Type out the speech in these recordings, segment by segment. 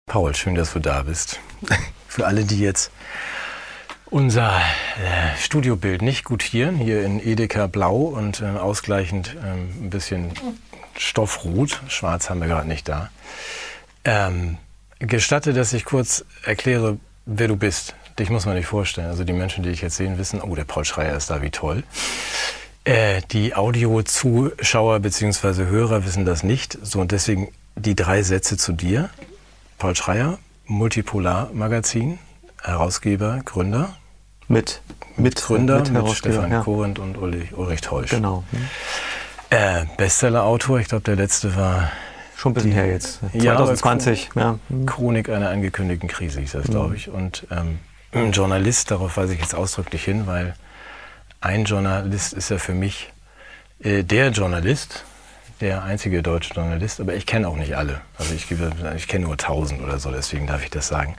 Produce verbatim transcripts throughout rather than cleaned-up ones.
Paul, schön, dass du da bist. Für alle, die jetzt unser äh, Studiobild nicht gutieren, hier in Edeka Blau und äh, ausgleichend äh, ein bisschen Stoffrot, schwarz haben wir gerade nicht da. Ähm, gestatte, dass ich kurz erkläre, wer du bist. Dich muss man nicht vorstellen. Also die Menschen, die ich jetzt sehen, wissen, oh, der Paul Schreier ist da, wie toll. Äh, die Audio-Zuschauer bzw. Hörer wissen das nicht. So, und deswegen die drei Sätze zu dir. Paul Schreier, Multipolar-Magazin, Herausgeber, Gründer. Mit, mit Gründer, mit, mit Stefan ja. Korinth und Ulrich, Ulrich Heusch. Genau. Äh, Bestseller-Autor, ich glaube, der letzte war... Schon ein bisschen die, her jetzt, zwanzig zwanzig. Ja, Chronik einer angekündigten Krise hieß das, glaube ich. Und ähm, Journalist, darauf weise ich jetzt ausdrücklich hin, weil ein Journalist ist ja für mich äh, der Journalist, der einzige deutsche Journalist, aber ich kenne auch nicht alle. Also ich, ich kenne nur tausend oder so, deswegen darf ich das sagen.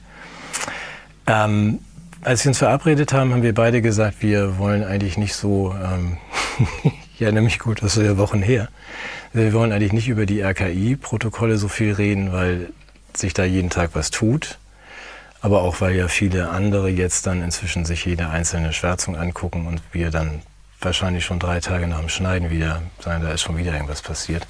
Ähm, als wir uns verabredet haben, haben wir beide gesagt, wir wollen eigentlich nicht so, ähm, ich erinnere mich gut, das ist ja Wochen her, wir wollen eigentlich nicht über die R K I-Protokolle so viel reden, weil sich da jeden Tag was tut. Aber auch, weil ja viele andere jetzt dann inzwischen sich jede einzelne Schwärzung angucken und wir dann wahrscheinlich schon drei Tage nach dem Schneiden wieder sagen, da ist schon wieder irgendwas passiert.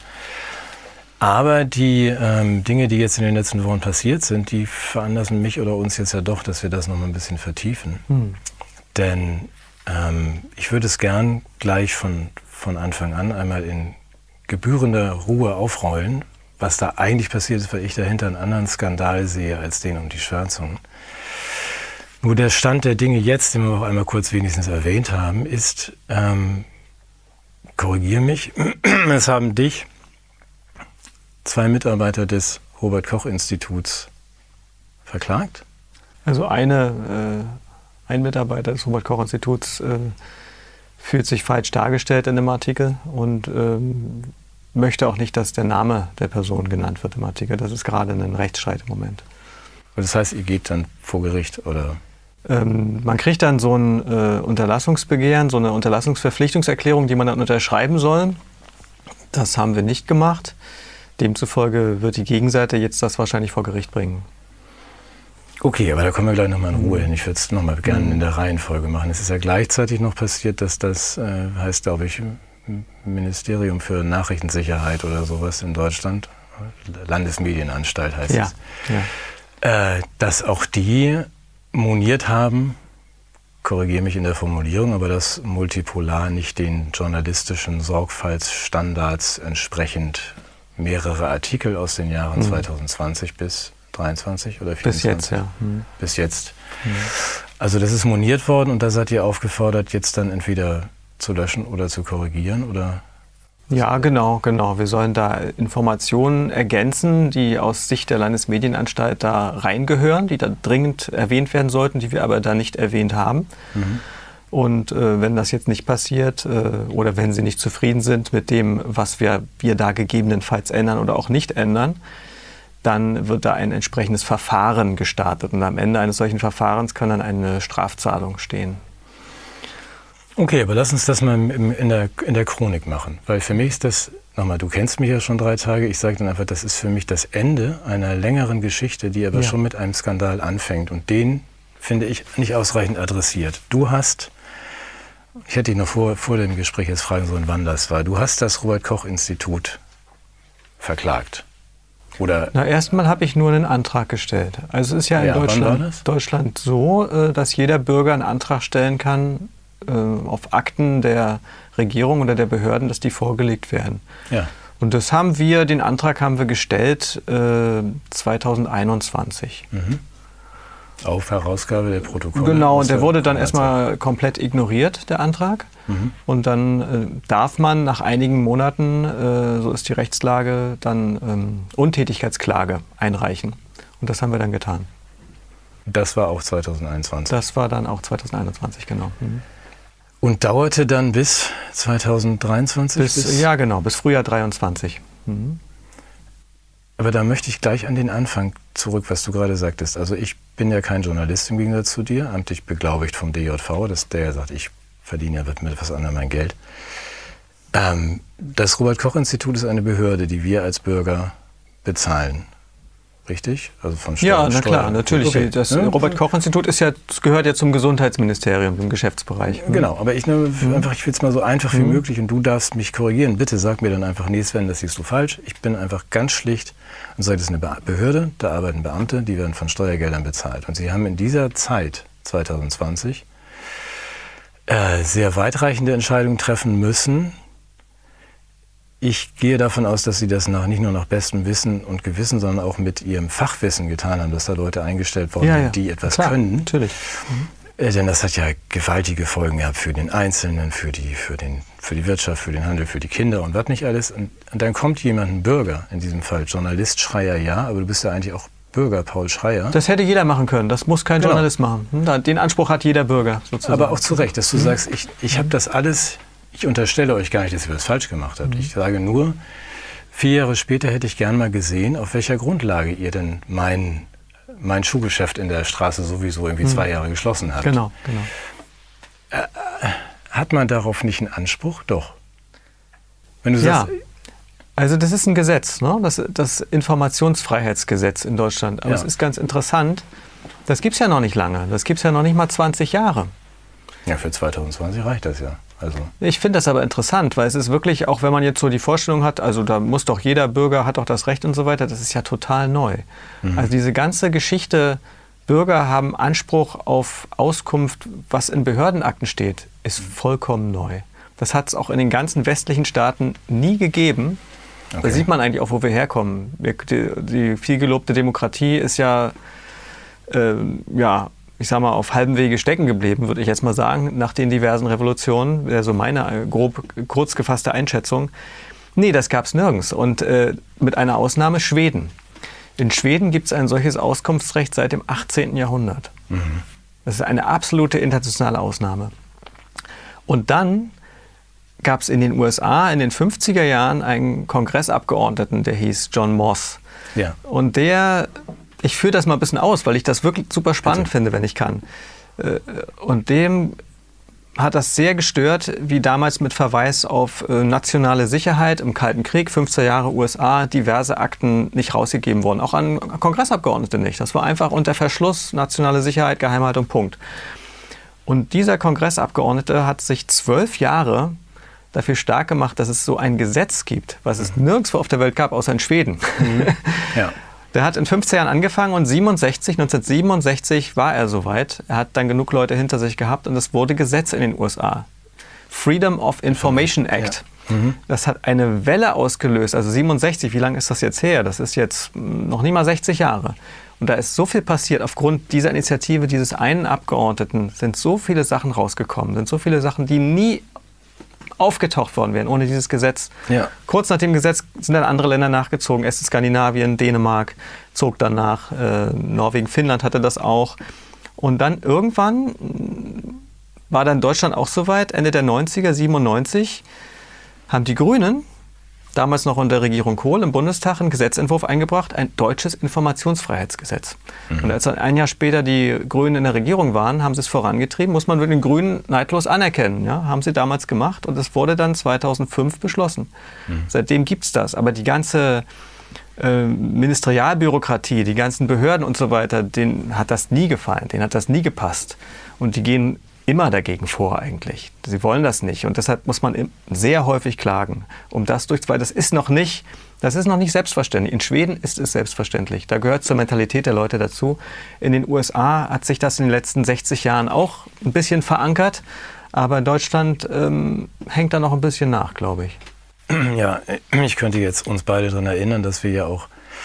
Aber die ähm, Dinge, die jetzt in den letzten Wochen passiert sind, die veranlassen mich oder uns jetzt ja doch, dass wir das noch mal ein bisschen vertiefen. Hm. Denn ähm, ich würde es gern gleich von, von Anfang an einmal in gebührender Ruhe aufrollen, was da eigentlich passiert ist, weil ich dahinter einen anderen Skandal sehe als den um die Schwärzungen. Nur der Stand der Dinge jetzt, den wir auch einmal kurz wenigstens erwähnt haben, ist, ähm, korrigiere mich, es haben dich zwei Mitarbeiter des Robert-Koch-Instituts verklagt? Also eine, äh, ein Mitarbeiter des Robert-Koch-Instituts äh, fühlt sich falsch dargestellt in dem Artikel und ähm, möchte auch nicht, dass der Name der Person genannt wird im Artikel. Das ist gerade ein Rechtsstreit im Moment. Das heißt, ihr geht dann vor Gericht, oder? Ähm, man kriegt dann so ein äh, Unterlassungsbegehren, so eine Unterlassungsverpflichtungserklärung, die man dann unterschreiben soll. Das haben wir nicht gemacht. Demzufolge wird die Gegenseite jetzt das wahrscheinlich vor Gericht bringen. Okay, aber da kommen wir gleich nochmal in Ruhe hin. Ich würde es nochmal gerne in der Reihenfolge machen. Es ist ja gleichzeitig noch passiert, dass das, äh, heißt glaube ich, Ministerium für Nachrichtensicherheit oder sowas in Deutschland, Landesmedienanstalt heißt ja, es, ja. Äh, dass auch die moniert haben, korrigiere mich in der Formulierung, aber dass Multipolar nicht den journalistischen Sorgfaltsstandards entsprechend mehrere Artikel aus den Jahren mhm. zweitausendzwanzig bis dreiundzwanzig oder vierundzwanzig. Bis jetzt, ja. Mhm. Bis jetzt. Mhm. Also das ist moniert worden und da seid ihr aufgefordert, jetzt dann entweder zu löschen oder zu korrigieren, oder? Ja, genau, genau. Wir sollen da Informationen ergänzen, die aus Sicht der Landesmedienanstalt da reingehören, die da dringend erwähnt werden sollten, die wir aber da nicht erwähnt haben. Mhm. Und äh, wenn das jetzt nicht passiert äh, oder wenn Sie nicht zufrieden sind mit dem, was wir, wir da gegebenenfalls ändern oder auch nicht ändern, dann wird da ein entsprechendes Verfahren gestartet. Und am Ende eines solchen Verfahrens kann dann eine Strafzahlung stehen. Okay, aber lass uns das mal in der, in der Chronik machen. Weil für mich ist das, nochmal, du kennst mich ja schon drei Tage, ich sage dann einfach, das ist für mich das Ende einer längeren Geschichte, die aber ja. schon mit einem Skandal anfängt. Und den finde ich nicht ausreichend adressiert. Du hast, ich hätte dich noch vor, vor dem Gespräch jetzt fragen sollen, wann das war. Du hast das Robert-Koch-Institut verklagt. Oder? Na, erstmal habe ich nur einen Antrag gestellt. Also es ist ja in ja, Deutschland, Deutschland so, dass jeder Bürger einen Antrag stellen kann, auf Akten der Regierung oder der Behörden, dass die vorgelegt werden. Ja. Und das haben wir, den Antrag haben wir gestellt äh, zweitausendeinundzwanzig. Mhm. Auf Herausgabe der Protokolle. Genau, und der wurde dann erstmal komplett ignoriert, der Antrag. Mhm. Und dann äh, darf man nach einigen Monaten, äh, so ist die Rechtslage, dann ähm, Untätigkeitsklage einreichen. Und das haben wir dann getan. Das war auch zweitausendeinundzwanzig? Das war dann auch zweitausendeinundzwanzig, genau. Mhm. Und dauerte dann bis zweitausenddreiundzwanzig? Bis, bis ja, genau, bis Frühjahr dreiundzwanzig. Mhm. Aber da möchte ich gleich an den Anfang zurück, was du gerade sagtest. Also ich bin ja kein Journalist im Gegensatz zu dir, amtlich beglaubigt vom D J V, dass der sagt, ich verdiene ja mit etwas anderem mein Geld. Ähm, das Robert-Koch-Institut ist eine Behörde, die wir als Bürger bezahlen. richtig? Also von Steuer, Ja, na Steuer. klar, natürlich. Okay. Das ja? Robert-Koch-Institut ist ja, das gehört ja zum Gesundheitsministerium, im Geschäftsbereich. Genau, aber ich ne, einfach, ich will es mal so einfach wie Mhm. möglich und du darfst mich korrigieren. Bitte sag mir dann einfach, nee Sven, das siehst du falsch. Ich bin einfach ganz schlicht und sage, das ist eine Be- Behörde, da arbeiten Beamte, die werden von Steuergeldern bezahlt. Und sie haben in dieser Zeit, zwanzig zwanzig, äh, sehr weitreichende Entscheidungen treffen müssen. Ich gehe davon aus, dass sie das nach, nicht nur nach bestem Wissen und Gewissen, sondern auch mit ihrem Fachwissen getan haben, dass da Leute eingestellt worden Ja, sind, ja. die etwas Klar, können. natürlich. Äh, denn das hat ja gewaltige Folgen gehabt für den Einzelnen, für die, für, den, für die Wirtschaft, für den Handel, für die Kinder und was nicht alles. Und, und dann kommt jemand, ein Bürger, in diesem Fall Journalist, Schreier, ja, aber du bist ja eigentlich auch Bürger, Paul Schreier. Das hätte jeder machen können, das muss kein Genau. Journalist machen. Hm, Den Anspruch hat jeder Bürger sozusagen. Aber auch zu Recht, dass du sagst, ich, ich habe das alles, ich unterstelle euch gar nicht, dass ihr das falsch gemacht habt. Mhm. Ich sage nur, vier Jahre später hätte ich gern mal gesehen, auf welcher Grundlage ihr denn mein, mein Schuhgeschäft in der Straße sowieso irgendwie zwei Jahre geschlossen habt. Genau, genau. Hat man darauf nicht einen Anspruch? Doch. Wenn du Ja, sagst, also das ist ein Gesetz, ne? das, das Informationsfreiheitsgesetz in Deutschland. Aber Ja. es ist ganz interessant, das gibt es ja noch nicht lange, das gibt es ja noch nicht mal zwanzig Jahre. ja, für zwanzig zwanzig reicht das ja. Also, Ich finde das aber interessant, weil es ist wirklich, auch wenn man jetzt so die Vorstellung hat, also da muss doch jeder Bürger, hat doch das Recht und so weiter, das ist ja total neu. Mhm. Also diese ganze Geschichte, Bürger haben Anspruch auf Auskunft, was in Behördenakten steht, ist vollkommen neu. Das hat es auch in den ganzen westlichen Staaten nie gegeben. okay. Da sieht man eigentlich auch, wo wir herkommen. Wir, die, die vielgelobte Demokratie ist ja, äh, ja, ich sag mal, auf halbem Wege stecken geblieben, würde ich jetzt mal sagen, nach den diversen Revolutionen. Wäre so meine grob, kurz gefasste Einschätzung. Nee, das gab es nirgends. Und äh, mit einer Ausnahme Schweden. In Schweden gibt es ein solches Auskunftsrecht seit dem achtzehnten Jahrhundert. Mhm. Das ist eine absolute internationale Ausnahme. Und dann gab es in den U S A in den fünfziger Jahren einen Kongressabgeordneten, der hieß John Moss. Ja. Und der, ich führe das mal ein bisschen aus, weil ich das wirklich super spannend Bitte. finde, wenn ich kann. Äh, Und dem hat das sehr gestört, wie damals mit Verweis auf äh, nationale Sicherheit im Kalten Krieg, fünfziger Jahre U S A, diverse Akten nicht rausgegeben wurden. Auch an Kongressabgeordnete nicht. Das war einfach unter Verschluss, nationale Sicherheit, Geheimhaltung, Punkt. Und dieser Kongressabgeordnete hat sich zwölf Jahre dafür stark gemacht, dass es so ein Gesetz gibt, was es nirgendwo auf der Welt gab, außer in Schweden. Ja. Der hat in fünfzehn Jahren angefangen und siebenundsechzig, neunzehnhundertsiebenundsechzig war er soweit. Er hat dann genug Leute hinter sich gehabt und es wurde Gesetz in den U S A. Freedom of Information Act. Ja. Mhm. Das hat eine Welle ausgelöst. Also siebenundsechzig, wie lange ist das jetzt her? Das ist jetzt noch nicht mal sechzig Jahre. Und da ist so viel passiert. Aufgrund dieser Initiative dieses einen Abgeordneten sind so viele Sachen rausgekommen, sind so viele Sachen, die nie aufgetaucht worden wären ohne dieses Gesetz. Ja. Kurz nach dem Gesetz sind dann andere Länder nachgezogen. Erst Skandinavien, Dänemark zog danach, äh, Norwegen, Finnland hatte das auch. Und dann irgendwann war dann Deutschland auch soweit, Ende der neunziger, siebenundneunzig, haben die Grünen, damals noch unter Regierung Kohl, im Bundestag einen Gesetzentwurf eingebracht, ein deutsches Informationsfreiheitsgesetz. Mhm. Und als dann ein Jahr später die Grünen in der Regierung waren, haben sie es vorangetrieben, muss man mit den Grünen neidlos anerkennen. Ja? Haben sie damals gemacht und es wurde dann zweitausendfünf beschlossen. Mhm. Seitdem gibt es das. Aber die ganze äh, Ministerialbürokratie, die ganzen Behörden und so weiter, denen hat das nie gefallen, denen hat das nie gepasst. Und die gehen immer dagegen vor eigentlich. Sie wollen das nicht und deshalb muss man sehr häufig klagen, um das durch, weil das ist noch nicht, das ist noch nicht selbstverständlich. In Schweden ist es selbstverständlich. Da gehört zur Mentalität der Leute dazu. In den U S A hat sich das in den letzten sechzig Jahren auch ein bisschen verankert, aber in Deutschland ähm, hängt da noch ein bisschen nach, glaube ich. Ja, ich könnte jetzt uns beide daran erinnern, dass wir ja auch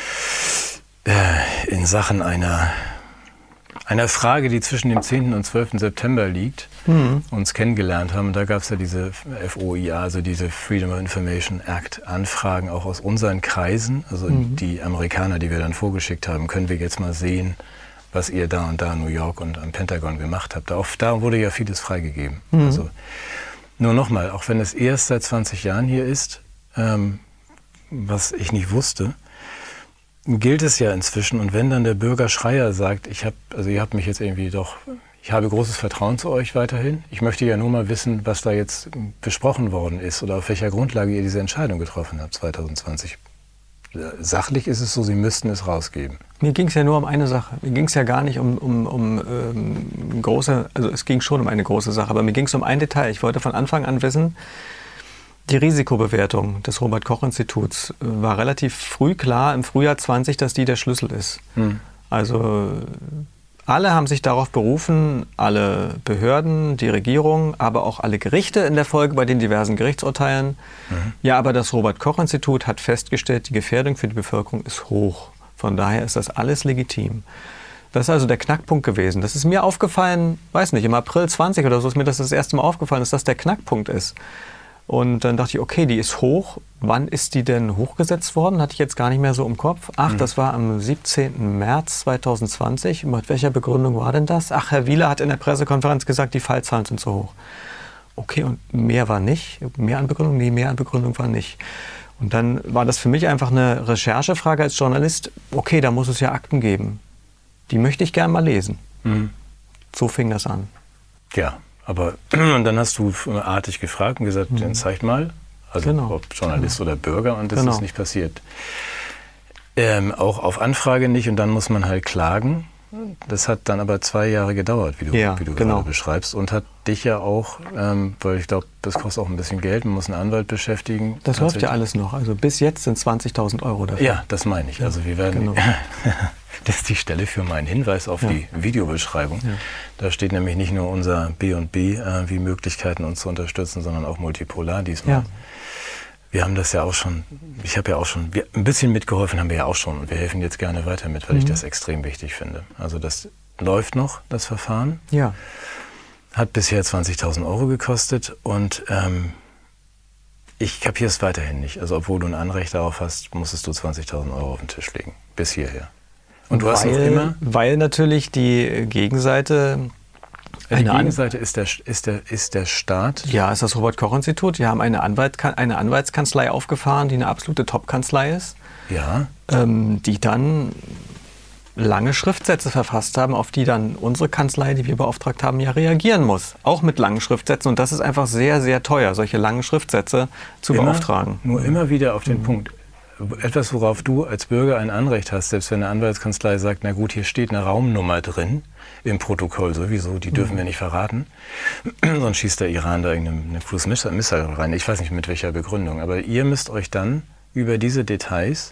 äh, in Sachen einer einer Frage, die zwischen dem zehnten und zwölften September liegt, mhm. uns kennengelernt haben. Und da gab es ja diese F O I A, also diese Freedom of Information Act Anfragen auch aus unseren Kreisen. Also mhm. die Amerikaner, die wir dann vorgeschickt haben, können wir jetzt mal sehen, was ihr da und da in New York und am Pentagon gemacht habt. Auch da wurde ja vieles freigegeben. Mhm. Also nur nochmal, auch wenn es erst seit zwanzig Jahren hier ist, ähm, was ich nicht wusste, gilt es ja inzwischen. Und wenn dann der Bürger Schreier sagt, ich habe, also ihr habt mich jetzt irgendwie doch, ich habe großes Vertrauen zu euch weiterhin. Ich möchte ja nur mal wissen, was da jetzt besprochen worden ist oder auf welcher Grundlage ihr diese Entscheidung getroffen habt zwanzig zwanzig. sachlich ist es so, Sie müssten es rausgeben. Mir ging es ja nur um eine Sache. Mir ging es ja gar nicht um, um, um ähm, große, also es ging schon um eine große Sache, aber mir ging es um ein Detail. Ich wollte von Anfang an wissen, die Risikobewertung des Robert-Koch-Instituts war relativ früh klar, im Frühjahr zwanzig, dass die der Schlüssel ist. Hm. Also alle haben sich darauf berufen, alle Behörden, die Regierung, aber auch alle Gerichte in der Folge bei den diversen Gerichtsurteilen. Mhm. Ja, aber das Robert-Koch-Institut hat festgestellt, die Gefährdung für die Bevölkerung ist hoch. Von daher ist das alles legitim. Das ist also der Knackpunkt gewesen. Das ist mir aufgefallen, weiß nicht, im April zwanzig oder so ist mir das das erste Mal aufgefallen, dass das der Knackpunkt ist. Und dann dachte ich, okay, die ist hoch. Wann ist die denn hochgesetzt worden? Hatte ich jetzt gar nicht mehr so im Kopf. Ach, mhm. das war am siebzehnten März zweitausendzwanzig. Mit welcher Begründung war denn das? Ach, Herr Wieler hat in der Pressekonferenz gesagt, die Fallzahlen sind zu hoch. Okay, und mehr war nicht? Mehr an Begründung? Nee, mehr an Begründung war nicht. Und dann war das für mich einfach eine Recherchefrage als Journalist. Okay, da muss es ja Akten geben. Die möchte ich gerne mal lesen. Mhm. So fing das an. Ja. Aber und dann hast du artig gefragt und gesagt, mhm. dann zeigt mal, also genau. ob Journalist genau. oder Bürger, und das genau. ist nicht passiert. Ähm, auch auf Anfrage nicht, und dann muss man halt klagen. Das hat dann aber zwei Jahre gedauert, wie du, ja, wie du genau. gerade beschreibst, und hat dich ja auch, ähm, weil ich glaube, das kostet auch ein bisschen Geld, man muss einen Anwalt beschäftigen. Das läuft ja alles noch, also bis jetzt sind zwanzigtausend Euro dafür. Ja, das meine ich. Ja, also wir werden... Genau. Das ist die Stelle für meinen Hinweis auf ja. die Videobeschreibung. Ja. Da steht nämlich nicht nur unser B und B äh, wie Möglichkeiten, uns zu unterstützen, sondern auch Multipolar diesmal. Ja. Wir haben das ja auch schon, ich habe ja auch schon, wir, ein bisschen mitgeholfen haben wir ja auch schon, und wir helfen jetzt gerne weiter mit, weil mhm. ich das extrem wichtig finde. Also das läuft noch, das Verfahren. Ja. Hat bisher zwanzigtausend Euro gekostet, und ähm, ich kapiere es weiterhin nicht. Also obwohl du ein Anrecht darauf hast, musstest du zwanzigtausend Euro auf den Tisch legen. Bis hierher. Und du weil, hast noch immer... Weil natürlich die Gegenseite... Ja, die Gegenseite ist der, ist, der, ist der Staat? Ja, ist das Robert-Koch-Institut. Die haben eine, Anwalt, eine Anwaltskanzlei aufgefahren, die eine absolute Top-Kanzlei ist. Ja. Ähm, die dann lange Schriftsätze verfasst haben, auf die dann unsere Kanzlei, die wir beauftragt haben, ja reagieren muss. Auch mit langen Schriftsätzen. Und das ist einfach sehr, sehr teuer, solche langen Schriftsätze zu immer, beauftragen. Nur immer wieder auf den mhm. Punkt. Etwas, worauf du als Bürger ein Anrecht hast, selbst wenn eine Anwaltskanzlei sagt, na gut, hier steht eine Raumnummer drin, im Protokoll sowieso, die dürfen mhm. wir nicht verraten, sonst schießt der Iran da irgendeine Cruise-Missile rein. Ich weiß nicht mit welcher Begründung, aber ihr müsst euch dann über diese Details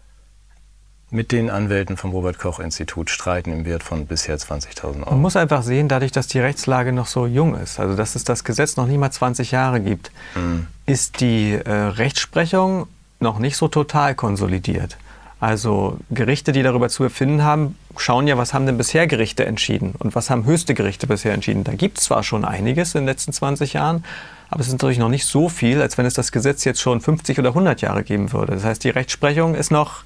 mit den Anwälten vom Robert-Koch-Institut streiten im Wert von bisher zwanzigtausend Euro. Man muss einfach sehen, dadurch, dass die Rechtslage noch so jung ist, also dass es das Gesetz noch nicht mal zwanzig Jahre gibt, mhm. ist die äh, Rechtsprechung noch nicht so total konsolidiert. Also Gerichte, die darüber zu befinden haben, schauen ja, was haben denn bisher Gerichte entschieden und was haben höchste Gerichte bisher entschieden. Da gibt es zwar schon einiges in den letzten zwanzig Jahren, aber es ist natürlich noch nicht so viel, als wenn es das Gesetz jetzt schon fünfzig oder hundert Jahre geben würde. Das heißt, die Rechtsprechung ist noch,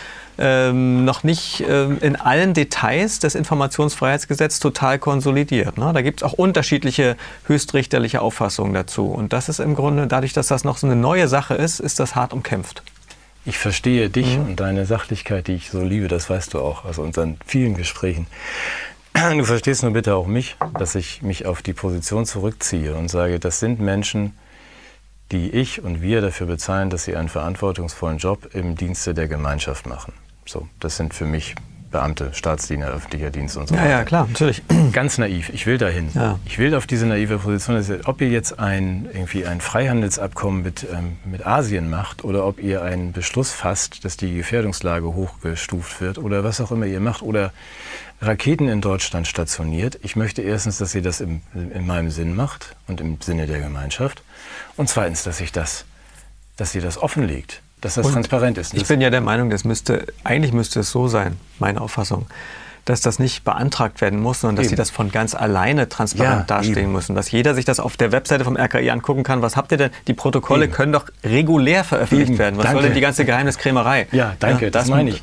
ähm, noch nicht ähm, in allen Details des Informationsfreiheitsgesetzes total konsolidiert. Ne? Da gibt es auch unterschiedliche höchstrichterliche Auffassungen dazu. Und das ist im Grunde, dadurch, dass das noch so eine neue Sache ist, ist das hart umkämpft. Ich verstehe dich mhm. und deine Sachlichkeit, die ich so liebe, das weißt du auch aus unseren vielen Gesprächen. Du verstehst nur bitte auch mich, dass ich mich auf die Position zurückziehe und sage, das sind Menschen, die ich und wir dafür bezahlen, dass sie einen verantwortungsvollen Job im Dienste der Gemeinschaft machen. So, das sind für mich Beamte, Staatsdiener, öffentlicher Dienst und so ja, weiter. Ja, klar, natürlich. Ganz naiv. Ich will dahin. Ja. Ich will auf diese naive Position, ob ihr jetzt ein, irgendwie ein Freihandelsabkommen mit, ähm, mit Asien macht oder ob ihr einen Beschluss fasst, dass die Gefährdungslage hochgestuft wird oder was auch immer ihr macht oder Raketen in Deutschland stationiert. Ich möchte erstens, dass ihr das im, in meinem Sinn macht und im Sinne der Gemeinschaft. Und zweitens, dass ich das, dass ihr das offenlegt. Dass das und transparent ist. Ich bin ja der Meinung, das müsste, eigentlich müsste es so sein, meine Auffassung, dass das nicht beantragt werden muss, sondern dass eben. Sie das von ganz alleine transparent ja, dastehen eben. müssen. Dass jeder sich das auf der Webseite vom R K I angucken kann. Was habt ihr denn? Die Protokolle eben. können doch regulär veröffentlicht eben. werden. Was danke. soll denn die ganze Geheimniskrämerei? Ja, danke, ja, das, das meine ich.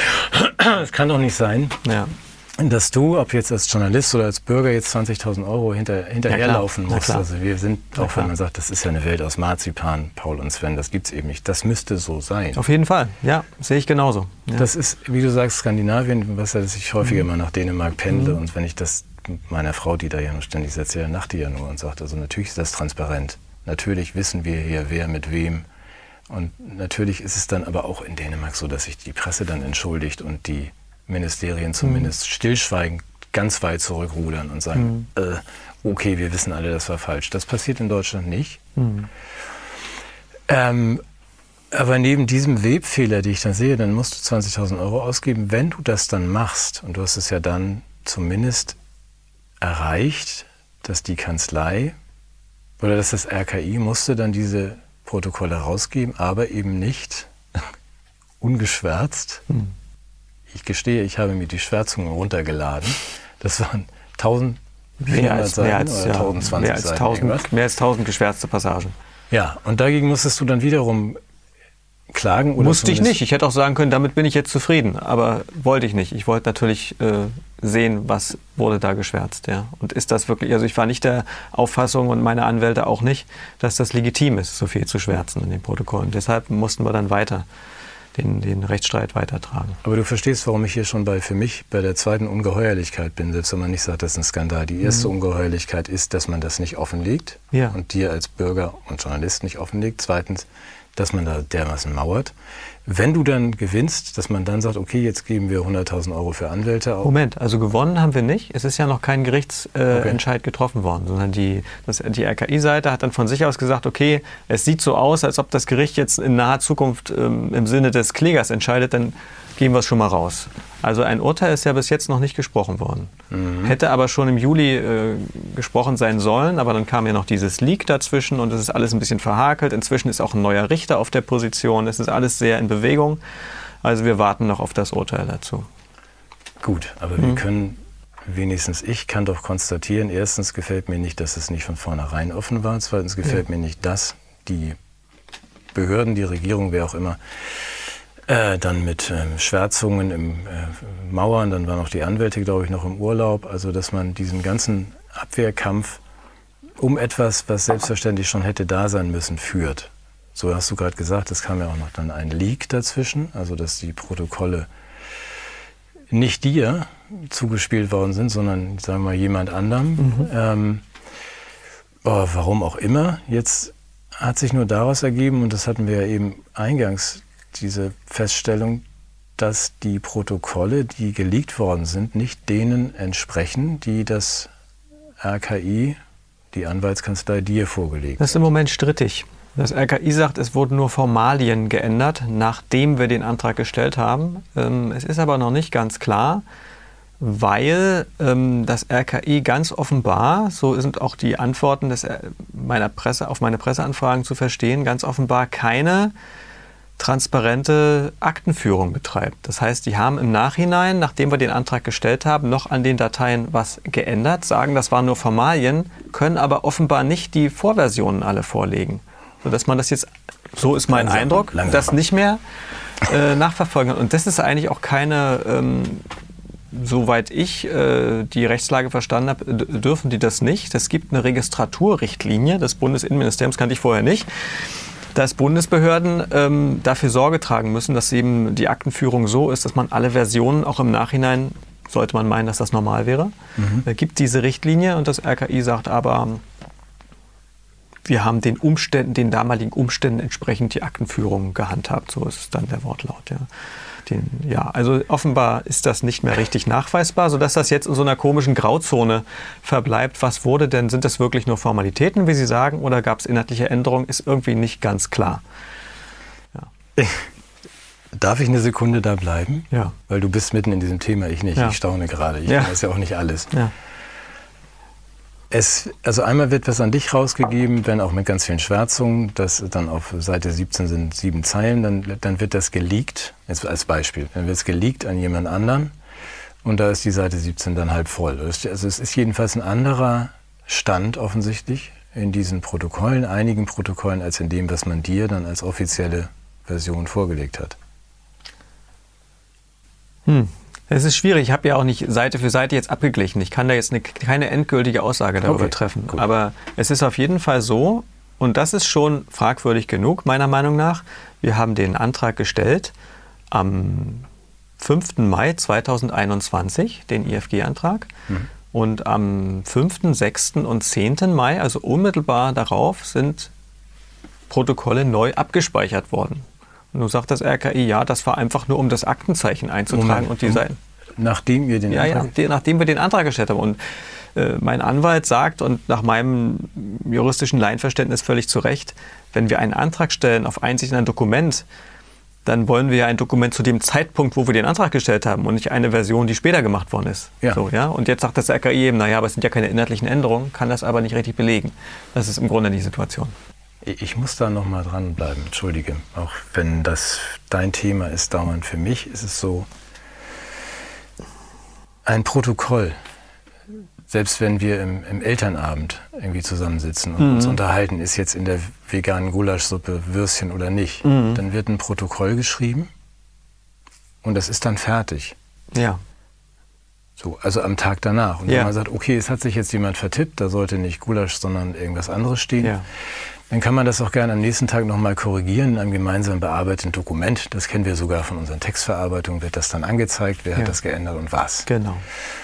Es kann doch nicht sein, ja. dass du, ob jetzt als Journalist oder als Bürger, jetzt zwanzigtausend Euro hinter, hinterherlaufen ja, musst. Also wir sind, auch ja, wenn man sagt, das ist ja eine Welt aus Marzipan, Paul und Sven, das gibt's eben nicht. Das müsste so sein. Auf jeden Fall, ja, sehe ich genauso. Ja. Das ist, wie du sagst, Skandinavien, was ja, dass ich häufiger mhm. mal nach Dänemark pendle mhm. und wenn ich das mit meiner Frau, die da ja noch ständig sitzt, ja nachte ja nur und sagt, also natürlich ist das transparent. Natürlich wissen wir hier, wer mit wem Und natürlich ist es dann aber auch in Dänemark so, dass sich die Presse dann entschuldigt und die Ministerien zumindest mhm. stillschweigend ganz weit zurückrudern und sagen, mhm. äh, okay, wir wissen alle, das war falsch. Das passiert in Deutschland nicht. Mhm. Ähm, aber neben diesem Webfehler, den ich dann sehe, dann musst du zwanzigtausend Euro ausgeben. Wenn du das dann machst, und du hast es ja dann zumindest erreicht, dass die Kanzlei oder dass das R K I musste dann diese Protokolle rausgeben, aber eben nicht ungeschwärzt. Hm. Ich gestehe, ich habe mir die Schwärzungen runtergeladen. Das waren eintausendvierhundert Seiten oder ja, tausendzwanzig mehr als Seiten. tausend, mehr als tausend geschwärzte Passagen. Ja, und dagegen musstest du dann wiederum klagen? Oder musste ich nicht. Ich hätte auch sagen können, damit bin ich jetzt zufrieden. Aber wollte ich nicht. Ich wollte natürlich äh, sehen, was wurde da geschwärzt. Ja. Und ist das wirklich, also ich war nicht der Auffassung und meine Anwälte auch nicht, dass das legitim ist, so viel zu schwärzen in den Protokollen. Deshalb mussten wir dann weiter den, den Rechtsstreit weitertragen. Aber du verstehst, warum ich hier schon bei, für mich bei der zweiten Ungeheuerlichkeit bin, selbst wenn man nicht sagt, das ist ein Skandal. Die erste mhm. Ungeheuerlichkeit ist, dass man das nicht offenlegt ja. und dir als Bürger und Journalist nicht offenlegt. Zweitens, dass man da dermaßen mauert. Wenn du dann gewinnst, dass man dann sagt, okay, jetzt geben wir hunderttausend Euro für Anwälte auf. Moment, also gewonnen haben wir nicht. Es ist ja noch kein Gerichtsentscheid äh, okay. getroffen worden, sondern die, das, die R K I-Seite hat dann von sich aus gesagt, okay, es sieht so aus, als ob das Gericht jetzt in naher Zukunft ähm, im Sinne des Klägers entscheidet, dann gehen wir es schon mal raus. Also ein Urteil ist ja bis jetzt noch nicht gesprochen worden. Mhm. Hätte aber schon im Juli äh, gesprochen sein sollen, aber dann kam ja noch dieses Leak dazwischen und es ist alles ein bisschen verhakelt. Inzwischen ist auch ein neuer Richter auf der Position. Es ist alles sehr in Bewegung. Also wir warten noch auf das Urteil dazu. Gut, aber mhm. wir können, wenigstens ich kann doch konstatieren, erstens gefällt mir nicht, dass es nicht von vornherein offen war. Zweitens gefällt ja. mir nicht, dass die Behörden, die Regierung, wer auch immer, Äh, dann mit ähm, Schwärzungen im äh, Mauern, dann waren auch die Anwälte, glaube ich, noch im Urlaub. Also, dass man diesen ganzen Abwehrkampf um etwas, was selbstverständlich schon hätte da sein müssen, führt. So hast du gerade gesagt, es kam ja auch noch dann ein Leak dazwischen, also dass die Protokolle nicht dir zugespielt worden sind, sondern, sagen wir mal, jemand anderem. Mhm. Ähm, oh, warum auch immer. Jetzt hat sich nur daraus ergeben, und das hatten wir ja eben eingangs, diese Feststellung, dass die Protokolle, die geleakt worden sind, nicht denen entsprechen, die das R K I, die Anwaltskanzlei, dir vorgelegt hat. Das ist im Moment strittig. Das R K I sagt, es wurden nur Formalien geändert, nachdem wir den Antrag gestellt haben. Es ist aber noch nicht ganz klar, weil ähm, das R K I ganz offenbar, so sind auch die Antworten des, meiner Presse, auf meine Presseanfragen zu verstehen, ganz offenbar keine transparente Aktenführung betreibt. Das heißt, die haben im Nachhinein, nachdem wir den Antrag gestellt haben, noch an den Dateien was geändert, sagen, das waren nur Formalien, können aber offenbar nicht die Vorversionen alle vorlegen. Sodass man das jetzt, so ist mein langsam, Eindruck, langsam. das nicht mehr äh, nachverfolgen kann. Und das ist eigentlich auch keine, ähm, soweit ich äh, die Rechtslage verstanden habe, dürfen die das nicht. Es gibt eine Registraturrichtlinie des Bundesinnenministeriums, kannte ich vorher nicht, dass Bundesbehörden ähm, dafür Sorge tragen müssen, dass eben die Aktenführung so ist, dass man alle Versionen auch im Nachhinein, sollte man meinen, dass das normal wäre, mhm. äh, gibt diese Richtlinie und das R K I sagt aber, wir haben den Umständen, den damaligen Umständen entsprechend die Aktenführung gehandhabt. So ist dann der Wortlaut. Ja. Den, ja, also offenbar ist das nicht mehr richtig nachweisbar, sodass das jetzt in so einer komischen Grauzone verbleibt. Was wurde denn? Sind das wirklich nur Formalitäten, wie Sie sagen, oder gab es inhaltliche Änderungen? Ist irgendwie nicht ganz klar. Ja. Darf ich eine Sekunde da bleiben? Ja. Weil du bist mitten in diesem Thema, ich nicht. Ja. Ich staune gerade. Ich ja. weiß ja auch nicht alles. Ja. Es, also einmal wird was an dich rausgegeben, wenn auch mit ganz vielen Schwärzungen, das dann auf Seite siebzehn sind sieben Zeilen, dann, dann wird das geleakt, jetzt als Beispiel, dann wird es geleakt an jemand anderen und da ist die Seite siebzehn dann halb voll. Also es ist jedenfalls ein anderer Stand offensichtlich in diesen Protokollen, einigen Protokollen, als in dem, was man dir dann als offizielle Version vorgelegt hat. Hm. Es ist schwierig, ich habe ja auch nicht Seite für Seite jetzt abgeglichen. Ich kann da jetzt eine, keine endgültige Aussage darüber okay, treffen. Gut. Aber es ist auf jeden Fall so, und das ist schon fragwürdig genug, meiner Meinung nach. Wir haben den Antrag gestellt am fünften Mai zweitausendeinundzwanzig, den I F G-Antrag. Mhm. Und am fünften, sechsten und zehnten Mai, also unmittelbar darauf, sind Protokolle neu abgespeichert worden. Und nun sagt das R K I, ja, das war einfach nur, um das Aktenzeichen einzutragen. Moment, und die Seiten. Nachdem ihr den ja, Antrag... Ja, nachdem wir den Antrag gestellt haben. Und äh, mein Anwalt sagt, und nach meinem juristischen Laienverständnis völlig zu Recht, wenn wir einen Antrag stellen auf Einsicht in ein Dokument, dann wollen wir ja ein Dokument zu dem Zeitpunkt, wo wir den Antrag gestellt haben und nicht eine Version, die später gemacht worden ist. Ja. So, ja? Und jetzt sagt das R K I eben, naja, aber es sind ja keine inhaltlichen Änderungen, kann das aber nicht richtig belegen. Das ist im Grunde die Situation. Ich muss da noch mal dranbleiben, entschuldige. Auch wenn das dein Thema ist dauernd, für mich ist es so, ein Protokoll, selbst wenn wir im, im Elternabend irgendwie zusammensitzen und mhm. uns unterhalten, ist jetzt in der veganen Gulaschsuppe Würstchen oder nicht, mhm. dann wird ein Protokoll geschrieben und das ist dann fertig. Ja. So, also am Tag danach. Und ja. wenn man sagt, okay, es hat sich jetzt jemand vertippt, da sollte nicht Gulasch, sondern irgendwas anderes stehen, ja. dann kann man das auch gerne am nächsten Tag nochmal korrigieren in einem gemeinsam bearbeiteten Dokument. Das kennen wir sogar von unseren Textverarbeitungen, wird das dann angezeigt, wer ja. hat das geändert und was. Genau.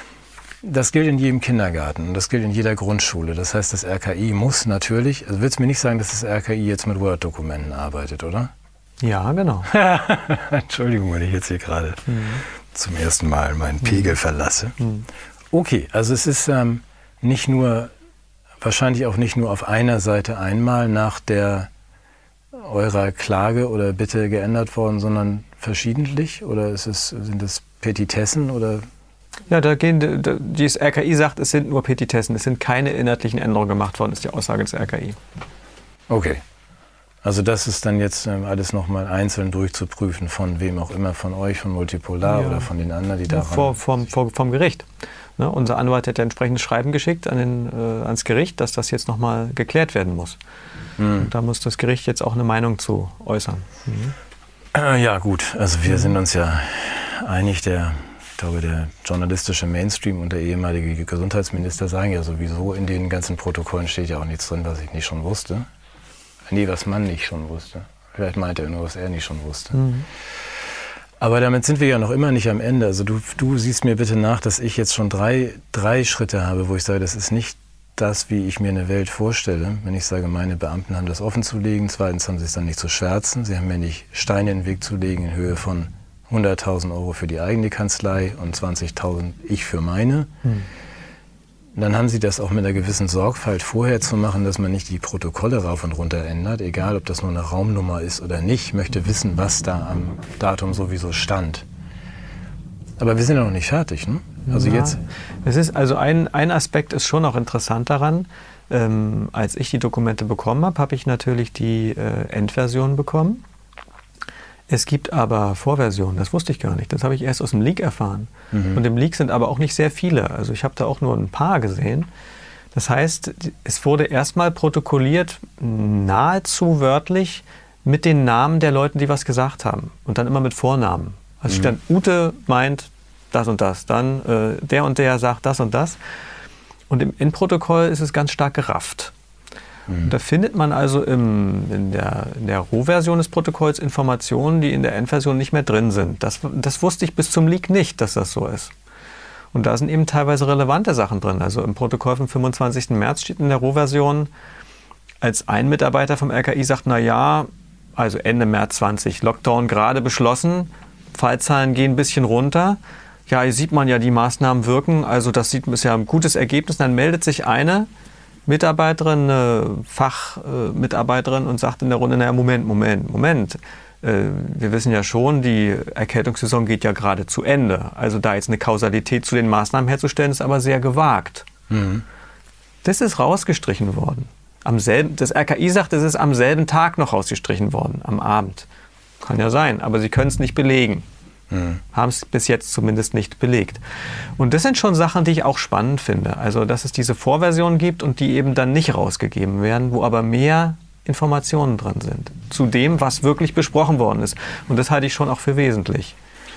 Das gilt in jedem Kindergarten und das gilt in jeder Grundschule. Das heißt, das R K I muss natürlich, also willst du mir nicht sagen, dass das R K I jetzt mit Word-Dokumenten arbeitet, oder? Ja, genau. Entschuldigung, wenn ich jetzt hier gerade mhm. zum ersten Mal meinen Pegel mhm. verlasse. Mhm. Okay, also es ist ähm, nicht nur, wahrscheinlich auch nicht nur auf einer Seite einmal nach der eurer Klage oder Bitte geändert worden, sondern verschiedentlich? Oder ist es, sind es Petitessen oder... Ja, da gehen, das R K I sagt, es sind nur Petitessen, es sind keine inhaltlichen Änderungen gemacht worden, ist die Aussage des R K I. Okay. Also das ist dann jetzt ähm, alles nochmal einzeln durchzuprüfen, von wem auch immer, von euch, von Multipolar ja. oder von den anderen, die da vor, vom, vor, vom Gericht. Ne, unser Anwalt hat ja entsprechendes Schreiben geschickt an den, äh, ans Gericht, dass das jetzt nochmal geklärt werden muss. Mhm. Und da muss das Gericht jetzt auch eine Meinung zu äußern. Mhm. Äh, ja gut, also wir mhm. sind uns ja einig, der... Ich glaube, der journalistische Mainstream und der ehemalige Gesundheitsminister sagen ja sowieso, in den ganzen Protokollen steht ja auch nichts drin, was ich nicht schon wusste. Nee, was man nicht schon wusste. Vielleicht meint er nur, was er nicht schon wusste. Mhm. Aber damit sind wir ja noch immer nicht am Ende. Also du, du siehst mir bitte nach, dass ich jetzt schon drei, drei Schritte habe, wo ich sage, das ist nicht das, wie ich mir eine Welt vorstelle. Wenn ich sage, meine Beamten haben das offen zu legen. Zweitens haben sie es dann nicht zu schwärzen. Sie haben mir nicht Steine in den Weg zu legen in Höhe von hunderttausend Euro für die eigene Kanzlei und zwanzigtausend ich für meine. Hm. Dann haben sie das auch mit einer gewissen Sorgfalt vorher zu machen, dass man nicht die Protokolle rauf und runter ändert, egal ob das nur eine Raumnummer ist oder nicht. Ich möchte wissen, was da am Datum sowieso stand. Aber wir sind ja noch nicht fertig, ne? Also ja, jetzt. Es ist also ein, ein Aspekt ist schon noch interessant daran. Ähm, als ich die Dokumente bekommen habe, habe ich natürlich die äh, Endversion bekommen. Es gibt aber Vorversionen, das wusste ich gar nicht. Das habe ich erst aus dem Leak erfahren. Mhm. Und im Leak sind aber auch nicht sehr viele. Also ich habe da auch nur ein paar gesehen. Das heißt, es wurde erstmal protokolliert, nahezu wörtlich, mit den Namen der Leute, die was gesagt haben. Und dann immer mit Vornamen. Also mhm. stand, Ute meint das und das. Dann äh, der und der sagt das und das. Und im Endprotokoll ist es ganz stark gerafft. Und da findet man also im, in der, in der Rohversion des Protokolls Informationen, die in der Endversion nicht mehr drin sind. Das, das wusste ich bis zum Leak nicht, dass das so ist. Und da sind eben teilweise relevante Sachen drin. Also im Protokoll vom fünfundzwanzigsten März steht in der Rohversion, als ein Mitarbeiter vom R K I sagt, na ja, also Ende März zwanzig, Lockdown gerade beschlossen, Fallzahlen gehen ein bisschen runter. Ja, hier sieht man ja, die Maßnahmen wirken, also das sieht, ist ja ein gutes Ergebnis. Dann meldet sich eine Mitarbeiterin, eine Fachmitarbeiterin und sagt in der Runde, naja, Moment, Moment, Moment. Wir wissen ja schon, die Erkältungssaison geht ja gerade zu Ende. Also da jetzt eine Kausalität zu den Maßnahmen herzustellen, ist aber sehr gewagt. Mhm. Das ist rausgestrichen worden. Am selben, das R K I sagt, es ist am selben Tag noch rausgestrichen worden, am Abend. Kann ja sein, aber sie können es nicht belegen. Mhm. Haben es bis jetzt zumindest nicht belegt. Und das sind schon Sachen, die ich auch spannend finde. Also, dass es diese Vorversion gibt und die eben dann nicht rausgegeben werden, wo aber mehr Informationen drin sind. Zu dem, was wirklich besprochen worden ist. Und das halte ich schon auch für wesentlich.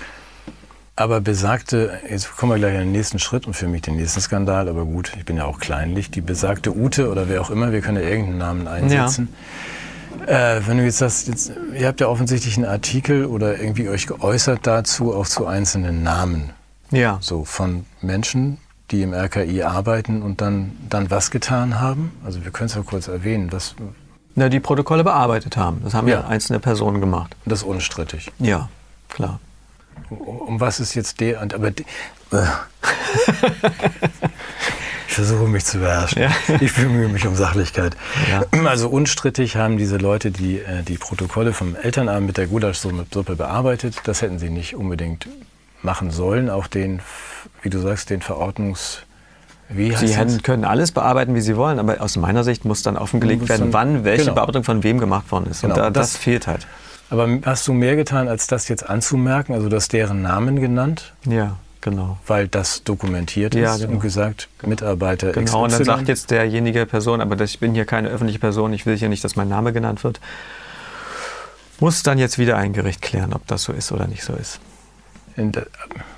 Aber besagte, jetzt kommen wir gleich an den nächsten Schritt und für mich den nächsten Skandal, aber gut, ich bin ja auch kleinlich, die besagte Ute oder wer auch immer, wir können ja irgendeinen Namen einsetzen. Ja. Äh, wenn du jetzt sagst, jetzt, ihr habt ja offensichtlich einen Artikel oder irgendwie euch geäußert dazu, auch zu einzelnen Namen. Ja. So von Menschen, die im R K I arbeiten und dann, dann was getan haben. Also wir können es ja kurz erwähnen. Was, Na, die Protokolle bearbeitet haben. Das haben ja, ja einzelne Personen gemacht. Das ist unstrittig. Ja, klar. Um, um was ist jetzt der... Aber die, äh. Ich versuche mich zu beherrschen. Ja. Ich bemühe mich um Sachlichkeit. Ja. Also unstrittig haben diese Leute die, die Protokolle vom Elternabend mit der Gulaschsuppe bearbeitet. Das hätten sie nicht unbedingt machen sollen. Auch den, wie du sagst, den Verordnungs... Wie Sie hätten, können alles bearbeiten, wie Sie wollen, aber aus meiner Sicht muss dann offengelegt werden, wann welche genau. Bearbeitung von wem gemacht worden ist. Genau. Und da, das, das fehlt halt. Aber hast du mehr getan, als das jetzt anzumerken? Also du hast deren Namen genannt? Ja, genau. Weil das dokumentiert ja, ist genau. und gesagt, Mitarbeiter Genau, X Y. und dann sagt jetzt derjenige Person, aber ich bin hier keine öffentliche Person, ich will hier nicht, dass mein Name genannt wird. Muss dann jetzt wieder ein Gericht klären, ob das so ist oder nicht so ist. In der,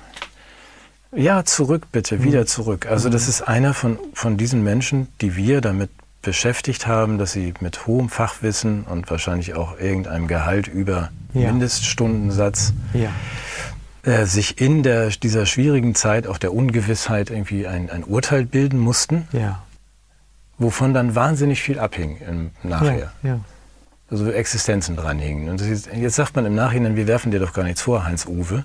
Ja, zurück bitte, wieder zurück. Also das ist einer von, von diesen Menschen, die wir damit beschäftigt haben, dass sie mit hohem Fachwissen und wahrscheinlich auch irgendeinem Gehalt über ja. Mindeststundensatz ja. äh, sich in der, dieser schwierigen Zeit, auch der Ungewissheit, irgendwie ein, ein Urteil bilden mussten, ja. wovon dann wahnsinnig viel abhing im Nachher. Ja, ja. Also Existenzen dran hingen. Und jetzt, jetzt sagt man im Nachhinein, wir werfen dir doch gar nichts vor, Heinz-Uwe.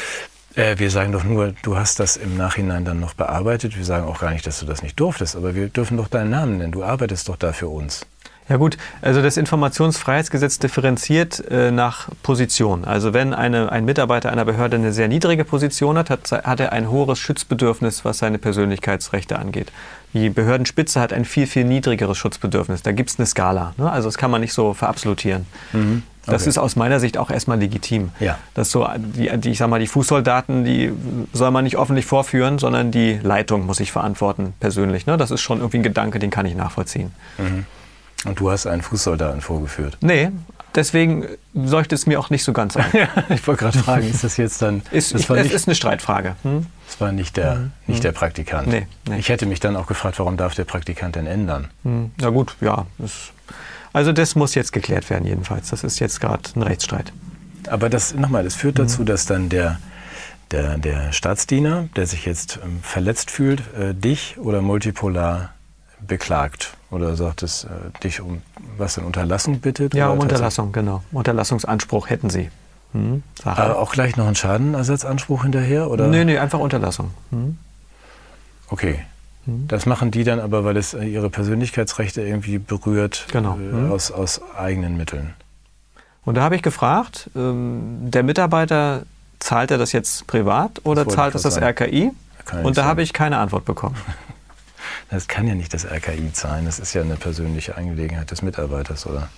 Wir sagen doch nur, du hast das im Nachhinein dann noch bearbeitet. Wir sagen auch gar nicht, dass du das nicht durftest, aber wir dürfen doch deinen Namen nennen. Du arbeitest doch da für uns. Ja gut, also das Informationsfreiheitsgesetz differenziert äh, nach Position. Also wenn eine, ein Mitarbeiter einer Behörde eine sehr niedrige Position hat, hat, hat er ein hohes Schutzbedürfnis, was seine Persönlichkeitsrechte angeht. Die Behördenspitze hat ein viel, viel niedrigeres Schutzbedürfnis. Da gibt es eine Skala. Ne? Also das kann man nicht so verabsolutieren. Mhm. Okay. Das ist aus meiner Sicht auch erstmal legitim. Ja. Dass so die, die, ich sag mal, die Fußsoldaten, die soll man nicht öffentlich vorführen, sondern die Leitung muss sich verantworten, persönlich. Ne? Das ist schon irgendwie ein Gedanke, den kann ich nachvollziehen. Mhm. Und du hast einen Fußsoldaten vorgeführt? Nee, deswegen leuchtet es mir auch nicht so ganz ein. Ja, ich wollte gerade fragen, ist das jetzt dann... Ist, das ich, war es nicht, ist eine Streitfrage. Hm? Das war nicht der, hm. nicht der Praktikant. Nee, nee. Ich hätte mich dann auch gefragt, warum darf der Praktikant denn ändern? Hm. Na gut, ja. Das, also das muss jetzt geklärt werden jedenfalls. Das ist jetzt gerade ein Rechtsstreit. Aber das, nochmal, das führt dazu, dass dann der, der, der Staatsdiener, der sich jetzt ähm, verletzt fühlt, äh, dich oder Multipolar beklagt oder sagt es äh, dich um was denn, Unterlassung bittet? Ja, oder um Unterlassung, genau. Unterlassungsanspruch hätten sie. Hm, Aber auch gleich noch einen Schadenersatzanspruch hinterher? Oder? Nee, nee, einfach Unterlassung. Hm. Okay. Hm. Das machen die dann aber, weil es ihre Persönlichkeitsrechte irgendwie berührt, genau. hm. äh, aus, aus eigenen Mitteln. Und da habe ich gefragt, ähm, der Mitarbeiter, zahlt er das jetzt privat oder das zahlt es das R K I? Und da habe ich keine Antwort bekommen. Das kann ja nicht das R K I zahlen, das ist ja eine persönliche Angelegenheit des Mitarbeiters, oder?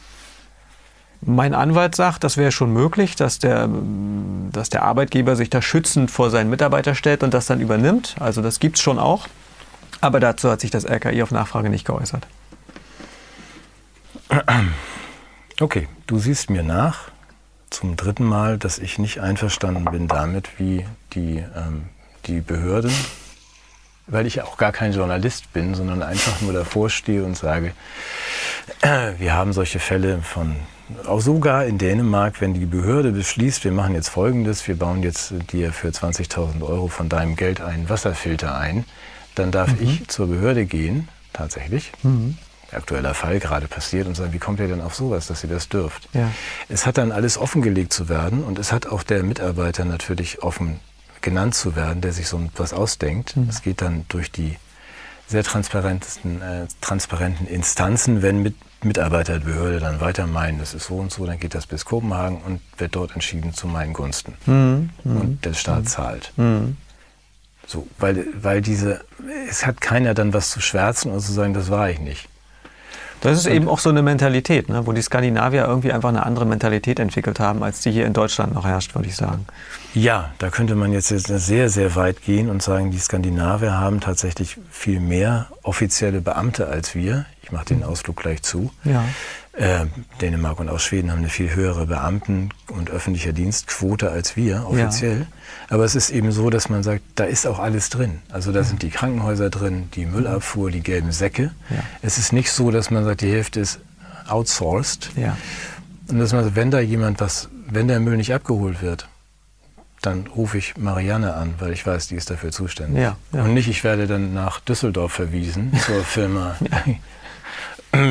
Mein Anwalt sagt, das wäre schon möglich, dass der, dass der Arbeitgeber sich da schützend vor seinen Mitarbeiter stellt und das dann übernimmt. Also das gibt es schon auch. Aber dazu hat sich das R K I auf Nachfrage nicht geäußert. Okay, du siehst mir nach, zum dritten Mal, dass ich nicht einverstanden bin damit, wie die, ähm, die Behörden, weil ich ja auch gar kein Journalist bin, sondern einfach nur davor stehe und sage, äh, wir haben solche Fälle von, auch sogar in Dänemark, wenn die Behörde beschließt, wir machen jetzt Folgendes, wir bauen jetzt dir für zwanzigtausend Euro von deinem Geld einen Wasserfilter ein, dann darf mhm. ich zur Behörde gehen, tatsächlich, mhm. aktueller Fall gerade passiert, und sagen, wie kommt ihr denn auf sowas, dass ihr das dürft? Ja. Es hat dann alles offengelegt zu werden und es hat auch der Mitarbeiter natürlich offen genannt zu werden, der sich so etwas ausdenkt. Es mhm. geht dann durch die sehr transparenten, äh, transparenten Instanzen, wenn mit Mitarbeiter der Behörde dann weiter meinen, das ist so und so, dann geht das bis Kopenhagen und wird dort entschieden zu meinen Gunsten. Mhm. Und der Staat mhm. zahlt. Mhm. So, weil, weil diese, es hat keiner dann was zu schwärzen und zu sagen, das war ich nicht. Das ist eben auch so eine Mentalität, ne, wo die Skandinavier irgendwie einfach eine andere Mentalität entwickelt haben, als die hier in Deutschland noch herrscht, würde ich sagen. Ja, da könnte man jetzt sehr, sehr weit gehen und sagen, die Skandinavier haben tatsächlich viel mehr offizielle Beamte als wir. Ich mache den Ausflug gleich zu. Ja. Äh, Dänemark und auch Schweden haben eine viel höhere Beamten- und öffentlicher Dienstquote als wir, offiziell. Ja. Aber es ist eben so, dass man sagt, da ist auch alles drin. Also da ja. sind die Krankenhäuser drin, die Müllabfuhr, die gelben Säcke. Ja. Es ist nicht so, dass man sagt, die Hälfte ist outsourced. Ja. Und dass man sagt, wenn da jemand was, wenn der Müll nicht abgeholt wird, dann rufe ich Marianne an, weil ich weiß, die ist dafür zuständig. Ja, ja. Und nicht, ich werde dann nach Düsseldorf verwiesen zur Firma. Ja.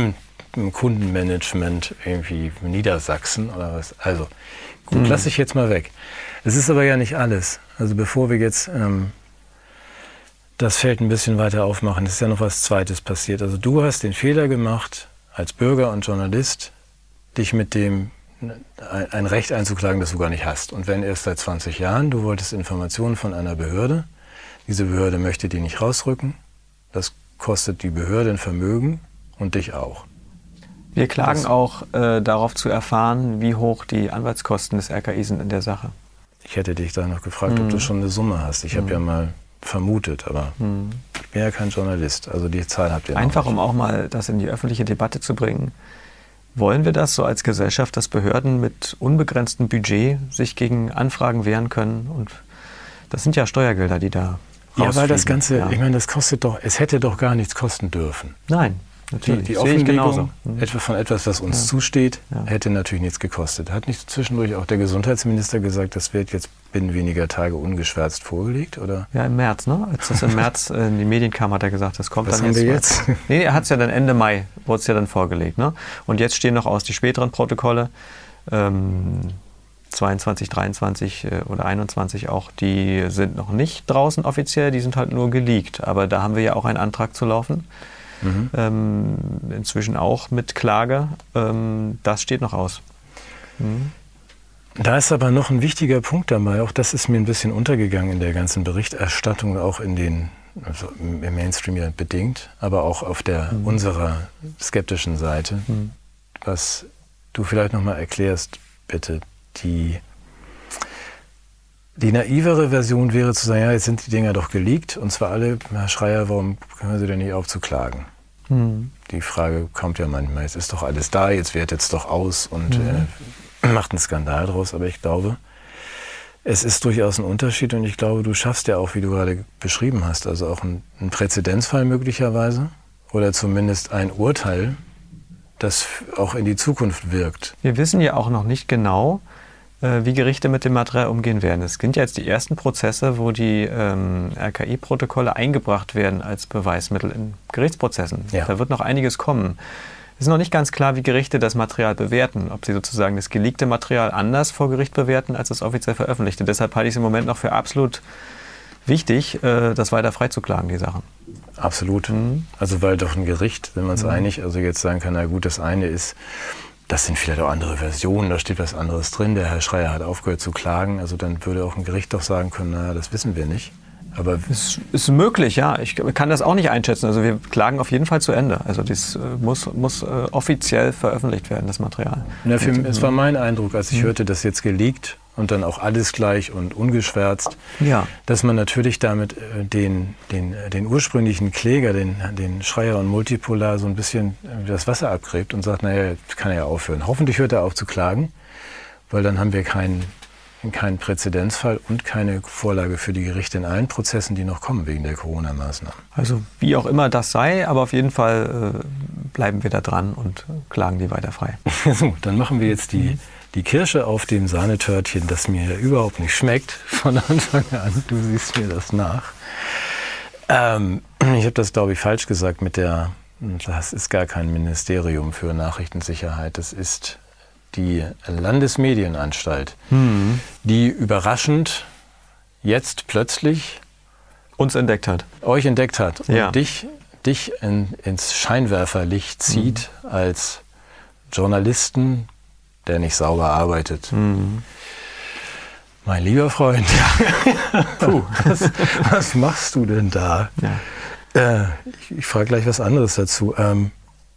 Kundenmanagement irgendwie Niedersachsen oder was. Also gut, mhm. lasse ich jetzt mal weg. Es ist aber ja nicht alles. Also bevor wir jetzt ähm, das Feld ein bisschen weiter aufmachen, ist ja noch was Zweites passiert. Also du hast den Fehler gemacht, als Bürger und Journalist, dich mit dem ein Recht einzuklagen, das du gar nicht hast. Und wenn erst seit zwanzig Jahren, du wolltest Informationen von einer Behörde, diese Behörde möchte die nicht rausrücken, das kostet die Behörde ein Vermögen und dich auch. Wir klagen das auch äh, darauf zu erfahren, wie hoch die Anwaltskosten des R K I sind in der Sache. Ich hätte dich da noch gefragt, mhm. ob du schon eine Summe hast. Ich mhm. habe ja mal vermutet, aber mhm. ich bin ja kein Journalist, also die Zahl habt ihr noch Einfach, nicht. Um auch mal das in die öffentliche Debatte zu bringen. Wollen wir das so als Gesellschaft, dass Behörden mit unbegrenztem Budget sich gegen Anfragen wehren können? Und das sind ja Steuergelder, die da Ja, weil das Ganze, ja. ich meine, das kostet doch, es hätte doch gar nichts kosten dürfen. Nein, natürlich. Die, die Offenlegung mhm. etwa von etwas, was uns ja. zusteht, ja. hätte natürlich nichts gekostet. Hat nicht zwischendurch auch der Gesundheitsminister gesagt, das wird jetzt binnen weniger Tage ungeschwärzt vorgelegt, oder? Ja, im März, ne? Als das im März in die Medien kam, hat er gesagt, das kommt was dann haben jetzt. Wir jetzt? Nee, er hat es ja dann Ende Mai, wurde es ja dann vorgelegt, ne? Und jetzt stehen noch aus die späteren Protokolle, ähm, zweiundzwanzig, dreiundzwanzig oder einundzwanzig auch, die sind noch nicht draußen offiziell, die sind halt nur geleakt. Aber da haben wir ja auch einen Antrag zu laufen. Mhm. Ähm, inzwischen auch mit Klage. Ähm, das steht noch aus. Mhm. Da ist aber noch ein wichtiger Punkt dabei, auch das ist mir ein bisschen untergegangen in der ganzen Berichterstattung, auch in den, also im Mainstream ja bedingt, aber auch auf der mhm. unserer skeptischen Seite, mhm. was du vielleicht nochmal erklärst, bitte. Die, die naivere Version wäre zu sagen, ja, jetzt sind die Dinger doch geleakt und zwar alle, Herr Schreier, warum hören Sie denn nicht auf zu klagen? Mhm. Die Frage kommt ja manchmal, jetzt ist doch alles da, jetzt wertet es doch aus und mhm. äh, macht einen Skandal draus, aber ich glaube, es ist durchaus ein Unterschied und ich glaube, du schaffst ja auch, wie du gerade beschrieben hast, also auch einen, einen Präzedenzfall möglicherweise oder zumindest ein Urteil, das auch in die Zukunft wirkt. Wir wissen ja auch noch nicht genau, wie Gerichte mit dem Material umgehen werden. Es sind ja jetzt die ersten Prozesse, wo die ähm, R K I-Protokolle eingebracht werden als Beweismittel in Gerichtsprozessen. Ja. Da wird noch einiges kommen. Es ist noch nicht ganz klar, wie Gerichte das Material bewerten, ob sie sozusagen das geleakte Material anders vor Gericht bewerten, als das offiziell veröffentlichte. Deshalb halte ich es im Moment noch für absolut wichtig, äh, das weiter freizuklagen, die Sachen. Absolut. Mhm. Also weil doch ein Gericht, wenn man es mhm. einig, also jetzt sagen kann, na gut, das eine ist, das sind vielleicht auch andere Versionen, da steht was anderes drin, der Herr Schreier hat aufgehört zu klagen, also dann würde auch ein Gericht doch sagen können, naja, das wissen wir nicht. Aber es ist möglich, ja. Ich kann das auch nicht einschätzen. Also wir klagen auf jeden Fall zu Ende. Also das äh, muss, muss äh, offiziell veröffentlicht werden, das Material. Ja, für, es war mein Eindruck, als ich mhm. hörte, das jetzt geleakt und dann auch alles gleich und ungeschwärzt, ja. dass man natürlich damit äh, den, den, den ursprünglichen Kläger, den, den Schreier und Multipolar, so ein bisschen das Wasser abgräbt und sagt, naja, jetzt kann er ja aufhören. Hoffentlich hört er auf zu klagen, weil dann haben wir keinen keinen Präzedenzfall und keine Vorlage für die Gerichte in allen Prozessen, die noch kommen wegen der Corona-Maßnahmen. Also wie auch immer das sei, aber auf jeden Fall äh, bleiben wir da dran und klagen die weiter frei. So, dann machen wir jetzt die, die Kirsche auf dem Sahnetörtchen, das mir überhaupt nicht schmeckt von Anfang an. Du siehst mir das nach. Ähm, ich habe das, glaube ich, falsch gesagt mit der, das ist gar kein Ministerium für Nachrichtensicherheit, das ist die Landesmedienanstalt, mhm. die überraschend jetzt plötzlich uns entdeckt hat. Euch entdeckt hat und ja. dich, dich in, ins Scheinwerferlicht zieht mhm. als Journalisten, der nicht sauber arbeitet. Mhm. Mein lieber Freund, Puh, was, was machst du denn da? Ja. Äh, ich ich frage gleich was anderes dazu. Ähm,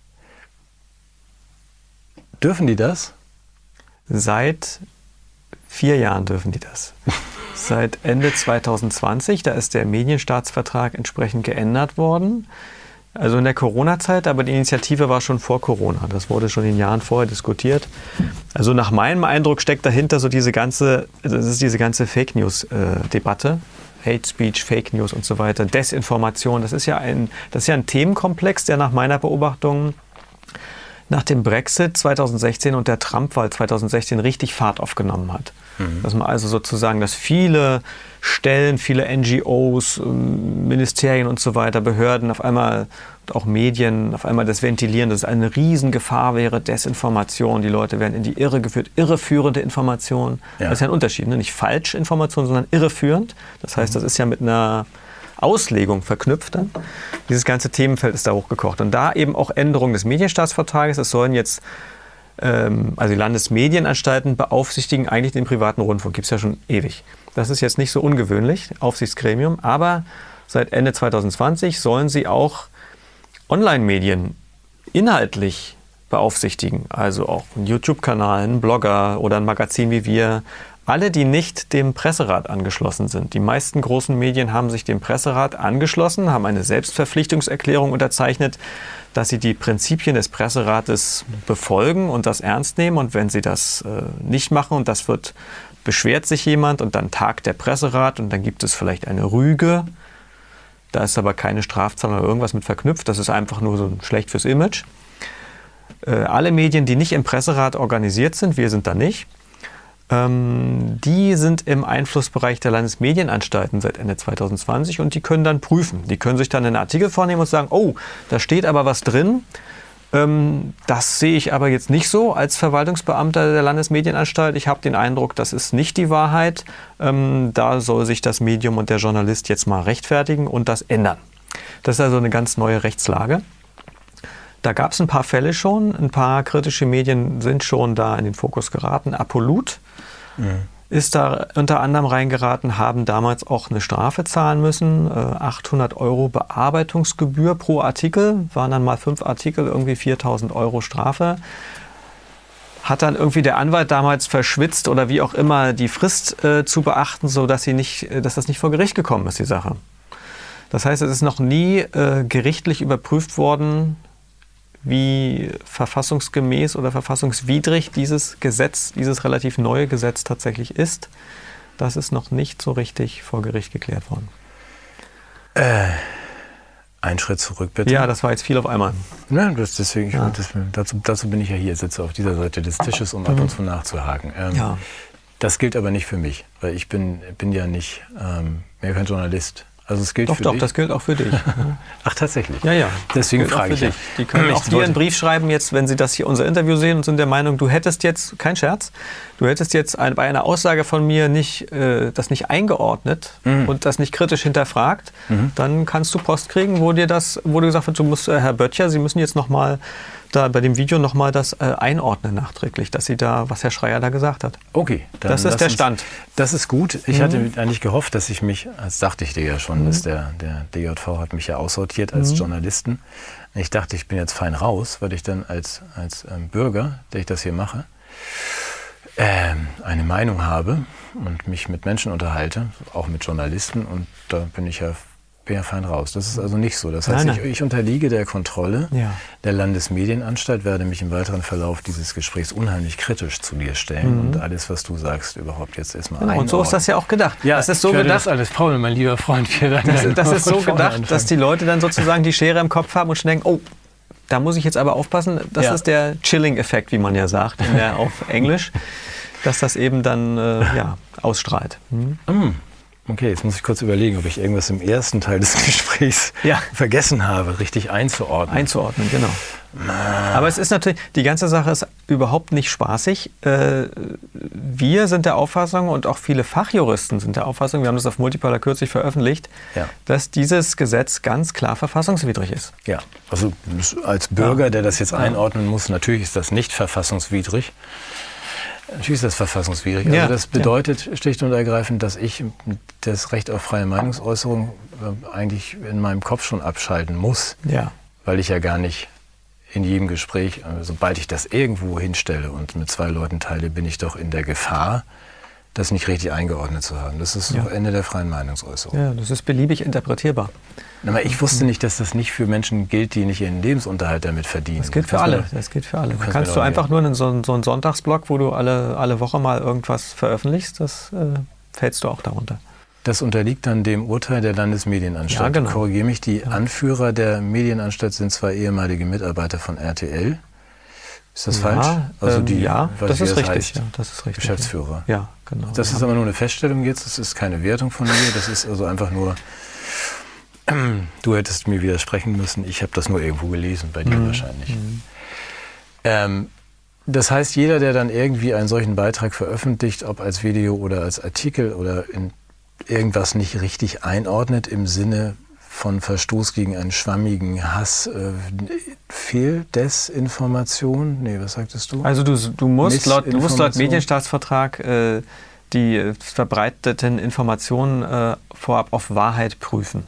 dürfen die das? Seit vier Jahren dürfen die das. Seit Ende zwanzig zwanzig, da ist der Medienstaatsvertrag entsprechend geändert worden. Also in der Corona-Zeit, aber die Initiative war schon vor Corona. Das wurde schon in den Jahren vorher diskutiert. Also nach meinem Eindruck steckt dahinter so diese ganze, das ist diese ganze Fake News-Debatte. Hate Speech, Fake News und so weiter, Desinformation. Das ist ja ein, das ist ja ein Themenkomplex, der nach meiner Beobachtung nach dem Brexit zweitausendsechzehn und der Trump-Wahl zweitausendsechzehn richtig Fahrt aufgenommen hat. Mhm. Dass man also sozusagen, dass viele Stellen, viele N G Os, Ministerien und so weiter, Behörden auf einmal, und auch Medien, auf einmal das ventilieren, dass es eine Riesengefahr wäre, Desinformation, die Leute werden in die Irre geführt, irreführende Informationen. Ja. Das ist ja ein Unterschied, ne? Nicht falsche Informationen, sondern irreführend. Das heißt, das ist ja mit einer Auslegung verknüpft dann. Dieses ganze Themenfeld ist da hochgekocht. Und da eben auch Änderungen des Medienstaatsvertrages. Es sollen jetzt, ähm, also die Landesmedienanstalten beaufsichtigen eigentlich den privaten Rundfunk. Gibt es ja schon ewig. Das ist jetzt nicht so ungewöhnlich, Aufsichtsgremium. Aber seit Ende zweitausendzwanzig sollen sie auch Online-Medien inhaltlich beaufsichtigen. Also auch einen YouTube-Kanal, einen Blogger oder ein Magazin wie wir. Alle, die nicht dem Presserat angeschlossen sind. Die meisten großen Medien haben sich dem Presserat angeschlossen, haben eine Selbstverpflichtungserklärung unterzeichnet, dass sie die Prinzipien des Presserates befolgen und das ernst nehmen. Und wenn sie das äh, nicht machen und das wird, beschwert sich jemand und dann tagt der Presserat und dann gibt es vielleicht eine Rüge. Da ist aber keine Strafzahlung oder irgendwas mit verknüpft. Das ist einfach nur so schlecht fürs Image. Äh, alle Medien, die nicht im Presserat organisiert sind, wir sind da nicht, die sind im Einflussbereich der Landesmedienanstalten seit Ende zweitausendzwanzig und die können dann prüfen. Die können sich dann einen Artikel vornehmen und sagen, oh, da steht aber was drin, das sehe ich aber jetzt nicht so als Verwaltungsbeamter der Landesmedienanstalt. Ich habe den Eindruck, das ist nicht die Wahrheit. Da soll sich das Medium und der Journalist jetzt mal rechtfertigen und das ändern. Das ist also eine ganz neue Rechtslage. Da gab es ein paar Fälle schon, ein paar kritische Medien sind schon da in den Fokus geraten. Apolut mhm. ist da unter anderem reingeraten, haben damals auch eine Strafe zahlen müssen, äh, achthundert Euro Bearbeitungsgebühr pro Artikel, waren dann mal fünf Artikel, irgendwie viertausend Euro Strafe. Hat dann irgendwie der Anwalt damals verschwitzt oder wie auch immer die Frist äh, zu beachten, sodass sie nicht, dass das nicht vor Gericht gekommen ist, die Sache. Das heißt, es ist noch nie äh, gerichtlich überprüft worden, wie verfassungsgemäß oder verfassungswidrig dieses Gesetz, dieses relativ neue Gesetz tatsächlich ist. Das ist noch nicht so richtig vor Gericht geklärt worden. Äh, einen Schritt zurück, bitte. Ja, das war jetzt viel auf einmal. Nein, das, deswegen, ja. das, dazu, dazu bin ich ja hier, sitze auf dieser Seite des Tisches, um mhm. ab und zu nachzuhaken. Ähm, ja. Das gilt aber nicht für mich, weil ich bin, bin ja nicht, ähm, bin ja kein Journalist. Also es gilt doch, für doch, dich. das gilt auch für dich. Ach, tatsächlich? Ja, ja. Deswegen frage ich dich. Die können auch dir einen Brief schreiben, jetzt, wenn sie das hier unser Interview sehen und sind der Meinung, du hättest jetzt, kein Scherz, du hättest jetzt ein, bei einer Aussage von mir nicht, äh, das nicht eingeordnet mhm. und das nicht kritisch hinterfragt, mhm. dann kannst du Post kriegen, wo dir das, wo du gesagt hast, du musst, äh, Herr Böttcher, Sie müssen jetzt nochmal da bei dem Video nochmal das äh, einordnen nachträglich, dass Sie da, was Herr Schreier da gesagt hat. Okay. Dann das ist der Stand. Uns, das ist gut. Ich mhm. hatte eigentlich gehofft, dass ich mich, das dachte ich dir ja schon, mhm. dass der, der D J V hat mich ja aussortiert als mhm. Journalisten. Ich dachte, ich bin jetzt fein raus, weil ich dann als, als ähm, Bürger, der ich das hier mache, ähm, eine Meinung habe und mich mit Menschen unterhalte, auch mit Journalisten, und da bin ich ja bin ja fein raus. Das ist also nicht so. Das heißt, nein, nein. Ich, ich unterliege der Kontrolle ja. der Landesmedienanstalt, werde mich im weiteren Verlauf dieses Gesprächs unheimlich kritisch zu dir stellen mhm. und alles, was du sagst, überhaupt jetzt erstmal genau, einordnen. Und so ist das ja auch gedacht. Ja, das ist so ich werde gedacht, das alles, Paul, mein lieber Freund. Wir das, das ist so gedacht, anfangen. Dass die Leute dann sozusagen die Schere im Kopf haben und schon denken, oh, da muss ich jetzt aber aufpassen. Das ja. ist der Chilling-Effekt, wie man ja sagt in der, auf Englisch, dass das eben dann äh, ja, ausstrahlt. Mhm. Mhm. Okay, jetzt muss ich kurz überlegen, ob ich irgendwas im ersten Teil des Gesprächs ja. vergessen habe, richtig einzuordnen. Einzuordnen, genau. Aber es ist natürlich, die ganze Sache ist überhaupt nicht spaßig. Wir sind der Auffassung und auch viele Fachjuristen sind der Auffassung, wir haben das auf Multipolar kürzlich veröffentlicht, ja. dass dieses Gesetz ganz klar verfassungswidrig ist. Ja, also als Bürger, der das jetzt einordnen muss, natürlich ist das nicht verfassungswidrig. Natürlich ist das verfassungswidrig. Also ja, das bedeutet ja. schlicht und ergreifend, dass ich das Recht auf freie Meinungsäußerung eigentlich in meinem Kopf schon abschalten muss, ja. weil ich ja gar nicht in jedem Gespräch, sobald ich das irgendwo hinstelle und mit zwei Leuten teile, bin ich doch in der Gefahr, das nicht richtig eingeordnet zu haben. Das ist ja. das Ende der freien Meinungsäußerung. Ja, das ist beliebig interpretierbar. Aber ich wusste nicht, dass das nicht für Menschen gilt, die nicht ihren Lebensunterhalt damit verdienen. Das gilt für alle. Das gilt für alle. Du kannst du einfach nur in so einen, so einen Sonntagsblog, wo du alle, alle Woche mal irgendwas veröffentlichst, das äh, fällst du auch darunter. Das unterliegt dann dem Urteil der Landesmedienanstalt. Ja, genau. Ich korrigiere mich, die ja. Anführer der Medienanstalt sind zwei ehemalige Mitarbeiter von R T L. Ist das ja, falsch? Also ähm, die, ja, weiß das ich, wie ist richtig. heißt. Ja, das ist richtig. Geschäftsführer. Ja, genau. Das ist aber nur eine Feststellung jetzt, das ist keine Wertung von mir, das ist also einfach nur, du hättest mir widersprechen müssen, ich habe das nur irgendwo gelesen, bei dir mhm. wahrscheinlich. Mhm. Ähm, das heißt, jeder, der dann irgendwie einen solchen Beitrag veröffentlicht, ob als Video oder als Artikel oder in irgendwas nicht richtig einordnet im Sinne von Verstoß gegen einen schwammigen Hass, äh, Fehldesinformation? Nee, was sagtest du? Also du, du, musst, laut, du musst laut Medienstaatsvertrag äh, die verbreiteten Informationen äh, vorab auf Wahrheit prüfen.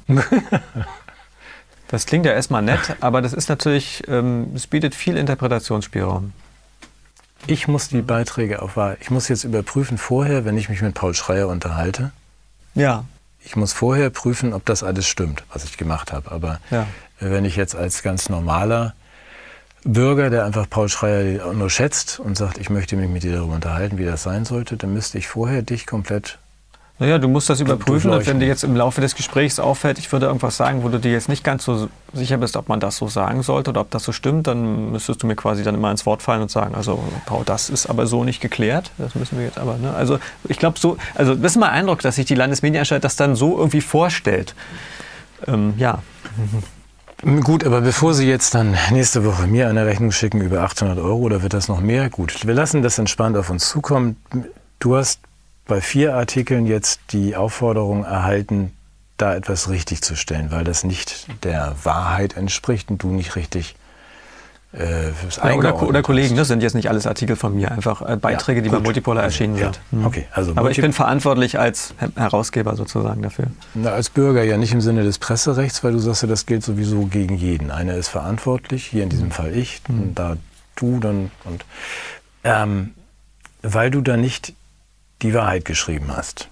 Das klingt ja erstmal nett, aber das ist natürlich, ähm, es bietet viel Interpretationsspielraum. Ich muss die Beiträge auf Wahrheit, ich muss jetzt überprüfen vorher, wenn ich mich mit Paul Schreier unterhalte. Ja. Ich muss vorher prüfen, ob das alles stimmt, was ich gemacht habe. Aber ja. wenn ich jetzt als ganz normaler Bürger, der einfach Paul Schreier nur schätzt und sagt, ich möchte mich mit dir darüber unterhalten, wie das sein sollte, dann müsste ich vorher dich komplett... Naja, du musst das überprüfen und wenn dir jetzt im Laufe des Gesprächs auffällt, ich würde irgendwas sagen, wo du dir jetzt nicht ganz so sicher bist, ob man das so sagen sollte oder ob das so stimmt, dann müsstest du mir quasi dann immer ins Wort fallen und sagen, also Paul, das ist aber so nicht geklärt, das müssen wir jetzt aber, ne? Also ich glaube so, also das ist mein Eindruck, dass sich die Landesmedienanstalt das dann so irgendwie vorstellt. Ähm, ja. Gut, aber bevor Sie jetzt dann nächste Woche mir eine Rechnung schicken über achthundert Euro, oder wird das noch mehr? Gut, wir lassen das entspannt auf uns zukommen. Du hast bei vier Artikeln jetzt die Aufforderung erhalten, da etwas richtig zu stellen, weil das nicht der Wahrheit entspricht und du nicht richtig äh, ja, oder, oder Kollegen, das sind jetzt nicht alles Artikel von mir, einfach äh, Beiträge, ja, die bei Multipolar erschienen ja, sind. Mhm. Okay, also aber ich bin verantwortlich als Herausgeber sozusagen dafür. Na, als Bürger ja nicht im Sinne des Presserechts, weil du sagst ja, das gilt sowieso gegen jeden. Einer ist verantwortlich, hier in diesem mhm. Fall ich, mhm. da du dann und ähm, weil du da nicht die Wahrheit geschrieben hast.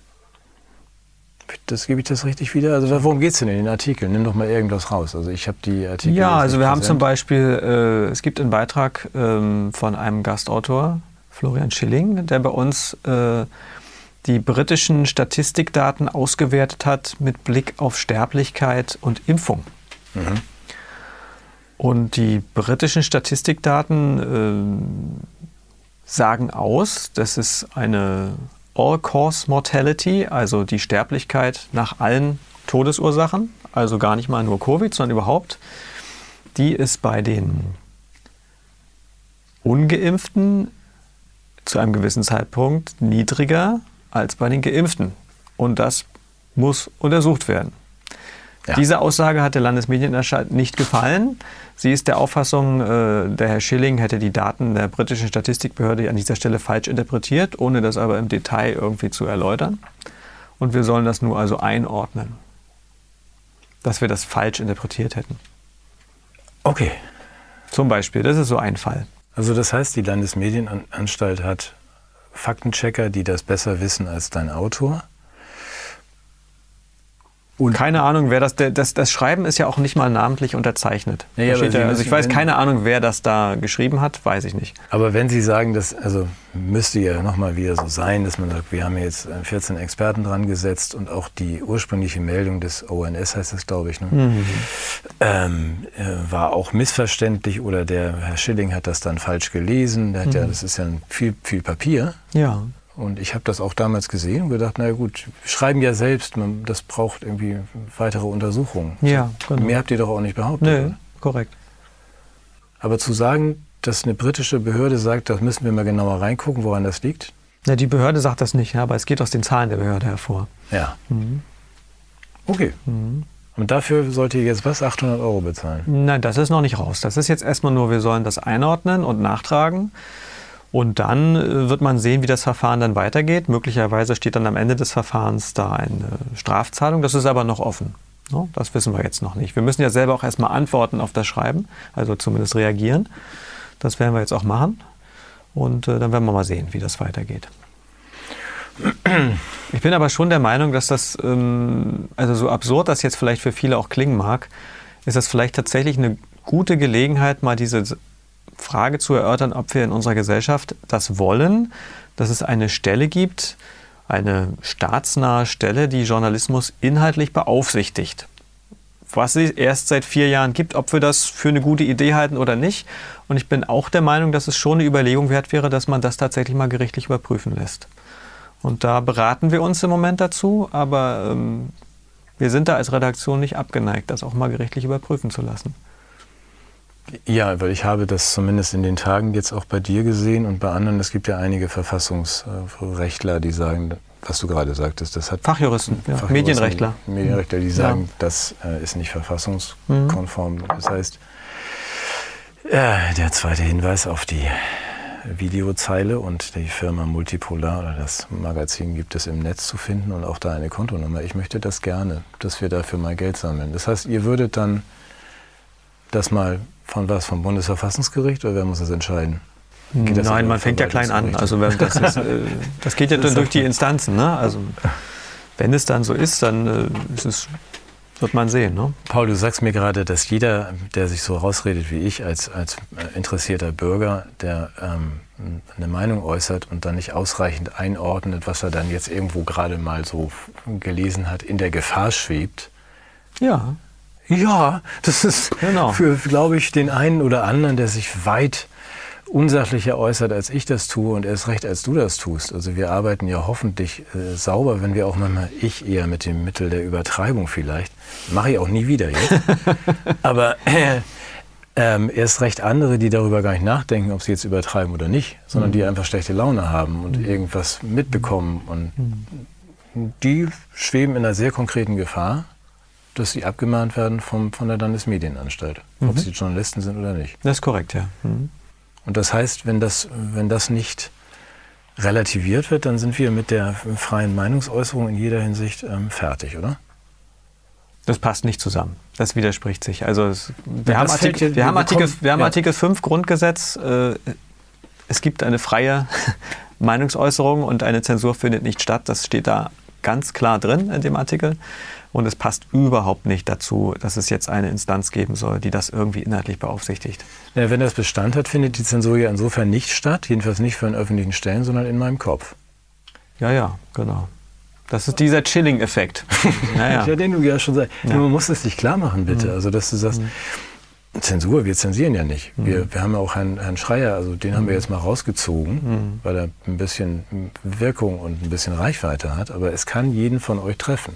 Das gebe ich das richtig wieder? Also worum geht es denn in den Artikeln? Nimm doch mal irgendwas raus. Also ich habe die Artikel. Ja, also wir präsent. haben zum Beispiel, äh, es gibt einen Beitrag ähm, von einem Gastautor, Florian Schilling, der bei uns äh, die britischen Statistikdaten ausgewertet hat mit Blick auf Sterblichkeit und Impfung. Mhm. Und die britischen Statistikdaten äh, sagen aus, dass es eine All-Cause-Mortality, also die Sterblichkeit nach allen Todesursachen, also gar nicht mal nur Covid, sondern überhaupt, die ist bei den Ungeimpften zu einem gewissen Zeitpunkt niedriger als bei den Geimpften. Und das muss untersucht werden. Ja. Diese Aussage hat der Landesmedienanstalt nicht gefallen. Sie ist der Auffassung, äh, der Herr Schilling hätte die Daten der britischen Statistikbehörde an dieser Stelle falsch interpretiert, ohne das aber im Detail irgendwie zu erläutern. Und wir sollen das nur also einordnen, dass wir das falsch interpretiert hätten. Okay. Zum Beispiel, das ist so ein Fall. Also das heißt, die Landesmedienanstalt hat Faktenchecker, die das besser wissen als dein Autor? Und keine Ahnung, wer das, das, das Schreiben ist ja auch nicht mal namentlich unterzeichnet. Ja, ja, ja, also ich weiß keine Ahnung, wer das da geschrieben hat, weiß ich nicht. Aber wenn Sie sagen, das also müsste ja nochmal wieder so sein, dass man sagt, wir haben jetzt vierzehn Experten dran gesetzt und auch die ursprüngliche Meldung des O N S, heißt das, glaube ich, ne? mhm. ähm, äh, war auch missverständlich oder der Herr Schilling hat das dann falsch gelesen. Der hat mhm. ja, das ist ja viel, viel Papier. Ja. Und ich habe das auch damals gesehen und gedacht, na gut, wir schreiben ja selbst, man, das braucht irgendwie weitere Untersuchungen. Ja, genau. Mehr habt ihr doch auch nicht behauptet. Nö, oder? Korrekt. Aber zu sagen, dass eine britische Behörde sagt, das müssen wir mal genauer reingucken, woran das liegt? Ja, die Behörde sagt das nicht, ja, aber es geht aus den Zahlen der Behörde hervor. Ja. Mhm. Okay. Mhm. Und dafür sollt ihr jetzt was, achthundert Euro bezahlen? Nein, das ist noch nicht raus. Das ist jetzt erstmal nur, wir sollen das einordnen und nachtragen. Und dann wird man sehen, wie das Verfahren dann weitergeht. Möglicherweise steht dann am Ende des Verfahrens da eine Strafzahlung. Das ist aber noch offen. Das wissen wir jetzt noch nicht. Wir müssen ja selber auch erstmal antworten auf das Schreiben, also zumindest reagieren. Das werden wir jetzt auch machen. Und dann werden wir mal sehen, wie das weitergeht. Ich bin aber schon der Meinung, dass das, also so absurd das jetzt vielleicht für viele auch klingen mag, ist das vielleicht tatsächlich eine gute Gelegenheit, mal diese Frage zu erörtern, ob wir in unserer Gesellschaft das wollen, dass es eine Stelle gibt, eine staatsnahe Stelle, die Journalismus inhaltlich beaufsichtigt. was es erst seit vier Jahren gibt, ob wir das für eine gute Idee halten oder nicht. Und ich bin auch der Meinung, dass es schon eine Überlegung wert wäre, dass man das tatsächlich mal gerichtlich überprüfen lässt. Und da beraten wir uns im Moment dazu, aber ähm, wir sind da als Redaktion nicht abgeneigt, das auch mal gerichtlich überprüfen zu lassen. Ja, weil ich habe das zumindest in den Tagen jetzt auch bei dir gesehen und bei anderen. Es gibt ja einige Verfassungsrechtler, die sagen, was du gerade sagtest, das hat Fachjuristen, ja. Fachjuristen, Medienrechtler. Medienrechtler, die sagen, ja. das äh, ist nicht verfassungskonform. Mhm. Das heißt, äh, der zweite Hinweis auf die Videozeile und die Firma Multipolar oder das Magazin gibt es im Netz zu finden und auch da eine Kontonummer. Ich möchte das gerne, dass wir dafür mal Geld sammeln. Das heißt, ihr würdet dann das mal von was, vom Bundesverfassungsgericht oder wer muss das entscheiden? Geht das Nein, man fängt ja klein an. Also das, ist, äh, das geht ja dann durch die Instanzen. Ne? Also wenn es dann so ist, dann äh, ist es, wird man sehen. Ne? Paul, du sagst mir gerade, dass jeder, der sich so rausredet wie ich, als, als interessierter Bürger, der ähm, eine Meinung äußert und dann nicht ausreichend einordnet, was er dann jetzt irgendwo gerade mal so gelesen hat, in der Gefahr schwebt. Ja. Ja, das ist genau. für, glaube ich, den einen oder anderen, der sich weit unsachlicher äußert, als ich das tue und erst recht, als du das tust. Also wir arbeiten ja hoffentlich äh, sauber, wenn wir auch manchmal, ich eher mit dem Mittel der Übertreibung vielleicht, mache ich auch nie wieder jetzt, aber äh, ähm, erst recht andere, die darüber gar nicht nachdenken, ob sie jetzt übertreiben oder nicht, sondern mhm. die einfach schlechte Laune haben und mhm. irgendwas mitbekommen und mhm. die schweben in einer sehr konkreten Gefahr, dass sie abgemahnt werden vom, von der Landesmedienanstalt, mhm. ob sie Journalisten sind oder nicht. Das ist korrekt, ja. Mhm. Und das heißt, wenn das, wenn das nicht relativiert wird, dann sind wir mit der freien Meinungsäußerung in jeder Hinsicht ähm, fertig, oder? Das passt nicht zusammen. Das widerspricht sich. Also es, wir, ja, haben Artikel, ja, wir, haben Artikel, kommen, wir haben ja. Artikel fünf Grundgesetz. Äh, es gibt eine freie Meinungsäußerung und eine Zensur findet nicht statt. Das steht da ganz klar drin in dem Artikel. Und es passt überhaupt nicht dazu, dass es jetzt eine Instanz geben soll, die das irgendwie inhaltlich beaufsichtigt. Ja, wenn das Bestand hat, findet die Zensur ja insofern nicht statt, jedenfalls nicht für einen öffentlichen Stellen, sondern in meinem Kopf. Ja, ja, genau. Das ist dieser Chilling-Effekt. Ja, ja. Den du ja schon sagst. Ja. Man muss es dich klar machen, bitte. Mhm. Also, dass du sagst, mhm. Zensur, wir zensieren ja nicht. Mhm. Wir, wir haben ja auch Herrn, Herrn Schreier, also den mhm. haben wir jetzt mal rausgezogen, mhm. weil er ein bisschen Wirkung und ein bisschen Reichweite hat. Aber es kann jeden von euch treffen.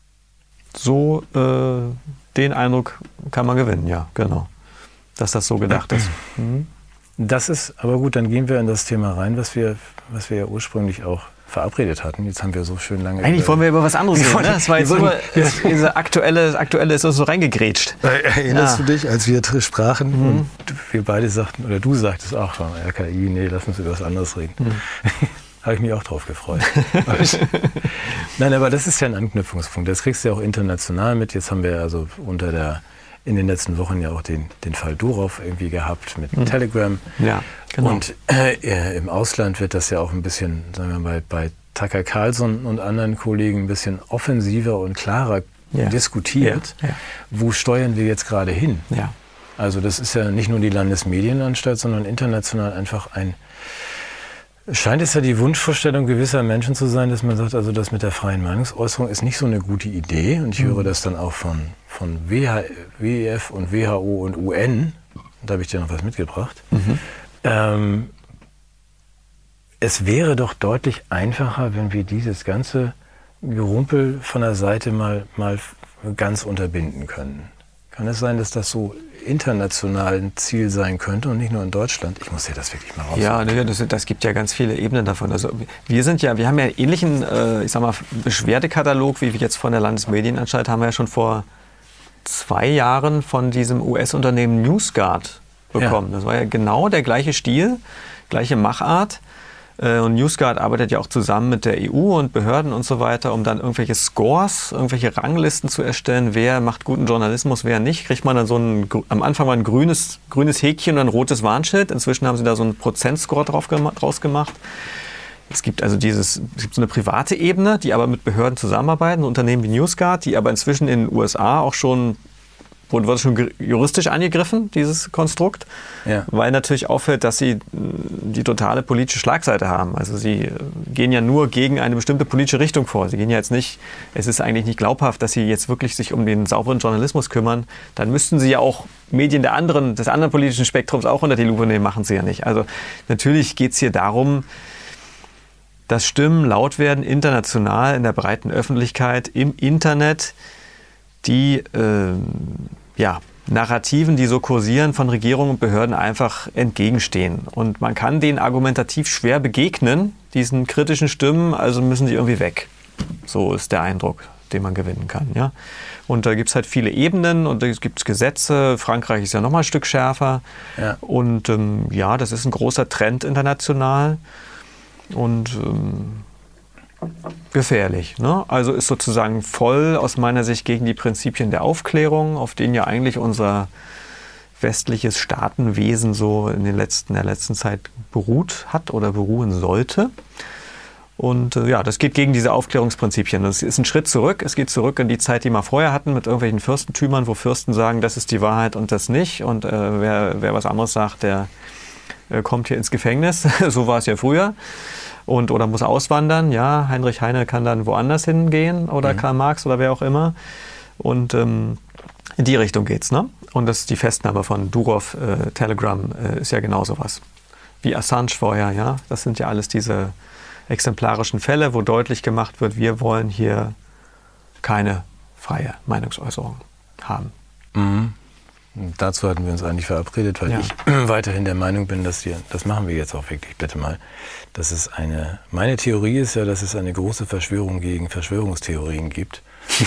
So, äh, den Eindruck kann man gewinnen, ja, genau. Dass das so gedacht ist. Mhm. Das ist, aber gut, dann gehen wir in das Thema rein, was wir, was wir ja ursprünglich auch verabredet hatten. Jetzt haben wir so schön lange... Eigentlich über, wollen wir über was anderes reden, ne? Das war jetzt nur diese aktuelle, das aktuelle ist so reingegrätscht. Erinnerst ja. du dich, als wir sprachen mhm. und wir beide sagten, oder du sagtest auch von R K I, nee, lass uns über was anderes reden. Mhm. Habe ich mich auch drauf gefreut. Nein, aber das ist ja ein Anknüpfungspunkt. Das kriegst du ja auch international mit. Jetzt haben wir also unter der, in den letzten Wochen ja auch den, den Fall Durov irgendwie gehabt mit mhm. Telegram. Ja, genau. Und äh, im Ausland wird das ja auch ein bisschen, sagen wir mal, bei Tucker Carlson und anderen Kollegen ein bisschen offensiver und klarer ja. diskutiert. Ja. Ja. Wo steuern wir jetzt gerade hin? Ja. Also das ist ja nicht nur die Landesmedienanstalt, sondern international einfach ein... Scheint es ja die Wunschvorstellung gewisser Menschen zu sein, dass man sagt, also das mit der freien Meinungsäußerung ist nicht so eine gute Idee. Und ich mhm. höre das dann auch von, von W E F und W H O und U N. Da habe ich dir noch was mitgebracht. Mhm. Ähm, es wäre doch deutlich einfacher, wenn wir dieses ganze Gerumpel von der Seite mal, mal ganz unterbinden können. Kann es sein, dass das so international ein Ziel sein könnte und nicht nur in Deutschland? Ich muss dir das wirklich mal raussuchen. Ja, ne, das, das gibt ja ganz viele Ebenen davon. Also wir sind ja, wir haben ja einen ähnlichen, äh, ich sag mal, Beschwerdekatalog, wie wir jetzt von der Landesmedienanstalt haben wir ja schon vor zwei Jahren von diesem U S-Unternehmen NewsGuard bekommen. Ja. Das war ja genau der gleiche Stil, gleiche Machart. Und NewsGuard arbeitet ja auch zusammen mit der E U und Behörden und so weiter, um dann irgendwelche Scores, irgendwelche Ranglisten zu erstellen. Wer macht guten Journalismus, wer nicht. Kriegt man dann so ein, am Anfang mal ein grünes, grünes Häkchen und ein rotes Warnschild. Inzwischen haben sie da so einen Prozentscore drauf, draus gemacht. Es gibt also dieses, es gibt so eine private Ebene, die aber mit Behörden zusammenarbeiten, Unternehmen wie NewsGuard, die aber inzwischen in den U S A auch schon wurde, wurde schon juristisch angegriffen, dieses Konstrukt, ja. weil natürlich auffällt, dass sie die totale politische Schlagseite haben. Also sie gehen ja nur gegen eine bestimmte politische Richtung vor. Sie gehen ja jetzt nicht, es ist eigentlich nicht glaubhaft, dass sie jetzt wirklich sich um den sauberen Journalismus kümmern. Dann müssten sie ja auch Medien der anderen, des anderen politischen Spektrums auch unter die Lupe nehmen, machen sie ja nicht. Also natürlich geht es hier darum, dass Stimmen laut werden, international, in der breiten Öffentlichkeit, im Internet, die äh, ja, Narrativen, die so kursieren, von Regierungen und Behörden einfach entgegenstehen. Und man kann denen argumentativ schwer begegnen, diesen kritischen Stimmen, also müssen sie irgendwie weg. So ist der Eindruck, den man gewinnen kann. Ja? Und da gibt es halt viele Ebenen und da gibt es Gesetze. Frankreich ist ja noch mal ein Stück schärfer. Ja. Und ähm, ja, das ist ein großer Trend international. Und ähm, gefährlich. Ne? Also ist sozusagen voll aus meiner Sicht gegen die Prinzipien der Aufklärung, auf denen ja eigentlich unser westliches Staatenwesen so in, den letzten, in der letzten Zeit beruht hat oder beruhen sollte. Und äh, ja, das geht gegen diese Aufklärungsprinzipien. Das ist ein Schritt zurück. Es geht zurück in die Zeit, die wir vorher hatten mit irgendwelchen Fürstentümern, wo Fürsten sagen, das ist die Wahrheit und das nicht. Und äh, wer, wer was anderes sagt, der äh, kommt hier ins Gefängnis. So war es ja früher. Und, oder muss auswandern, ja, Heinrich Heine kann dann woanders hingehen oder mhm. Karl Marx oder wer auch immer. Und ähm, in die Richtung geht's, ne? Und das ist die Festnahme von Durov, äh, Telegram, äh, ist ja genau sowas. Wie Assange vorher, ja. Das sind ja alles diese exemplarischen Fälle, wo deutlich gemacht wird, wir wollen hier keine freie Meinungsäußerung haben. Mhm. Dazu hatten wir uns eigentlich verabredet, weil ja. ich weiterhin der Meinung bin, dass wir, das machen wir jetzt auch wirklich bitte mal, dass es eine, meine Theorie ist ja, dass es eine große Verschwörung gegen Verschwörungstheorien gibt.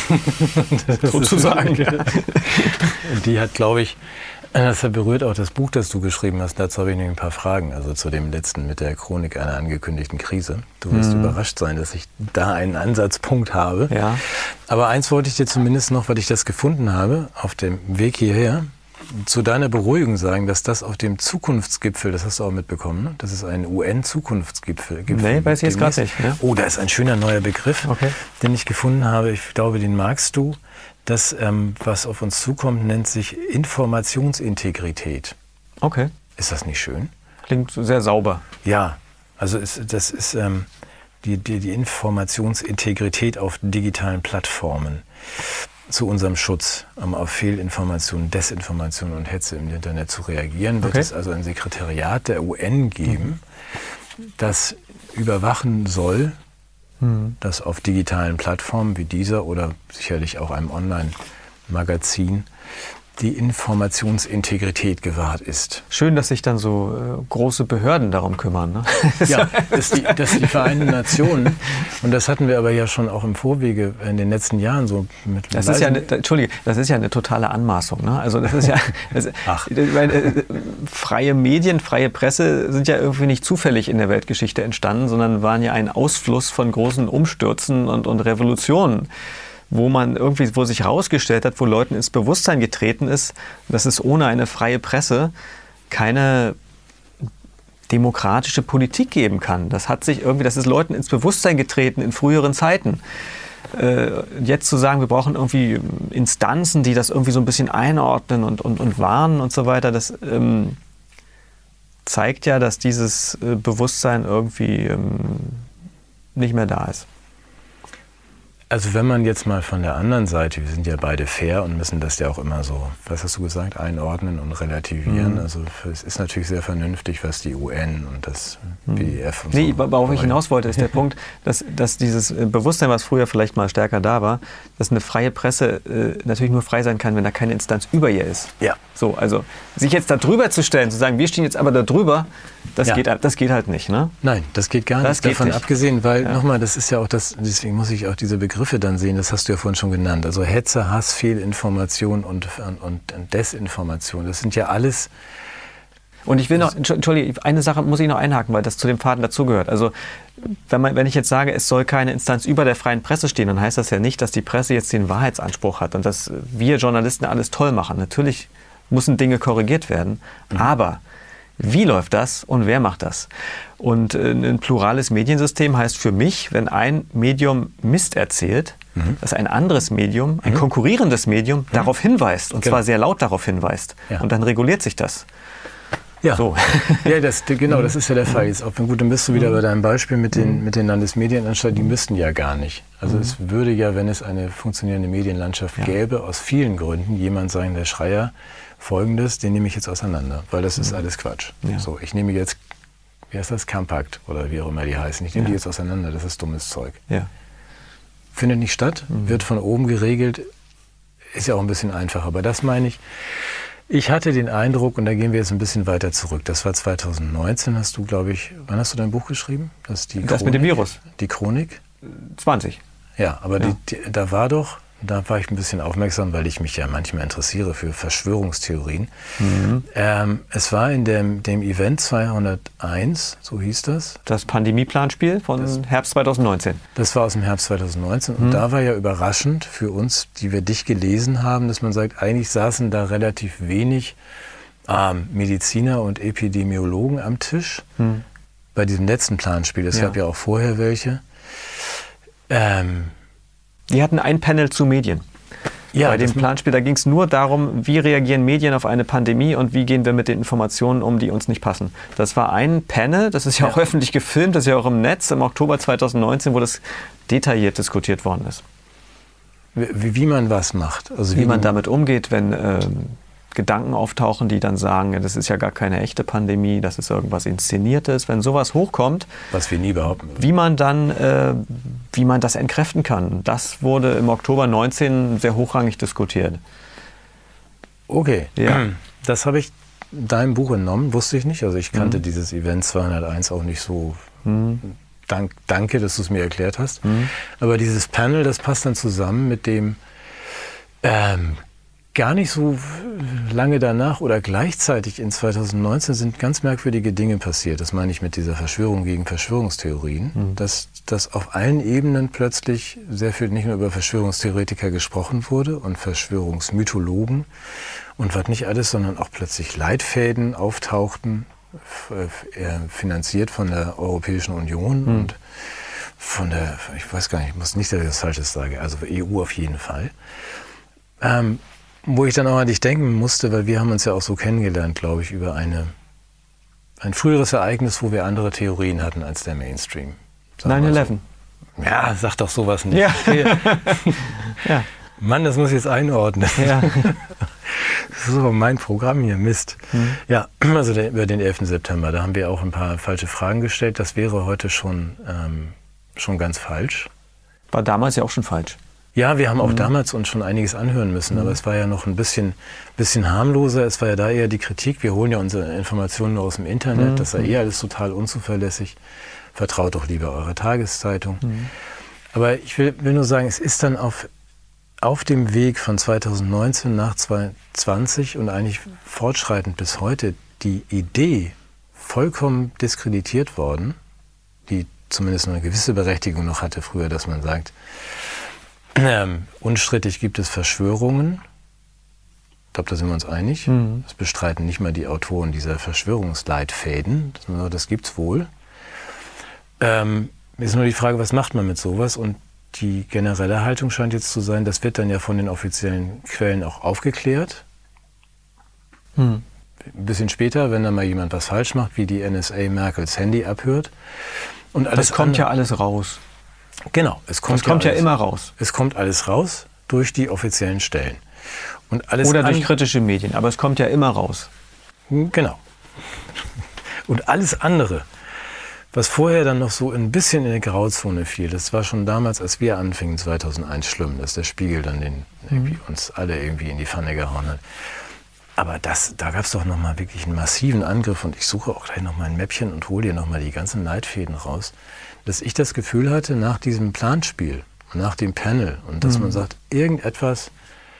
Sozusagen, ja. Die hat, glaube ich, das berührt auch das Buch, das du geschrieben hast. Dazu habe ich nämlich ein paar Fragen, also zu dem letzten mit der Chronik einer angekündigten Krise. Du wirst mhm. überrascht sein, dass ich da einen Ansatzpunkt habe. Ja. Aber eins wollte ich dir zumindest noch, weil ich das gefunden habe, auf dem Weg hierher, zu deiner Beruhigung sagen, dass das auf dem Zukunftsgipfel, das hast du auch mitbekommen, ne? Das ist ein U N-Zukunftsgipfel. Nee, weiß ich jetzt gerade nicht. Ne? Oh, da ist ein schöner neuer Begriff, okay. den ich gefunden habe. Ich glaube, den magst du. Das, ähm, was auf uns zukommt, nennt sich Informationsintegrität. Okay. Ist das nicht schön? Klingt sehr sauber. Ja, also ist, das ist ähm, die, die, die Informationsintegrität auf digitalen Plattformen zu unserem Schutz, um auf Fehlinformationen, Desinformationen und Hetze im Internet zu reagieren, wird okay. es also ein Sekretariat der U N geben, mhm. das überwachen soll, mhm. dass auf digitalen Plattformen wie dieser oder sicherlich auch einem Online-Magazin die Informationsintegrität gewahrt ist. Schön, dass sich dann so äh, große Behörden darum kümmern. Ne? Ja, dass die, dass die Vereinten Nationen, und das hatten wir aber ja schon auch im Vorwege in den letzten Jahren so mit das ist ja eine, Entschuldige, das ist ja eine totale Anmaßung. Ne? Also das ist ja, das, Ach. Meine, äh, freie Medien, freie Presse sind ja irgendwie nicht zufällig in der Weltgeschichte entstanden, sondern waren ja ein Ausfluss von großen Umstürzen und, und Revolutionen, wo man irgendwie, wo sich herausgestellt hat, wo Leuten ins Bewusstsein getreten ist, dass es ohne eine freie Presse keine demokratische Politik geben kann. Das hat sich irgendwie, das ist Leuten ins Bewusstsein getreten in früheren Zeiten. Äh, jetzt zu sagen, wir brauchen irgendwie Instanzen, die das irgendwie so ein bisschen einordnen und, und, und warnen und so weiter, das ähm, zeigt ja, dass dieses äh, Bewusstsein irgendwie ähm, nicht mehr da ist. Also wenn man jetzt mal von der anderen Seite, wir sind ja beide fair und müssen das ja auch immer so, was hast du gesagt, einordnen und relativieren. Mhm. Also es ist natürlich sehr vernünftig, was die U N und das mhm. B D F und nee, so. Worauf ich hinaus wollte, ist der Punkt, dass, dass dieses Bewusstsein, was früher vielleicht mal stärker da war, dass eine freie Presse äh, natürlich nur frei sein kann, wenn da keine Instanz über ihr ist. Ja. So, also sich jetzt da drüber zu stellen, zu sagen, wir stehen jetzt aber da drüber, das, ja. geht, das geht halt nicht, ne? Nein, das geht gar das nicht. Geht davon nicht. Abgesehen, weil ja. nochmal, das ist ja auch das, deswegen muss ich auch diese Begriffe dann sehen, das hast du ja vorhin schon genannt. Also Hetze, Hass, Fehlinformation und, und, und Desinformation, das sind ja alles. Und ich will noch, Entschuldigung, eine Sache muss ich noch einhaken, weil das zu dem Faden dazugehört. Also wenn, man, wenn ich jetzt sage, es soll keine Instanz über der freien Presse stehen, dann heißt das ja nicht, dass die Presse jetzt den Wahrheitsanspruch hat und dass wir Journalisten alles toll machen. Natürlich müssen Dinge korrigiert werden, mhm. aber Wie läuft das und wer macht das? Und ein plurales Mediensystem heißt für mich, wenn ein Medium Mist erzählt, mhm. dass ein anderes Medium, ein mhm. konkurrierendes Medium, mhm. darauf hinweist und genau. zwar sehr laut darauf hinweist. Ja. Und dann reguliert sich das. Ja, so. ja das, genau, das ist ja der Fall. Jetzt auch, gut, dann bist du wieder bei deinem Beispiel mit den, mit den Landesmedienanstalten, die müssten ja gar nicht. Also mhm. es würde ja, wenn es eine funktionierende Medienlandschaft ja. gäbe, aus vielen Gründen jemand sagen, der Schreier, Folgendes, den nehme ich jetzt auseinander, weil das ist alles Quatsch. Ja. So, ich nehme jetzt, wie heißt das, Campakt oder wie auch immer die heißen, ich nehme ja. die jetzt auseinander, das ist dummes Zeug. Ja. Findet nicht statt, mhm. wird von oben geregelt, ist ja auch ein bisschen einfacher, aber das meine ich. Ich hatte den Eindruck, und da gehen wir jetzt ein bisschen weiter zurück, das war zweitausendneunzehn, hast du, glaube ich, wann hast du dein Buch geschrieben? Das, ist die das Chronik, mit dem Virus. Die Chronik? zwanzig. Ja, aber ja. Die, die, da war doch, da war ich ein bisschen aufmerksam, weil ich mich ja manchmal interessiere für Verschwörungstheorien. Mhm. Ähm, es war in dem, dem Event zweihunderteins, so hieß das. Das Pandemieplanspiel von das, Herbst zweitausendneunzehn. Das war aus dem Herbst zweitausendneunzehn. Mhm. Und da war ja überraschend für uns, die wir dich gelesen haben, dass man sagt, eigentlich saßen da relativ wenig ähm, Mediziner und Epidemiologen am Tisch. Mhm. Bei diesem letzten Planspiel. Es ja. gab ja auch vorher welche. Ähm, Die hatten ein Panel zu Medien. Ja, bei dem Planspiel, da ging es nur darum, wie reagieren Medien auf eine Pandemie und wie gehen wir mit den Informationen um, die uns nicht passen. Das war ein Panel, das ist ja, ja. auch öffentlich gefilmt, das ist ja auch im Netz, im Oktober zweitausendneunzehn, wo das detailliert diskutiert worden ist. Wie, wie man was macht. Also wie, wie man damit umgeht, wenn ähm, Gedanken auftauchen, die dann sagen, das ist ja gar keine echte Pandemie, das ist irgendwas Inszeniertes. Wenn sowas hochkommt, was wir nie behaupten würden. Wie man dann, äh, wie man das entkräften kann, das wurde im Oktober neunzehn sehr hochrangig diskutiert. Okay, ja. Das habe ich deinem Buch entnommen, wusste ich nicht. Also ich kannte mhm. dieses Event zweihunderteins auch nicht so. Mhm. Dank, danke, dass du es mir erklärt hast. Mhm. Aber dieses Panel, das passt dann zusammen mit dem ähm, gar nicht so lange danach oder gleichzeitig in zweitausendneunzehn sind ganz merkwürdige Dinge passiert. Das meine ich mit dieser Verschwörung gegen Verschwörungstheorien. Mhm. Dass, dass auf allen Ebenen plötzlich sehr viel nicht nur über Verschwörungstheoretiker gesprochen wurde und Verschwörungsmythologen und was nicht alles, sondern auch plötzlich Leitfäden auftauchten, finanziert von der Europäischen Union mhm. und von der, ich weiß gar nicht, ich muss nicht, dass ich das Falsches sage, also E U auf jeden Fall. Ähm, Wo ich dann auch an dich denken musste, weil wir haben uns ja auch so kennengelernt, glaube ich, über eine, ein früheres Ereignis, wo wir andere Theorien hatten als der Mainstream. neun elf. So. Ja, sag doch sowas nicht. Ja. ja. Mann, das muss ich jetzt einordnen. Ja. Das ist aber mein Programm hier, Mist. Mhm. Ja, also der, über den elften September, da haben wir auch ein paar falsche Fragen gestellt. Das wäre heute schon, ähm, schon ganz falsch. War damals ja auch schon falsch. Ja, wir haben auch mhm. damals uns schon einiges anhören müssen, mhm. aber es war ja noch ein bisschen, bisschen harmloser. Es war ja da eher die Kritik. Wir holen ja unsere Informationen nur aus dem Internet. Mhm. Das sei eh alles total unzuverlässig. Vertraut doch lieber eurer Tageszeitung. Mhm. Aber ich will, will nur sagen, es ist dann auf, auf dem Weg von zweitausendneunzehn nach zweitausendzwanzig und eigentlich fortschreitend bis heute die Idee vollkommen diskreditiert worden, die zumindest eine gewisse Berechtigung noch hatte früher, dass man sagt, Ähm, unstrittig gibt es Verschwörungen. Ich glaube, da sind wir uns einig. Mhm. Das bestreiten nicht mal die Autoren dieser Verschwörungsleitfäden. Das, das gibt es wohl. Ähm, ist nur die Frage, was macht man mit sowas? Und die generelle Haltung scheint jetzt zu sein, das wird dann ja von den offiziellen Quellen auch aufgeklärt. Mhm. Ein bisschen später, wenn dann mal jemand was falsch macht, wie die N S A Merkels Handy abhört. Und alles das kommt andere, ja alles raus. Genau, es kommt, es kommt ja, alles, ja immer raus. Es kommt alles raus durch die offiziellen Stellen. Und alles Oder durch kritische Medien, aber es kommt ja immer raus. Genau. Und alles andere, was vorher dann noch so ein bisschen in eine Grauzone fiel, das war schon damals, als wir anfingen, zweitausendeins schlimm, dass der Spiegel dann den, irgendwie mhm. uns alle irgendwie in die Pfanne gehauen hat. Aber das, da gab es doch nochmal wirklich einen massiven Angriff und ich suche auch gleich nochmal ein Mäppchen und hole dir nochmal die ganzen Leitfäden raus, dass ich das Gefühl hatte, nach diesem Planspiel, nach dem Panel und dass mhm. man sagt, irgendetwas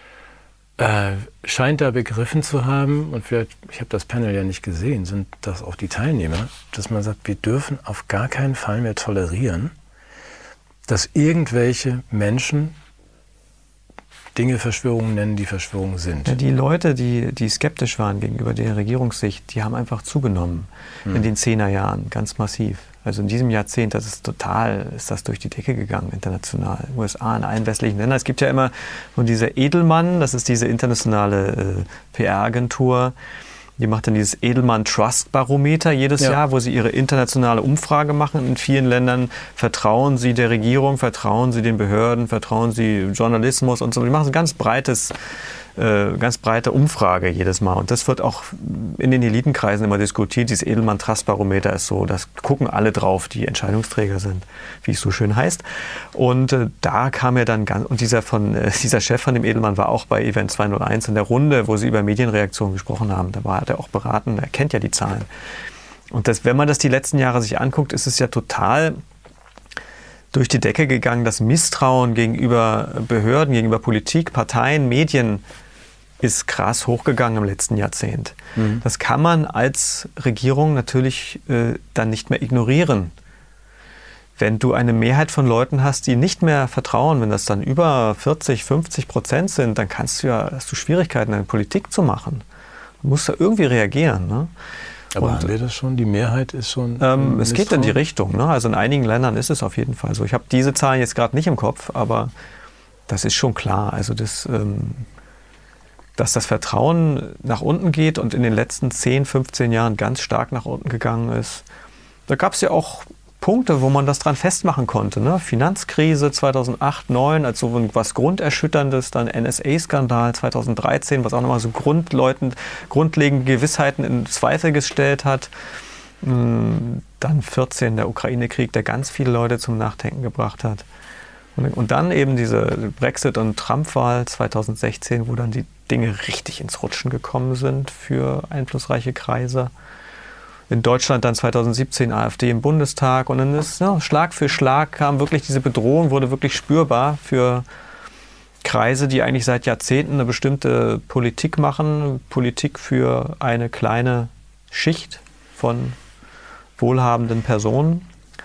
äh, scheint da begriffen zu haben und vielleicht, ich habe das Panel ja nicht gesehen, sind das auch die Teilnehmer, dass man sagt, wir dürfen auf gar keinen Fall mehr tolerieren, dass irgendwelche Menschen Dinge Verschwörungen nennen, die Verschwörungen sind. Ja, die Leute, die, die skeptisch waren gegenüber der Regierungssicht, die haben einfach zugenommen hm. in den Zehnerjahren, ganz massiv. Also in diesem Jahrzehnt, das ist total, ist das durch die Decke gegangen, international. U S A, in allen westlichen Ländern. Es gibt ja immer von dieser Edelmann, das ist diese internationale äh, P R-Agentur, die macht dann dieses Edelmann Trust Barometer jedes ja. Jahr, wo sie ihre internationale Umfrage machen. In vielen Ländern vertrauen sie der Regierung, vertrauen sie den Behörden, vertrauen sie Journalismus und so. Die machen ein ganz breites, äh, ganz breite Umfrage jedes Mal. Und das wird auch in den Elitenkreisen immer diskutiert. Dieses Edelmann Trust Barometer ist so, das gucken alle drauf, die Entscheidungsträger sind, wie es so schön heißt. Und äh, da kam er dann ganz, und dieser, von, äh, dieser Chef von dem Edelmann war auch bei Event zweihunderteins in der Runde, wo sie über Medienreaktionen gesprochen haben. Da war, hat er auch beraten, er kennt ja die Zahlen. Und das, wenn man das die letzten Jahre sich anguckt, ist es ja total durch die Decke gegangen. Das Misstrauen gegenüber Behörden, gegenüber Politik, Parteien, Medien ist krass hochgegangen im letzten Jahrzehnt. Mhm. Das kann man als Regierung natürlich äh, dann nicht mehr ignorieren. Wenn du eine Mehrheit von Leuten hast, die nicht mehr vertrauen, wenn das dann über vierzig, fünfzig Prozent sind, dann kannst du ja, hast du Schwierigkeiten, eine Politik zu machen. Du musst da irgendwie reagieren. Ne? Aber Und, haben wir das schon? Die Mehrheit ist schon... Ähm, es geht in die Richtung. Ne? Also in einigen Ländern ist es auf jeden Fall so. Ich habe diese Zahlen jetzt gerade nicht im Kopf, aber das ist schon klar. Also das, ähm, dass das Vertrauen nach unten geht und in den letzten zehn, fünfzehn Jahren ganz stark nach unten gegangen ist. Da gab es ja auch Punkte, wo man das dran festmachen konnte. Ne? Finanzkrise zweitausendacht, zweitausendneun, als so was Grunderschütterndes, dann N S A-Skandal zweitausenddreizehn, was auch nochmal so grundlegende Gewissheiten in Zweifel gestellt hat. Dann vierzehn, der Ukraine-Krieg, der ganz viele Leute zum Nachdenken gebracht hat. Und dann eben diese Brexit- und Trump-Wahl zweitausendsechzehn, wo dann die Dinge richtig ins Rutschen gekommen sind für einflussreiche Kreise. In Deutschland dann zweitausendsiebzehn AfD im Bundestag und dann ist ja, Schlag für Schlag kam wirklich diese Bedrohung, wurde wirklich spürbar für Kreise, die eigentlich seit Jahrzehnten eine bestimmte Politik machen, Politik für eine kleine Schicht von wohlhabenden Personen.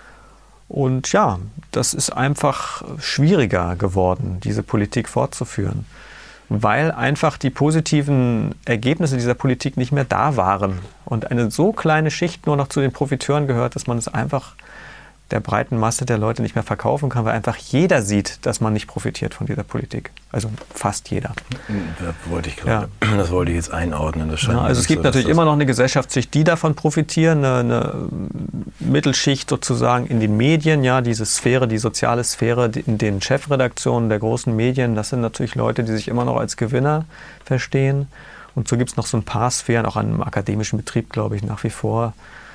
Und ja, das ist einfach schwieriger geworden, diese Politik fortzuführen, weil einfach die positiven Ergebnisse dieser Politik nicht mehr da waren und eine so kleine Schicht nur noch zu den Profiteuren gehört, dass man es einfach der breiten Masse der Leute nicht mehr verkaufen kann, weil einfach jeder sieht, dass man nicht profitiert von dieser Politik. Also fast jeder. Da wollte ich gerade, ja. Das wollte ich jetzt einordnen. Das ja, also es gibt so, natürlich immer noch eine Gesellschaftsschicht, die davon profitieren, eine, eine Mittelschicht sozusagen in den Medien, ja, diese Sphäre, die soziale Sphäre in den Chefredaktionen der großen Medien, das sind natürlich Leute, die sich immer noch als Gewinner verstehen. Und so gibt es noch so ein paar Sphären, auch an einem akademischen Betrieb, glaube ich, nach wie vor,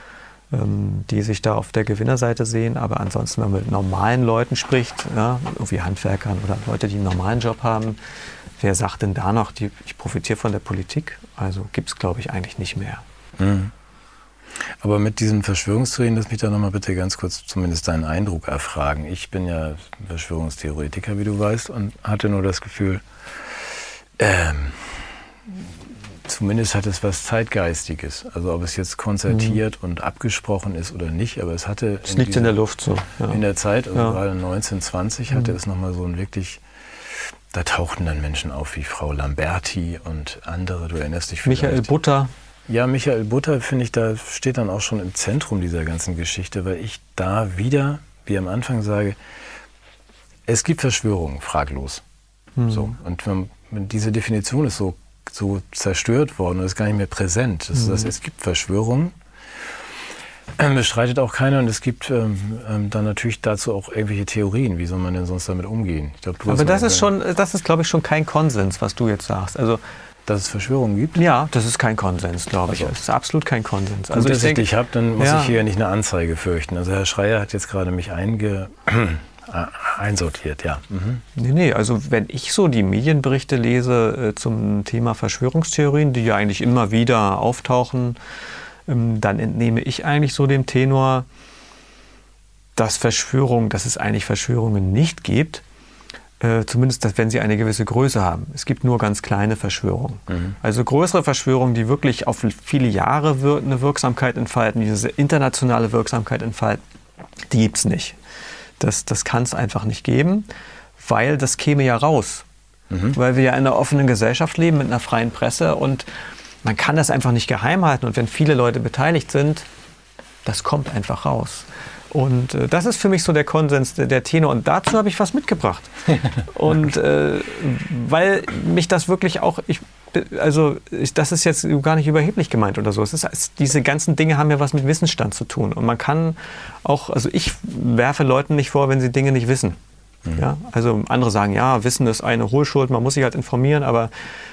die sich da auf der Gewinnerseite sehen. Aber ansonsten, wenn man mit normalen Leuten spricht, ja, irgendwie Handwerkern oder Leute, die einen normalen Job haben, wer sagt denn da noch, die, ich profitiere von der Politik? Also gibt es, glaube ich, eigentlich nicht mehr. Mhm. Aber mit diesen Verschwörungstheorien, lass mich da nochmal bitte ganz kurz zumindest deinen Eindruck erfragen. Ich bin ja Verschwörungstheoretiker, wie du weißt, und hatte nur das Gefühl, ähm, zumindest hat es was Zeitgeistiges. Also ob es jetzt konzertiert mhm. und abgesprochen ist oder nicht, aber es hatte... Es liegt in der Luft so. Ja. In der Zeit, also ja. gerade neunzehnhundertzwanzig, mhm. hatte es nochmal so ein wirklich... Da tauchten dann Menschen auf wie Frau Lamberti und andere, du erinnerst dich vielleicht. Michael Butter. Ja, Michael Butter, finde ich, da steht dann auch schon im Zentrum dieser ganzen Geschichte, weil ich da wieder, wie am Anfang sage, es gibt Verschwörungen, fraglos. Mhm. So. Und wenn, wenn diese Definition ist so so zerstört worden und ist gar nicht mehr präsent. Das mhm. heißt, es gibt Verschwörungen, ähm, bestreitet auch keiner, und es gibt ähm, ähm, dann natürlich dazu auch irgendwelche Theorien. Wie soll man denn sonst damit umgehen? Ich glaub, du Aber das ist schon, das ist, glaube ich, schon kein Konsens, was du jetzt sagst. Also, dass es Verschwörungen gibt? Ja, das ist kein Konsens, glaube ich. Also. Das ist absolut kein Konsens. Gut, also dass ich dich habe, dann muss ja. ich hier nicht eine Anzeige fürchten. Also Herr Schreier hat jetzt gerade mich einge... einsortiert, ja. Mhm. Nee, nee, also wenn ich so die Medienberichte lese äh, zum Thema Verschwörungstheorien, die ja eigentlich immer wieder auftauchen, ähm, dann entnehme ich eigentlich so dem Tenor, dass Verschwörung, dass es eigentlich Verschwörungen nicht gibt, äh, zumindest dass, wenn sie eine gewisse Größe haben. Es gibt nur ganz kleine Verschwörungen. Mhm. Also größere Verschwörungen, die wirklich auf viele Jahre wir- eine Wirksamkeit entfalten, diese internationale Wirksamkeit entfalten, die gibt es nicht. Das, das kann es einfach nicht geben, weil das käme ja raus. mhm. weil wir ja in einer offenen Gesellschaft leben mit einer freien Presse und man kann das einfach nicht geheim halten. Und wenn viele Leute beteiligt sind, das kommt einfach raus. Und äh, das ist für mich so der Konsens, der, der Tenor. Und dazu habe ich was mitgebracht. Und äh, weil mich das wirklich auch, ich, also ich, das ist jetzt gar nicht überheblich gemeint oder so. Es ist, es, diese ganzen Dinge haben ja was mit Wissensstand zu tun. Und man kann auch, also ich werfe Leuten nicht vor, wenn sie Dinge nicht wissen. Mhm. Ja? Also andere sagen, ja, Wissen ist eine Hohlschuld, man muss sich halt informieren, aber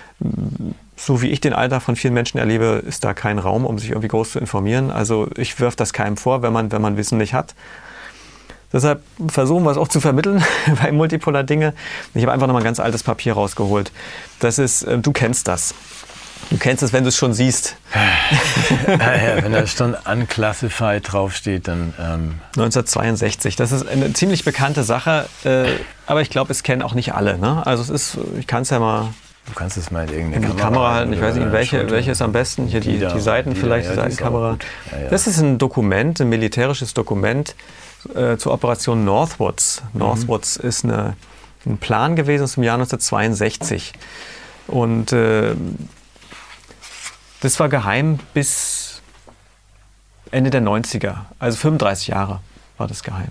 so wie ich den Alltag von vielen Menschen erlebe, ist da kein Raum, um sich irgendwie groß zu informieren. Also ich werfe das keinem vor, wenn man, wenn man Wissen nicht hat. Deshalb versuchen wir es auch zu vermitteln bei Multipolar Dinge. Ich habe einfach noch mal ein ganz altes Papier rausgeholt. Das ist, äh, du kennst das. Du kennst es, wenn du es schon siehst. Ja, ja, wenn da schon unclassified draufsteht, dann... Ähm neunzehnhundertzweiundsechzig. Das ist eine ziemlich bekannte Sache, äh, aber ich glaube, es kennen auch nicht alle. Ne? Also es ist, ich kann es ja mal... Du kannst es mal in irgendeine in die Kamera, Kamera halten. Ich weiß nicht, welche, welche ist am besten. Hier die, die, die Seiten die vielleicht, die, ja, die Seitenkamera. Ja, ja. Das ist ein Dokument, ein militärisches Dokument äh, zur Operation Northwoods. Mhm. Northwoods ist eine, ein Plan gewesen aus dem Jahr neunzehnhundertzweiundsechzig. Und äh, das war geheim bis Ende der neunziger. Also fünfunddreißig Jahre war das geheim.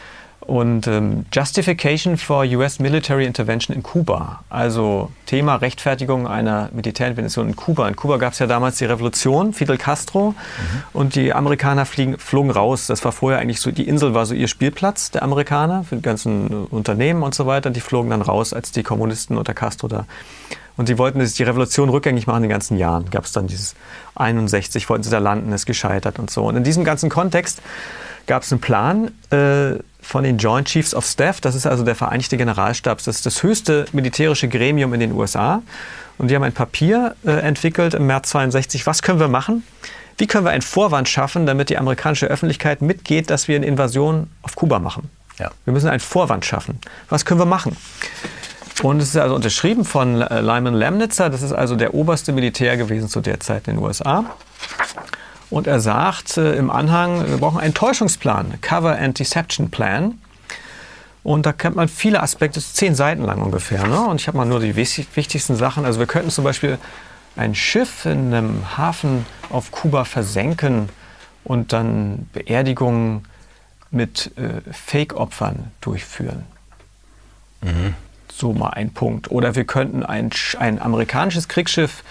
Und ähm, Justification for U S Military Intervention in Kuba, also Thema Rechtfertigung einer Militärintervention in Kuba. In Kuba gab es ja damals die Revolution, Fidel Castro, mhm. und die Amerikaner fliegen, flogen raus. Das war vorher eigentlich so, die Insel war so ihr Spielplatz der Amerikaner für die ganzen Unternehmen und so weiter. Die flogen dann raus, als die Kommunisten unter Castro da. Und sie wollten die Revolution rückgängig machen in den ganzen Jahren. Gab es dann dieses einundsechzig, wollten sie da landen, ist gescheitert und so. Und in diesem ganzen Kontext gab es einen Plan äh, von den Joint Chiefs of Staff, das ist also der Vereinigte Generalstab, das ist das höchste militärische Gremium in den U S A. Und die haben ein Papier äh, entwickelt im März zweiundsechzig. Was können wir machen? Wie können wir einen Vorwand schaffen, damit die amerikanische Öffentlichkeit mitgeht, dass wir eine Invasion auf Kuba machen? Ja. Wir müssen einen Vorwand schaffen. Was können wir machen? Und es ist also unterschrieben von äh, Lyman Lemnitzer, das ist also der oberste Militär gewesen zu der Zeit in den U S A. Und er sagt äh, im Anhang, wir brauchen einen Täuschungsplan, Cover and Deception Plan. Und da kennt man viele Aspekte, das ist zehn Seiten lang ungefähr. Ne? Und ich habe mal nur die wichtigsten Sachen. Also wir könnten zum Beispiel ein Schiff in einem Hafen auf Kuba versenken und dann Beerdigungen mit äh, Fake-Opfern durchführen. Mhm. So mal ein Punkt. Oder wir könnten ein, ein amerikanisches Kriegsschiff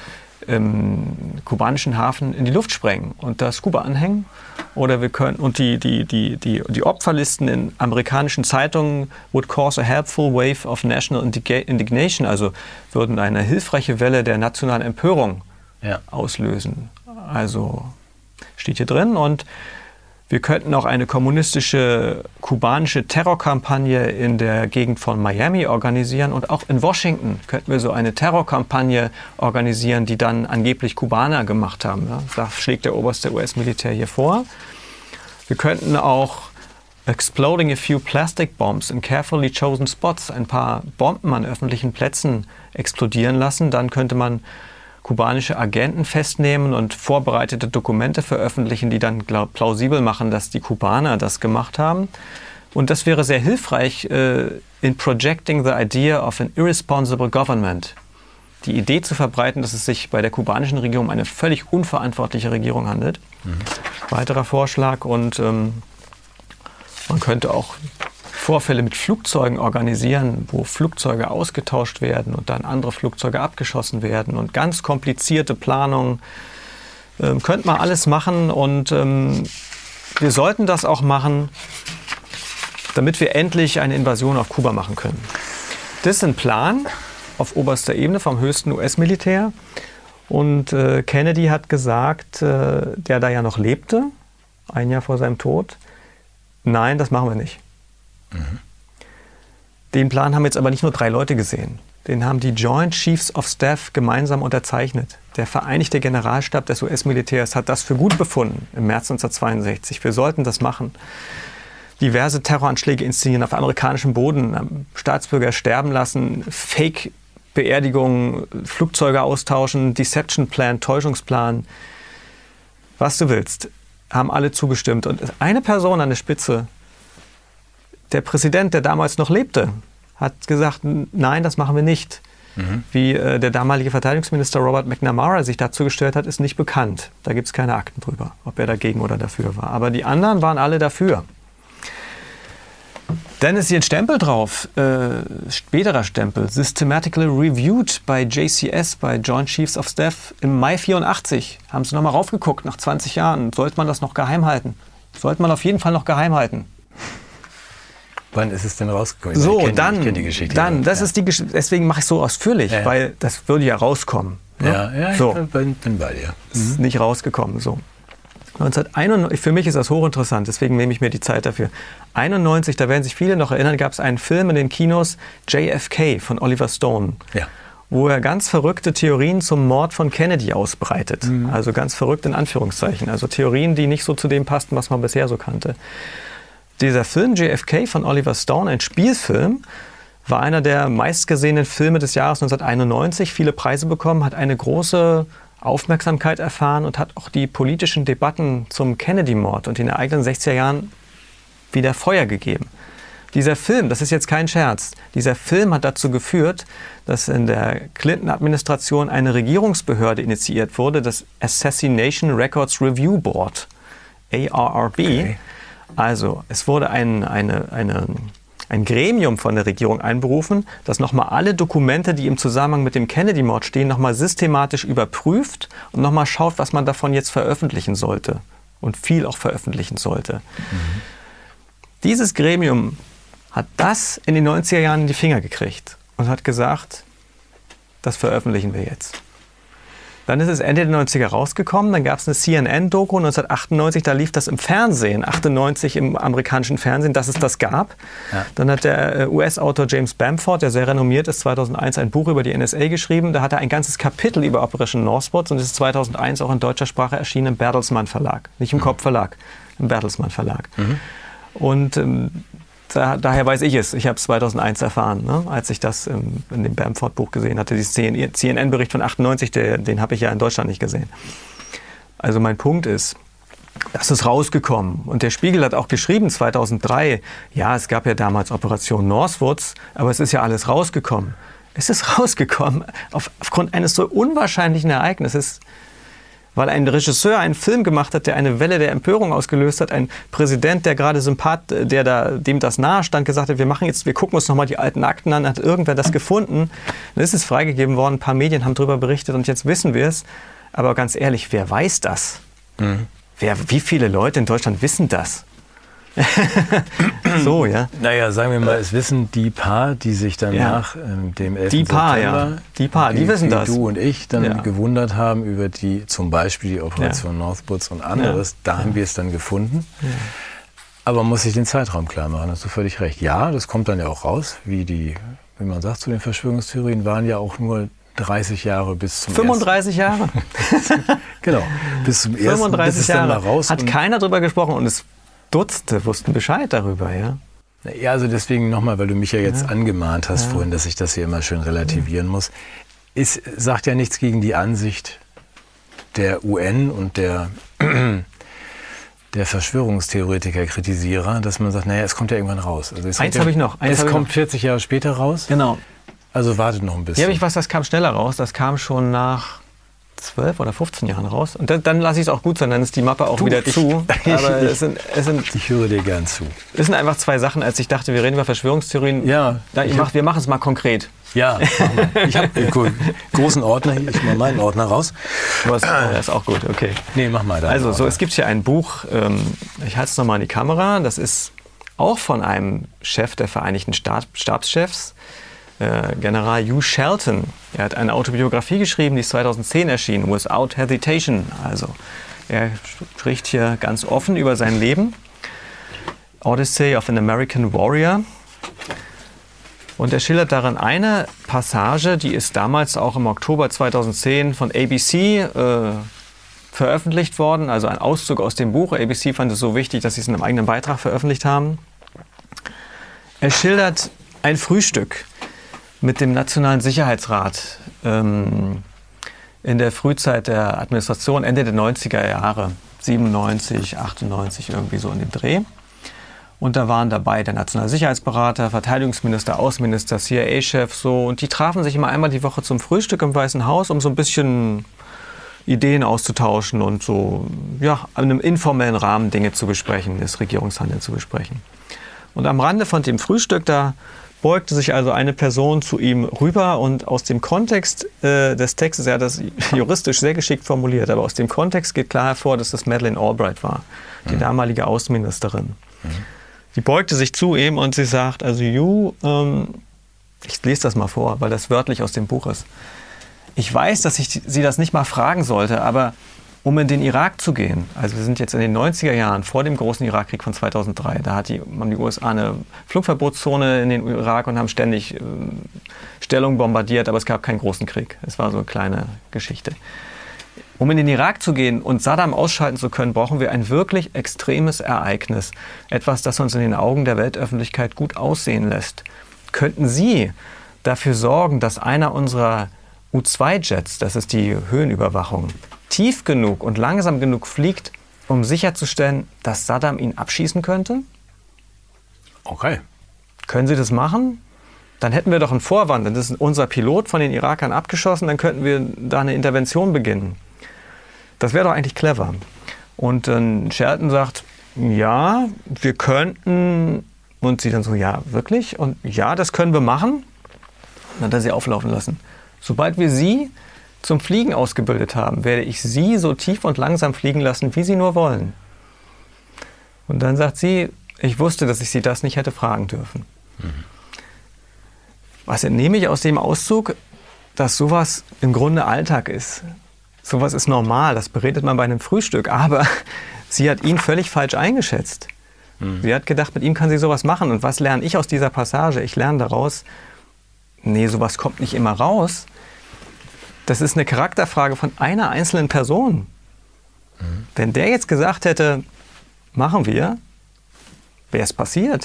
im kubanischen Hafen in die Luft sprengen und das Kuba anhängen. Oder wir können, und die, die, die, die, die Opferlisten in amerikanischen Zeitungen would cause a helpful wave of national indignation, also würden eine hilfreiche Welle der nationalen Empörung ja. auslösen. Also steht hier drin. Und wir könnten auch eine kommunistische kubanische Terrorkampagne in der Gegend von Miami organisieren. Und auch in Washington könnten wir so eine Terrorkampagne organisieren, die dann angeblich Kubaner gemacht haben. Das schlägt der oberste U S-Militär hier vor. Wir könnten auch exploding a few plastic bombs in carefully chosen spots, ein paar Bomben an öffentlichen Plätzen explodieren lassen. Dann könnte man kubanische Agenten festnehmen und vorbereitete Dokumente veröffentlichen, die dann glaub, plausibel machen, dass die Kubaner das gemacht haben. Und das wäre sehr hilfreich äh, in projecting the idea of an irresponsible government. Die Idee zu verbreiten, dass es sich bei der kubanischen Regierung um eine völlig unverantwortliche Regierung handelt. Mhm. Weiterer Vorschlag. Und ähm, man könnte auch Vorfälle mit Flugzeugen organisieren, wo Flugzeuge ausgetauscht werden und dann andere Flugzeuge abgeschossen werden und ganz komplizierte Planungen. Ähm, könnte man alles machen und ähm, wir sollten das auch machen, damit wir endlich eine Invasion auf Kuba machen können. Das ist ein Plan auf oberster Ebene vom höchsten U S-Militär und äh, Kennedy hat gesagt, äh, der da ja noch lebte, ein Jahr vor seinem Tod, nein, das machen wir nicht. Mhm. Den Plan haben jetzt aber nicht nur drei Leute gesehen. Den haben die Joint Chiefs of Staff gemeinsam unterzeichnet. Der Vereinigte Generalstab des U S-Militärs hat das für gut befunden im März neunzehnhundertzweiundsechzig. Wir sollten das machen. Diverse Terroranschläge inszenieren auf amerikanischem Boden, Staatsbürger sterben lassen, Fake-Beerdigungen, Flugzeuge austauschen, Deception Plan, Täuschungsplan, was du willst, haben alle zugestimmt. Und eine Person an der Spitze, der Präsident, der damals noch lebte, hat gesagt, nein, das machen wir nicht. Mhm. Wie äh, der damalige Verteidigungsminister Robert McNamara sich dazu gestellt hat, ist nicht bekannt. Da gibt es keine Akten drüber, ob er dagegen oder dafür war. Aber die anderen waren alle dafür. Dann ist hier ein Stempel drauf, äh, späterer Stempel, Systematically Reviewed bei J C S, bei Joint Chiefs of Staff im Mai vierundachtzig. Haben sie nochmal raufgeguckt, nach zwanzig Jahren. Sollte man das noch geheim halten? Sollte man auf jeden Fall noch geheim halten. Wann ist es denn rausgekommen? So, ich kenn, dann, ich kenn die Geschichte. dann, das ja. ist die Gesch deswegen mache ich so ausführlich, ja. weil das würde ja rauskommen. Ne? Ja, ja, so. ich bin, bin bei dir. Ist mhm. nicht rausgekommen, so. neunzehnhunderteinundneunzig, für mich ist das hochinteressant, deswegen nehme ich mir die Zeit dafür. einundneunzig, da werden sich viele noch erinnern, gab es einen Film in den Kinos, J F K von Oliver Stone, ja. wo er ganz verrückte Theorien zum Mord von Kennedy ausbreitet. Mhm. Also ganz verrückt in Anführungszeichen. Also Theorien, die nicht so zu dem passten, was man bisher so kannte. Dieser Film J F K von Oliver Stone, ein Spielfilm, war einer der meistgesehenen Filme des Jahres neunzehnhunderteinundneunzig, viele Preise bekommen, hat eine große Aufmerksamkeit erfahren und hat auch die politischen Debatten zum Kennedy-Mord und den Ereignissen sechziger Jahren wieder Feuer gegeben. Dieser Film, das ist jetzt kein Scherz, dieser Film hat dazu geführt, dass in der Clinton-Administration eine Regierungsbehörde initiiert wurde, das Assassination Records Review Board, A R R B. Okay. Also es wurde ein, eine, eine, ein Gremium von der Regierung einberufen, das nochmal alle Dokumente, die im Zusammenhang mit dem Kennedy-Mord stehen, nochmal systematisch überprüft und nochmal schaut, was man davon jetzt veröffentlichen sollte und viel auch veröffentlichen sollte. Mhm. Dieses Gremium hat das in den neunziger Jahren in die Finger gekriegt und hat gesagt, das veröffentlichen wir jetzt. Dann ist es Ende der neunziger rausgekommen, dann gab es eine C N N-Doku neunzehnhundertachtundneunzig, da lief das im Fernsehen, achtundneunzig im amerikanischen Fernsehen, dass es das gab. Ja. Dann hat der U S-Autor James Bamford, der sehr renommiert ist, zweitausendeins ein Buch über die N S A geschrieben. Da hat er ein ganzes Kapitel über Operation Northwoods und das ist zweitausendeins auch in deutscher Sprache erschienen im Bertelsmann Verlag. Nicht im mhm. Kopf Verlag, im Bertelsmann Verlag. Mhm. Und ähm, da, daher weiß ich es. Ich habe es zweitausendeins erfahren, ne? Als ich das ähm, in dem Bamford-Buch gesehen hatte. Dieses C N N-Bericht von achtundneunzig, der, den habe ich ja in Deutschland nicht gesehen. Also mein Punkt ist, das ist rausgekommen. Und der Spiegel hat auch geschrieben, zweitausenddrei, ja, es gab ja damals Operation Northwoods, aber es ist ja alles rausgekommen. Es ist rausgekommen auf, aufgrund eines so unwahrscheinlichen Ereignisses, weil ein Regisseur einen Film gemacht hat, der eine Welle der Empörung ausgelöst hat, ein Präsident, der gerade Sympath, der da, dem das nahe stand, gesagt hat, wir machen jetzt, wir gucken uns nochmal die alten Akten an, hat irgendwer das gefunden, dann ist es freigegeben worden, ein paar Medien haben darüber berichtet und jetzt wissen wir es. Aber ganz ehrlich, wer weiß das? Mhm. Wer, wie viele Leute in Deutschland wissen das? So, ja. Naja, sagen wir mal, es wissen die paar, die sich dann ja. nach ähm, dem elften Die paar, September, ja. Die paar, die, die wissen die das. Du und ich dann ja. gewundert haben über die, zum Beispiel die Operation ja. Northwoods und anderes. Ja. Da ja. haben wir es dann gefunden. Ja. Aber man muss sich den Zeitraum klar machen, hast du völlig recht. Ja, das kommt dann ja auch raus, wie die, wie man sagt, zu den Verschwörungstheorien waren ja auch nur dreißig Jahre bis zum fünfunddreißig ersten. Jahre? Genau, bis zum ersten, fünfunddreißig bis es Jahre. dann mal raus. Hat keiner drüber gesprochen und es Dutzende wussten Bescheid darüber, ja? Ja, also deswegen nochmal, weil du mich ja jetzt ja. angemahnt hast ja. vorhin, dass ich das hier immer schön relativieren ja. muss. Es sagt ja nichts gegen die Ansicht der U N und der, der Verschwörungstheoretiker, Kritisierer, dass man sagt, naja, es kommt ja irgendwann raus. Also es Eins ja, habe ich noch. Eins es kommt noch. vierzig Jahre später raus. Genau. Also wartet noch ein bisschen. Hier habe ich was, das kam schneller raus. Das kam schon nach zwölf oder fünfzehn Jahren raus. Und dann, dann lasse ich es auch gut sein, dann ist die Mappe auch du, wieder ich, zu. Aber ich, es sind, es sind, ich höre dir gern zu. Es sind einfach zwei Sachen, als ich dachte, wir reden über Verschwörungstheorien. Ja. Da, ich mach, wir machen es mal konkret. Ja, ich habe einen großen Ordner hier. Ich mache meinen Ordner raus. Was, das ist auch gut, okay. Nee, mach mal da. Also, so, es gibt hier ein Buch, ähm, ich halte es nochmal in die Kamera, das ist auch von einem Chef der Vereinigten Stab, Stabschefs, äh, General Hugh Shelton. Er hat eine Autobiografie geschrieben, die ist zweitausendzehn erschienen, Without Hesitation. Also, er spricht hier ganz offen über sein Leben. Odyssey of an American Warrior. Und er schildert darin eine Passage, die ist damals auch im Oktober zweitausendzehn von A B C äh, veröffentlicht worden, also ein Auszug aus dem Buch. A B C fand es so wichtig, dass sie es in einem eigenen Beitrag veröffentlicht haben. Er schildert ein Frühstück mit dem Nationalen Sicherheitsrat ähm, in der Frühzeit der Administration, Ende der neunziger Jahre, siebenundneunzig, achtundneunzig, irgendwie so in dem Dreh. Und da waren dabei der nationale Sicherheitsberater, Verteidigungsminister, Außenminister, C I A-Chef, so. Und die trafen sich immer einmal die Woche zum Frühstück im Weißen Haus, um so ein bisschen Ideen auszutauschen und so, ja, in einem informellen Rahmen Dinge zu besprechen, das Regierungshandeln zu besprechen. Und am Rande von dem Frühstück, da beugte sich also eine Person zu ihm rüber und aus dem Kontext äh, des Textes, er hat das juristisch sehr geschickt formuliert, aber aus dem Kontext geht klar hervor, dass das Madeleine Albright war, die mhm. damalige Außenministerin. Mhm. Die beugte sich zu ihm und sie sagt, also you, ähm, ich lese das mal vor, weil das wörtlich aus dem Buch ist. Ich weiß, dass ich Sie das nicht mal fragen sollte, aber um in den Irak zu gehen, also wir sind jetzt in den neunziger Jahren, vor dem großen Irakkrieg von zweitausenddrei, da hat die, haben die U S A eine Flugverbotszone in den Irak und haben ständig äh, Stellungen bombardiert, aber es gab keinen großen Krieg. Es war so eine kleine Geschichte. Um in den Irak zu gehen und Saddam ausschalten zu können, brauchen wir ein wirklich extremes Ereignis. Etwas, das uns in den Augen der Weltöffentlichkeit gut aussehen lässt. Könnten Sie dafür sorgen, dass einer unserer U zwei Jets, das ist die Höhenüberwachung, tief genug und langsam genug fliegt, um sicherzustellen, dass Saddam ihn abschießen könnte? Okay. Können Sie das machen? Dann hätten wir doch einen Vorwand. Dann ist unser Pilot von den Irakern abgeschossen, dann könnten wir da eine Intervention beginnen. Das wäre doch eigentlich clever. Und dann Shelton sagt, ja, wir könnten. Und sie dann so, ja, wirklich? Und ja, das können wir machen. Dann hat er sie auflaufen lassen. Sobald wir Sie zum Fliegen ausgebildet haben, werde ich Sie so tief und langsam fliegen lassen, wie Sie nur wollen. Und dann sagt sie, ich wusste, dass ich Sie das nicht hätte fragen dürfen. Mhm. Was entnehme ich aus dem Auszug? Dass sowas im Grunde Alltag ist. Sowas ist normal, das beredet man bei einem Frühstück. Aber sie hat ihn völlig falsch eingeschätzt. Mhm. Sie hat gedacht, mit ihm kann sie sowas machen. Und was lerne ich aus dieser Passage? Ich lerne daraus, nee, sowas kommt nicht immer raus. Das ist eine Charakterfrage von einer einzelnen Person. Mhm. Wenn der jetzt gesagt hätte, machen wir, wäre es passiert.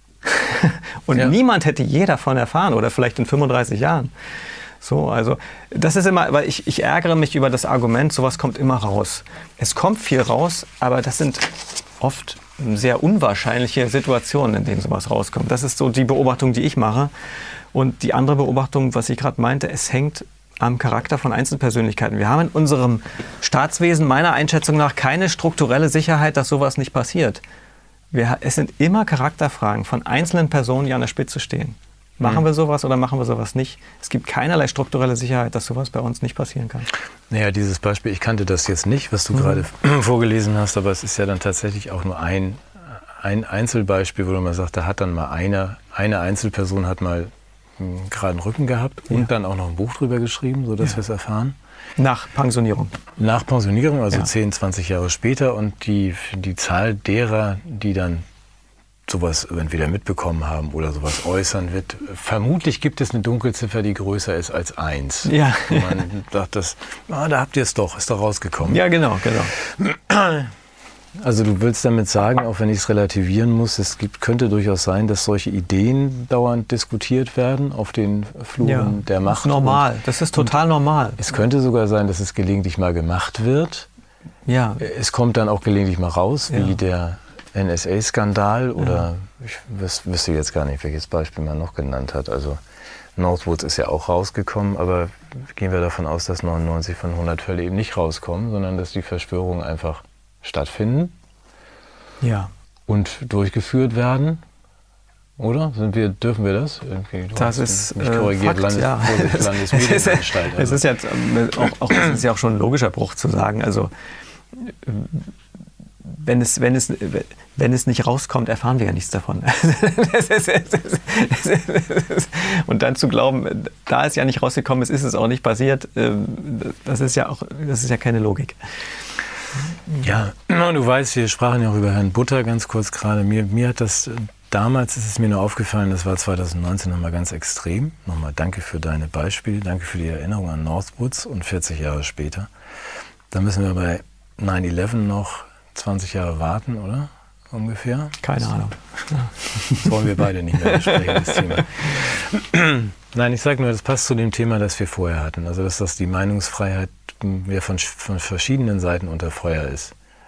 Und ja. niemand hätte je davon erfahren oder vielleicht in fünfunddreißig Jahren. So, also das ist immer, weil ich, ich ärgere mich über das Argument, sowas kommt immer raus. Es kommt viel raus, aber das sind oft sehr unwahrscheinliche Situationen, in denen sowas rauskommt. Das ist so die Beobachtung, die ich mache. Und die andere Beobachtung, was ich gerade meinte, es hängt am Charakter von Einzelpersönlichkeiten. Wir haben in unserem Staatswesen meiner Einschätzung nach keine strukturelle Sicherheit, dass sowas nicht passiert. Wir, es sind immer Charakterfragen von einzelnen Personen, die an der Spitze stehen. Machen mhm. wir sowas oder machen wir sowas nicht? Es gibt keinerlei strukturelle Sicherheit, dass sowas bei uns nicht passieren kann. Naja, dieses Beispiel, ich kannte das jetzt nicht, was du mhm. gerade vorgelesen hast, aber es ist ja dann tatsächlich auch nur ein, ein Einzelbeispiel, wo man sagt, da hat dann mal eine, eine Einzelperson hat mal einen geraden Rücken gehabt und ja. dann auch noch ein Buch drüber geschrieben, sodass ja. wir es erfahren. Nach Pensionierung. Nach Pensionierung, also ja. zehn, zwanzig Jahre später. Und die, die Zahl derer, die dann sowas entweder mitbekommen haben oder sowas äußern wird, vermutlich gibt es eine Dunkelziffer, die größer ist als eins. Ja. Man sagt, das, ah, da habt ihr es doch, ist doch rausgekommen. Ja, genau, genau. Also du willst damit sagen, auch wenn ich es relativieren muss, es gibt, könnte durchaus sein, dass solche Ideen dauernd diskutiert werden auf den Fluren ja, der Macht. Das ist normal, und, das ist total normal. Es könnte sogar sein, dass es gelegentlich mal gemacht wird. Ja. Es kommt dann auch gelegentlich mal raus, ja. wie der N S A-Skandal oder ja. ich wüs- wüsste jetzt gar nicht, welches Beispiel man noch genannt hat. Also Northwoods ist ja auch rausgekommen, aber gehen wir davon aus, dass neunundneunzig von hundert Fälle eben nicht rauskommen, sondern dass die Verschwörungen einfach stattfinden ja. und durchgeführt werden, oder? Sind wir, dürfen wir das? Irgendwie, das ist mich korrigiert, äh, Fakt, Landes- ja. Vorsicht, Landesmedienanstalt. Es ist, jetzt, auch, auch, es ist ja auch schon ein logischer Bruch zu sagen, also wenn es, wenn es, wenn es nicht rauskommt, erfahren wir ja nichts davon. Und dann zu glauben, da es ja nicht rausgekommen ist, ist es auch nicht passiert, das ist ja auch, das ist ja keine Logik. Ja, du weißt, wir sprachen ja auch über Herrn Butter ganz kurz gerade. Mir, mir hat das, damals ist es mir nur aufgefallen, das war zwanzig neunzehn nochmal ganz extrem. Nochmal danke für deine Beispiele, danke für die Erinnerung an Northwoods und vierzig Jahre später. Da müssen wir bei neun elf noch zwanzig Jahre warten, oder? Ungefähr? Keine Ahnung. Das wollen wir beide nicht mehr besprechen, das Thema. Nein, ich sage nur, das passt zu dem Thema, das wir vorher hatten. Also, dass das die Meinungsfreiheit ja von, von verschiedenen Seiten unter Feuer ist.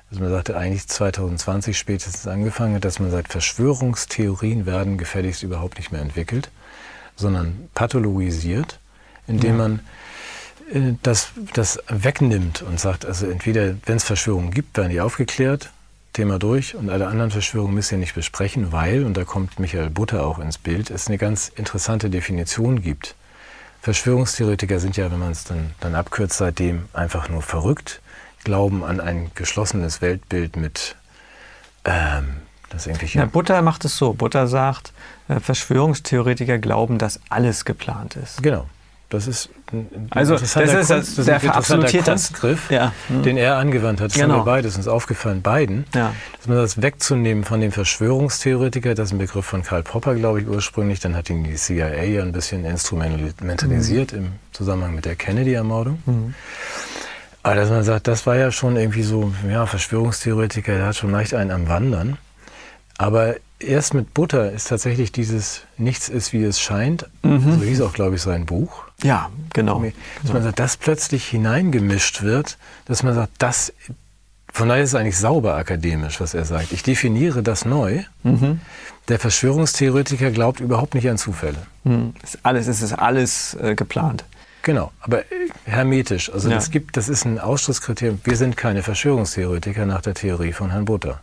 Also man sagte eigentlich zwanzig zwanzig spätestens angefangen hat, dass man sagt, Verschwörungstheorien werden gefälligst überhaupt nicht mehr entwickelt, sondern pathologisiert, indem ja. man äh, das, das wegnimmt und sagt, also entweder, wenn es Verschwörungen gibt, werden die aufgeklärt, Thema durch, und alle anderen Verschwörungen müssen wir nicht besprechen, weil, und da kommt Michael Butter auch ins Bild, es eine ganz interessante Definition gibt. Verschwörungstheoretiker sind ja, wenn man es dann, dann abkürzt, seitdem einfach nur verrückt, glauben an ein geschlossenes Weltbild mit ähm, das irgendwelche... Ja, Butter macht es so. Butter sagt, äh, Verschwörungstheoretiker glauben, dass alles geplant ist. Genau. Das ist ein, also, das ist, Kunst, das das der verabsolutierte Kunstgriff, ja. hm. den er angewandt hat. Das genau. haben wir beides, uns aufgefallen, beiden. Ja. Dass man das wegzunehmen von dem Verschwörungstheoretiker, das ist ein Begriff von Karl Popper, glaube ich, ursprünglich. Dann hat ihn die C I A ja ein bisschen instrumentalisiert mhm. im Zusammenhang mit der Kennedy-Ermordung. Mhm. Aber dass man sagt, das war ja schon irgendwie so, ja, Verschwörungstheoretiker, der hat schon leicht einen am Wandern. Aber erst mit Butter ist tatsächlich dieses Nichts ist, wie es scheint, mhm. so hieß auch, glaube ich, sein Buch. Ja, genau. Dass man sagt, das plötzlich hineingemischt wird, dass man sagt, das, von daher ist es eigentlich sauber akademisch, was er sagt. Ich definiere das neu. Mhm. Der Verschwörungstheoretiker glaubt überhaupt nicht an Zufälle. Mhm. Ist alles, es ist alles äh, geplant. Genau, aber hermetisch. Also ja. das gibt, das ist ein Ausschlusskriterium. Wir sind keine Verschwörungstheoretiker nach der Theorie von Herrn Butter.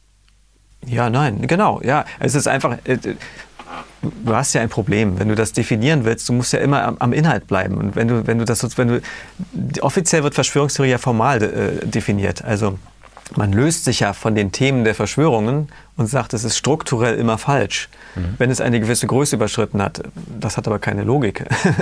Ja, nein, genau. Ja, es ist einfach. Äh, du hast ja ein Problem, wenn du das definieren willst. Du musst ja immer am, am Inhalt bleiben. Und wenn du, wenn du das, wenn du offiziell wird Verschwörungstheorie ja formal äh, definiert. Also man löst sich ja von den Themen der Verschwörungen und sagt, es ist strukturell immer falsch, mhm. wenn es eine gewisse Größe überschritten hat. Das hat aber keine Logik.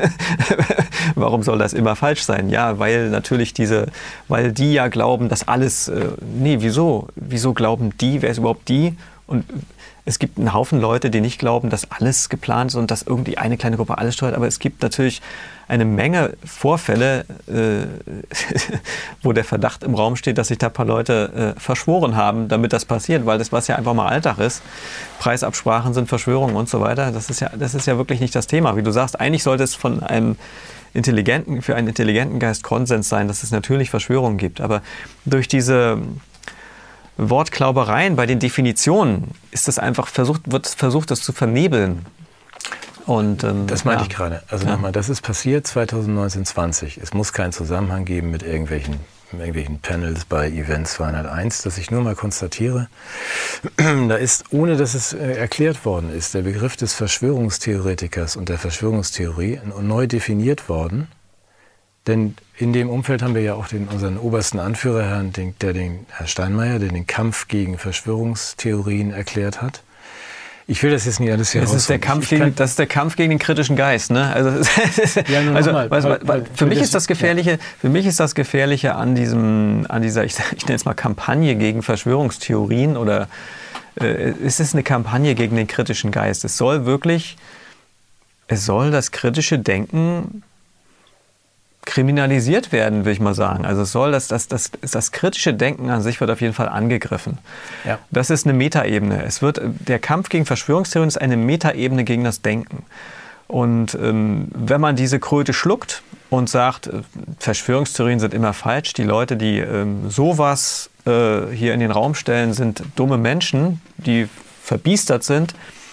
Warum soll das immer falsch sein? Ja, weil natürlich diese, weil die ja glauben, dass alles, äh, nee, wieso? Wieso glauben die? Wer ist überhaupt die? Und es gibt einen Haufen Leute, die nicht glauben, dass alles geplant ist und dass irgendwie eine kleine Gruppe alles steuert. Aber es gibt natürlich eine Menge Vorfälle, äh, wo der Verdacht im Raum steht, dass sich da ein paar Leute äh, verschworen haben, damit das passiert. Weil das, was ja einfach mal Alltag ist, Preisabsprachen sind Verschwörungen und so weiter, das ist ja, das ist ja wirklich nicht das Thema. Wie du sagst, eigentlich sollte es von einem intelligenten, für einen intelligenten Geist Konsens sein, dass es natürlich Verschwörungen gibt. Aber durch diese Wortklaubereien bei den Definitionen ist das einfach versucht, wird versucht, das zu vernebeln. Und, ähm, das meinte ja. ich gerade. Also ja. nochmal, das ist passiert zwanzig neunzehn zwanzig. Es muss keinen Zusammenhang geben mit irgendwelchen, irgendwelchen Panels bei Event zweihunderteins, dass ich nur mal konstatiere, da ist, ohne dass es äh, erklärt worden ist, der Begriff des Verschwörungstheoretikers und der Verschwörungstheorie neu definiert worden. Denn in dem Umfeld haben wir ja auch den, unseren obersten Anführer, Herrn, den, der den, Herr Steinmeier, der den Kampf gegen Verschwörungstheorien erklärt hat. Ich will das jetzt nicht alles hier das ist der Kampf gegen, Das ist der Kampf gegen den kritischen Geist. Ne? Also, ja, nur also mal, was, weil, was, weil, für, mich ist das Gefährliche, ja. für mich ist das Gefährliche an, diesem, an dieser, ich, ich nenne es mal Kampagne gegen Verschwörungstheorien, oder äh, es ist eine Kampagne gegen den kritischen Geist. Es soll wirklich, es soll das kritische Denken kriminalisiert werden, würde ich mal sagen. Also es soll das, das, das, das kritische Denken an sich wird auf jeden Fall angegriffen. Ja. Das ist eine Metaebene. Es wird, der Kampf gegen Verschwörungstheorien ist eine Metaebene gegen das Denken. Und ähm, wenn man diese Kröte schluckt und sagt, äh, Verschwörungstheorien sind immer falsch, die Leute, die ähm, sowas äh, hier in den Raum stellen, sind dumme Menschen, die verbiestert sind,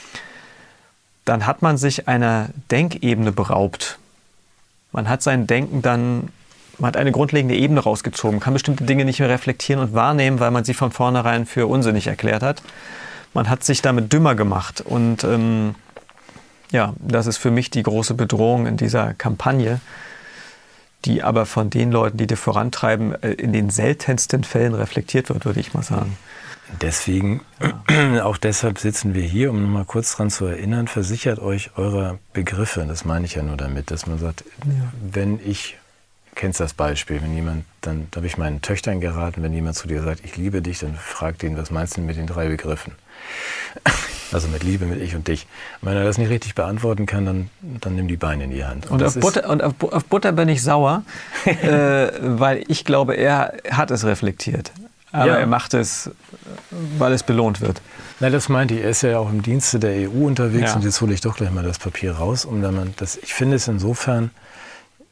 dann hat man sich einer Denkebene beraubt. Man hat sein Denken dann, man hat eine grundlegende Ebene rausgezogen, kann bestimmte Dinge nicht mehr reflektieren und wahrnehmen, weil man sie von vornherein für unsinnig erklärt hat. Man hat sich damit dümmer gemacht. Und ähm, ja, das ist für mich die große Bedrohung in dieser Kampagne, die aber von den Leuten, die die vorantreiben, in den seltensten Fällen reflektiert wird, würde ich mal sagen. Deswegen, ja. auch deshalb sitzen wir hier, um noch mal kurz daran zu erinnern, versichert euch eurer Begriffe. Das meine ich ja nur damit, dass man sagt, ja. wenn ich, kennst das Beispiel, wenn jemand, dann da habe ich meinen Töchtern geraten, wenn jemand zu dir sagt, ich liebe dich, dann frag den, was meinst du mit den drei Begriffen? Also mit Liebe, mit ich und dich. Wenn er das nicht richtig beantworten kann, dann, dann nimm die Beine in die Hand. Und, und, auf, Butter, und auf, auf Butter bin ich sauer, äh, weil ich glaube, er hat es reflektiert. Aber ja. er macht es, weil es belohnt wird. Na, das meinte ich. Er ist ja auch im Dienste der E U unterwegs. Ja. Und jetzt hole ich doch gleich mal das Papier raus. Um dann das, ich finde es insofern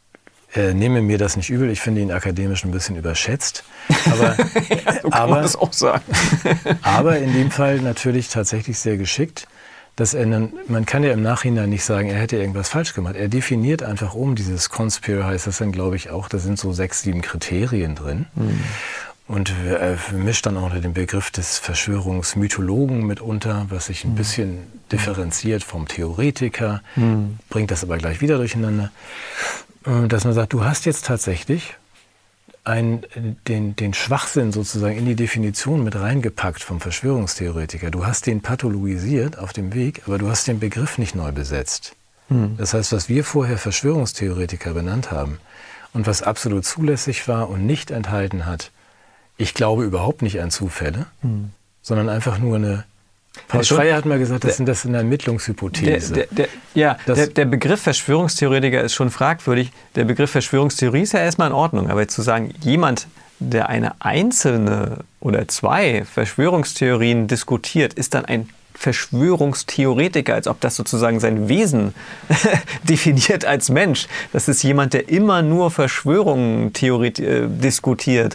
äh, nehme mir das nicht übel, ich finde ihn akademisch ein bisschen überschätzt. Aber, ja, so kann aber, man das auch sagen. aber in dem Fall natürlich tatsächlich sehr geschickt. Dass er dann, man kann ja im Nachhinein nicht sagen, er hätte irgendwas falsch gemacht. Er definiert einfach um, dieses Conspire heißt das dann, glaube ich, auch, da sind so sechs, sieben Kriterien drin. Mhm. Und er mischt dann auch unter den Begriff des Verschwörungsmythologen mit unter, was sich ein mhm. bisschen differenziert vom Theoretiker, mhm. bringt das aber gleich wieder durcheinander. Dass man sagt, du hast jetzt tatsächlich Ein, den, den Schwachsinn sozusagen in die Definition mit reingepackt vom Verschwörungstheoretiker. Du hast den pathologisiert auf dem Weg, aber du hast den Begriff nicht neu besetzt. Hm. Das heißt, was wir vorher Verschwörungstheoretiker benannt haben und was absolut zulässig war und nicht enthalten hat, ich glaube überhaupt nicht an Zufälle, hm. sondern einfach nur eine... Paul Schreier hat mal gesagt, das, der, das ist eine Ermittlungshypothese. Der, der, der, ja, der, der Begriff Verschwörungstheoretiker ist schon fragwürdig. Der Begriff Verschwörungstheorie ist ja erstmal in Ordnung. Aber jetzt zu sagen, jemand, der eine einzelne oder zwei Verschwörungstheorien diskutiert, ist dann ein Verschwörungstheoretiker, als ob das sozusagen sein Wesen definiert als Mensch. Das ist jemand, der immer nur Verschwörungen theoret- äh, diskutiert.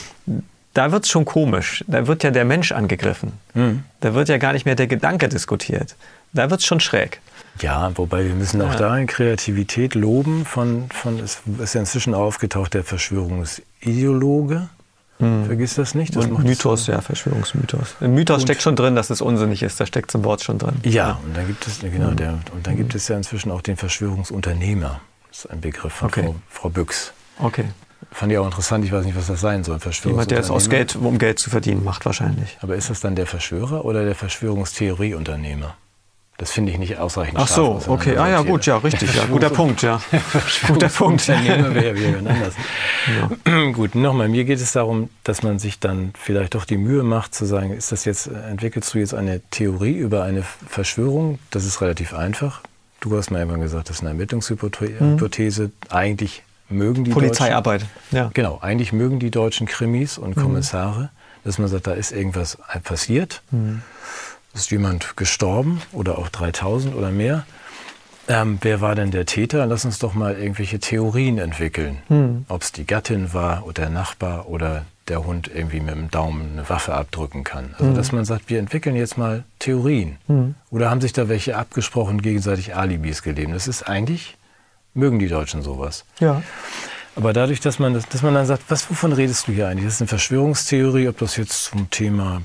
Da wird es schon komisch. Da wird ja der Mensch angegriffen. Mhm. Da wird ja gar nicht mehr der Gedanke diskutiert. Da wird es schon schräg. Ja, wobei wir müssen auch ja. da in Kreativität loben. Von, von, es ist ja inzwischen aufgetaucht der Verschwörungsideologe. Mhm. Vergiss das nicht. Das und Mythos, so. ja, Verschwörungsmythos. Im Mythos und steckt schon drin, dass es unsinnig ist. Da steckt zum Wort schon drin. Ja, ja. und dann gibt es genau mhm. der, und dann gibt es ja inzwischen auch den Verschwörungsunternehmer. Das ist ein Begriff von okay. Frau, Frau Büchs. Okay. Fand ich auch interessant, ich weiß nicht, was das sein soll. Jemand, der es aus Geld, um Geld zu verdienen, macht wahrscheinlich. Aber ist das dann der Verschwörer oder der Verschwörungstheorieunternehmer? Das finde ich nicht ausreichend Ach so, okay. Ah ja, gut, ja, richtig. Ja, guter Punkt, ja. Guter Punkt. Unternehmer wäre wieder anders. Ja. Gut, nochmal, mir geht es darum, dass man sich dann vielleicht doch die Mühe macht, zu sagen, ist das jetzt, entwickelst du jetzt eine Theorie über eine Verschwörung? Das ist relativ einfach. Du hast mir irgendwann gesagt, das ist eine Ermittlungshypothese. Mhm. Eigentlich mögen die Polizeiarbeit, Deutschen, ja. Genau, eigentlich mögen die Deutschen Krimis und Kommissare, mhm. dass man sagt, da ist irgendwas passiert, mhm. ist jemand gestorben oder auch dreitausend oder mehr. Ähm, wer war denn der Täter? Lass uns doch mal irgendwelche Theorien entwickeln. Mhm. Ob es die Gattin war oder der Nachbar oder der Hund irgendwie mit dem Daumen eine Waffe abdrücken kann. Also mhm. dass man sagt, wir entwickeln jetzt mal Theorien. Mhm. Oder haben sich da welche abgesprochen, gegenseitig Alibis gegeben. Das ist eigentlich... Mögen die Deutschen sowas. Ja. Aber dadurch, dass man, dass man dann sagt, was, wovon redest du hier eigentlich? Das ist eine Verschwörungstheorie, ob das jetzt zum Thema,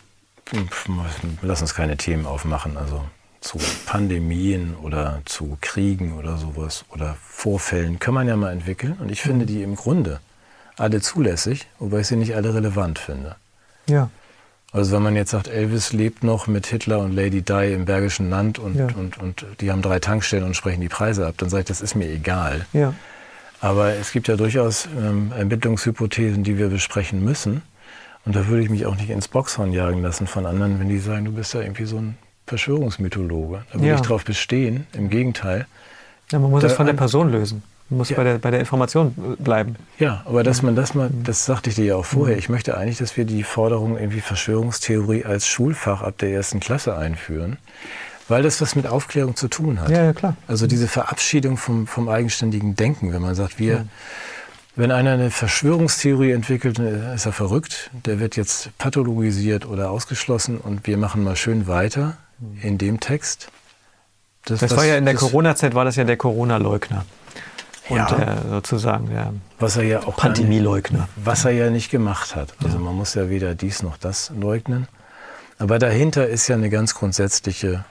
lass uns keine Themen aufmachen, also zu Pandemien oder zu Kriegen oder sowas oder Vorfällen, kann man ja mal entwickeln. Und ich finde die im Grunde alle zulässig, wobei ich sie nicht alle relevant finde. Ja. Also wenn man jetzt sagt, Elvis lebt noch mit Hitler und Lady Di im Bergischen Land und, ja. und, und die haben drei Tankstellen und sprechen die Preise ab, dann sage ich, das ist mir egal. Ja. Aber es gibt ja durchaus ähm, Ermittlungshypothesen, die wir besprechen müssen. Und da würde ich mich auch nicht ins Boxhorn jagen lassen von anderen, wenn die sagen, du bist ja irgendwie so ein Verschwörungsmythologe. Da würde ja. ich drauf bestehen, im Gegenteil. Ja, man muss da, es von der Person lösen. Man muss ja. bei, der, bei der Information bleiben. Ja, aber dass man das mal, das sagte ich dir ja auch vorher, ich möchte eigentlich, dass wir die Forderung irgendwie Verschwörungstheorie als Schulfach ab der ersten Klasse einführen, weil das was mit Aufklärung zu tun hat. Ja, ja, klar. Also diese Verabschiedung vom, vom eigenständigen Denken, wenn man sagt, wir, ja. wenn einer eine Verschwörungstheorie entwickelt, ist er verrückt, der wird jetzt pathologisiert oder ausgeschlossen und wir machen mal schön weiter in dem Text. Das, das war ja in der Corona-Zeit, war das ja der Corona-Leugner. Und ja. der sozusagen der was er ja auch Pandemieleugner. Was er ja nicht gemacht hat. Also ja. man muss ja weder dies noch das leugnen. Aber dahinter ist ja eine ganz grundsätzliche,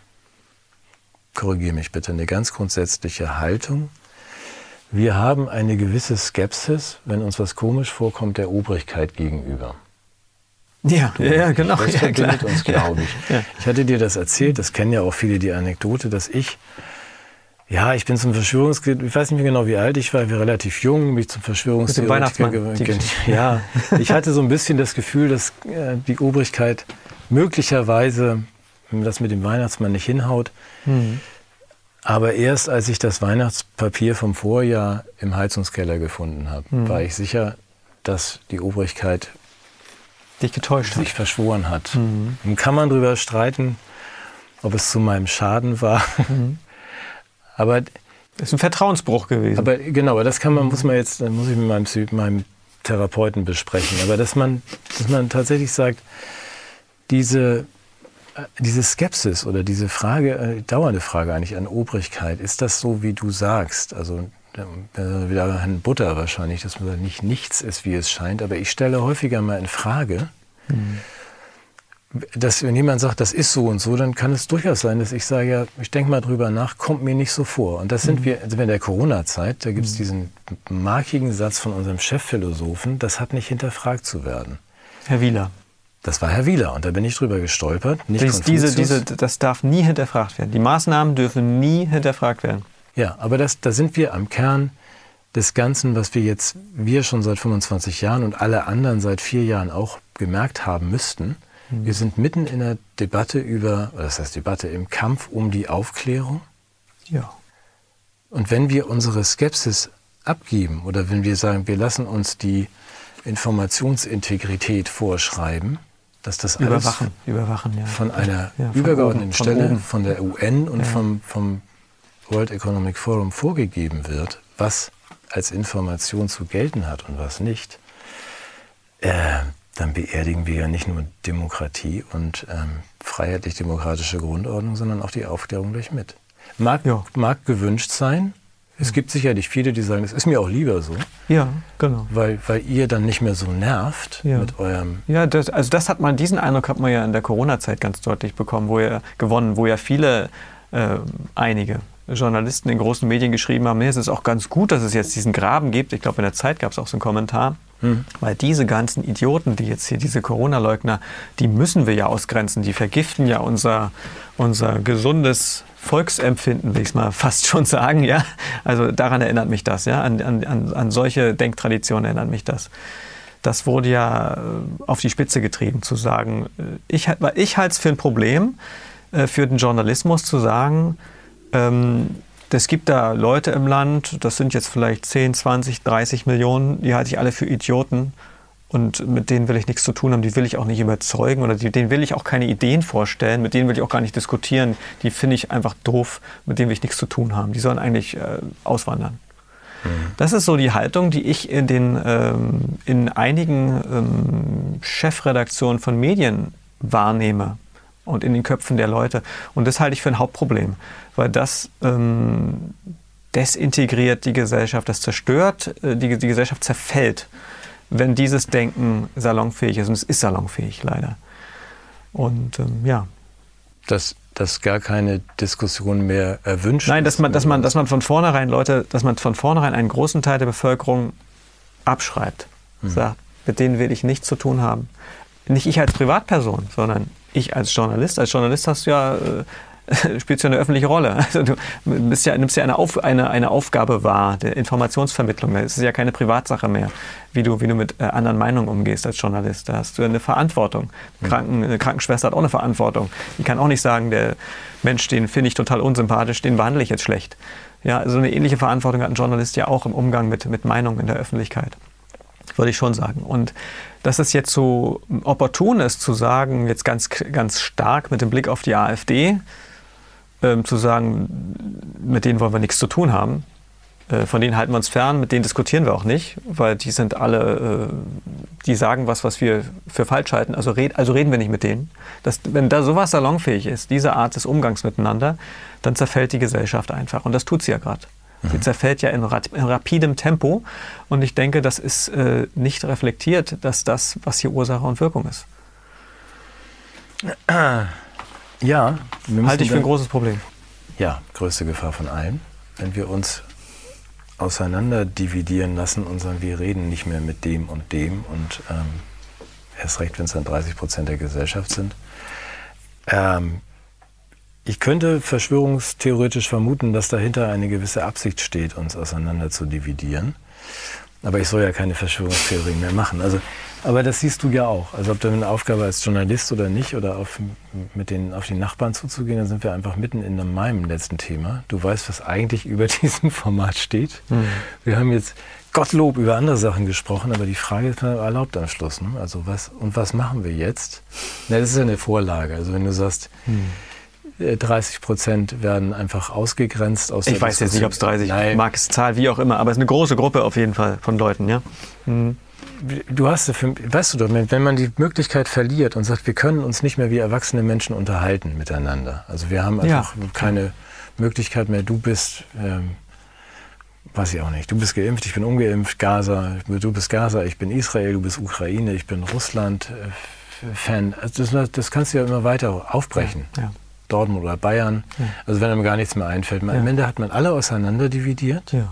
korrigiere mich bitte, eine ganz grundsätzliche Haltung. Wir haben eine gewisse Skepsis, wenn uns was komisch vorkommt, der Obrigkeit gegenüber. Ja, du, ja, genau. Das ja, verbindet klar. uns, glaube ich. Ja. Ich hatte dir das erzählt, das kennen ja auch viele die Anekdote, dass ich Ja, ich bin zum Verschwörungstheoretiker, ich weiß nicht mehr genau, wie alt ich war, ich war relativ jung, mich zum Verschwörungstheoretiker gewöhnt. Ja, ich hatte so ein bisschen das Gefühl, dass äh, die Obrigkeit möglicherweise das mit dem Weihnachtsmann nicht hinhaut. Mhm. Aber erst als ich das Weihnachtspapier vom Vorjahr im Heizungskeller gefunden habe, mhm. war ich sicher, dass die Obrigkeit dich getäuscht sich hat. verschworen hat. Mhm. Nun kann man darüber streiten, ob es zu meinem Schaden war. Mhm. Aber Das ist ein Vertrauensbruch gewesen. Aber genau, aber das kann man, muss man jetzt, dann muss ich mit meinem, meinem Therapeuten besprechen. Aber dass man, dass man tatsächlich sagt, diese, diese Skepsis oder diese Frage, äh, dauernde Frage eigentlich an Obrigkeit, ist das so, wie du sagst? Also äh, wieder ein Butter wahrscheinlich, dass man nicht nichts ist, wie es scheint. Aber ich stelle häufiger mal in Frage, mhm. dass wenn jemand sagt, das ist so und so, dann kann es durchaus sein, dass ich sage, ja, ich denke mal drüber nach, kommt mir nicht so vor. Und das sind mhm. wir, also in der Corona-Zeit, da gibt es mhm. diesen markigen Satz von unserem Chefphilosophen, das hat nicht hinterfragt zu werden. Herr Wieler. Das war Herr Wieler und da bin ich drüber gestolpert. Nicht Dies, diese, diese, das darf nie hinterfragt werden. Die Maßnahmen dürfen nie hinterfragt werden. Ja, aber das, da sind wir am Kern des Ganzen, was wir jetzt, wir schon seit fünfundzwanzig Jahren und alle anderen seit vier Jahren auch gemerkt haben müssten. Wir sind mitten in der Debatte über, oder das heißt Debatte, im Kampf um die Aufklärung. Ja. Und wenn wir unsere Skepsis abgeben oder wenn wir sagen, wir lassen uns die Informationsintegrität vorschreiben, dass das alles überwachen, überwachen, ja. von einer ja, von übergeordneten oben, von Stelle, oben. von der U N und ja. vom, vom World Economic Forum vorgegeben wird, was als Information zu gelten hat und was nicht, äh, dann beerdigen wir ja nicht nur Demokratie und ähm, freiheitlich-demokratische Grundordnung, sondern auch die Aufklärung gleich mit. Mag, ja. mag gewünscht sein. Es gibt sicherlich viele, die sagen, es ist mir auch lieber so. Ja, genau. Weil, weil ihr dann nicht mehr so nervt ja. mit eurem... Ja, das, also das hat man, diesen Eindruck hat man ja in der Corona-Zeit ganz deutlich bekommen, wo ja gewonnen, wo ja viele, äh, einige Journalisten in großen Medien geschrieben haben, nee, es ist auch ganz gut, dass es jetzt diesen Graben gibt. Ich glaube, in der Zeit gab es auch so einen Kommentar. Mhm. Weil diese ganzen Idioten, die jetzt hier, diese Corona-Leugner, die müssen wir ja ausgrenzen. Die vergiften ja unser, unser gesundes Volksempfinden, will ich es mal fast schon sagen. Ja? Also daran erinnert mich das. Ja? An, an, an solche Denktraditionen erinnert mich das. Das wurde ja auf die Spitze getrieben, zu sagen, ich, ich halte es für ein Problem, für den Journalismus zu sagen, ähm, es gibt da Leute im Land, das sind jetzt vielleicht zehn, zwanzig, dreißig Millionen, die halte ich alle für Idioten und mit denen will ich nichts zu tun haben, die will ich auch nicht überzeugen oder die, denen will ich auch keine Ideen vorstellen, mit denen will ich auch gar nicht diskutieren, die finde ich einfach doof, mit denen will ich nichts zu tun haben, die sollen eigentlich äh, auswandern. Mhm. Das ist so die Haltung, die ich in, den, ähm, in einigen ähm, Chefredaktionen von Medien wahrnehme. Und in den Köpfen der Leute. Und das halte ich für ein Hauptproblem, weil das ähm, desintegriert die Gesellschaft, das zerstört, äh, die, die Gesellschaft zerfällt, wenn dieses Denken salonfähig ist. Und es ist salonfähig, leider. Und ähm, ja. Dass, dass gar keine Diskussion mehr erwünscht Nein, dass man, ist. dass man, dass man von vornherein Leute, dass man von vornherein einen großen Teil der Bevölkerung abschreibt. Hm. Sagt, mit denen will ich nichts zu tun haben. Nicht ich als Privatperson, sondern ich als Journalist. Als Journalist hast du ja, äh, spielst du eine öffentliche Rolle. Also du bist ja, nimmst ja eine, Auf, eine, eine Aufgabe wahr, der Informationsvermittlung. Das ist ja keine Privatsache mehr, wie du, wie du mit äh, anderen Meinungen umgehst als Journalist. Da hast du eine Verantwortung. Kranken, eine Krankenschwester hat auch eine Verantwortung. Die kann auch nicht sagen, der Mensch, den finde ich total unsympathisch, den behandle ich jetzt schlecht. Ja, also eine ähnliche Verantwortung hat ein Journalist ja auch im Umgang mit, mit Meinungen in der Öffentlichkeit. Würde ich schon sagen. Und dass es jetzt so opportun ist, zu sagen, jetzt ganz, ganz stark mit dem Blick auf die AfD, ähm, zu sagen, mit denen wollen wir nichts zu tun haben, äh, von denen halten wir uns fern, mit denen diskutieren wir auch nicht, weil die sind alle, äh, die sagen was, was wir für falsch halten, also, red, also reden wir nicht mit denen. Das, wenn da sowas salonfähig ist, diese Art des Umgangs miteinander, dann zerfällt die Gesellschaft einfach. Und das tut sie ja gerade. Sie zerfällt ja in, in rapidem Tempo und ich denke, das ist äh, nicht reflektiert, dass das, was hier Ursache und Wirkung ist. Ja. Halte ich für ein großes Problem. Ja, größte Gefahr von allen. Wenn wir uns auseinander dividieren lassen und sagen, wir reden nicht mehr mit dem und dem und ähm, erst recht, wenn es dann dreißig Prozent der Gesellschaft sind. Ähm, Ich könnte verschwörungstheoretisch vermuten, dass dahinter eine gewisse Absicht steht, uns auseinander zu dividieren. Aber ich soll ja keine Verschwörungstheorien mehr machen. Also, aber das siehst du ja auch. Also ob du eine Aufgabe als Journalist oder nicht oder auf, mit den, auf die Nachbarn zuzugehen, dann sind wir einfach mitten in meinem letzten Thema. Du weißt, was eigentlich über diesem Format steht. Mhm. Wir haben jetzt Gottlob über andere Sachen gesprochen, aber die Frage ist mir erlaubt am Schluss. Ne? Also was, und was machen wir jetzt? Na, das ist ja eine Vorlage. Also wenn du sagst, mhm. dreißig Prozent werden einfach ausgegrenzt aus der Ich weiß jetzt nicht, ob es dreißig Nein. mag es Zahl, wie auch immer, aber es ist eine große Gruppe auf jeden Fall von Leuten, ja. Mhm. Du hast, weißt du doch, wenn man die Möglichkeit verliert und sagt, wir können uns nicht mehr wie erwachsene Menschen unterhalten miteinander. Also wir haben einfach ja. keine Möglichkeit mehr. Du bist, ähm, weiß ich auch nicht, du bist geimpft, ich bin ungeimpft, Gaza, du bist Gaza, ich bin Israel, du bist Ukraine, ich bin Russland-Fan. Also das, das kannst du ja immer weiter aufbrechen. Ja. Ja. Dortmund oder Bayern. Ja. Also wenn einem gar nichts mehr einfällt. Ja. Am Ende hat man alle auseinander dividiert. Ja.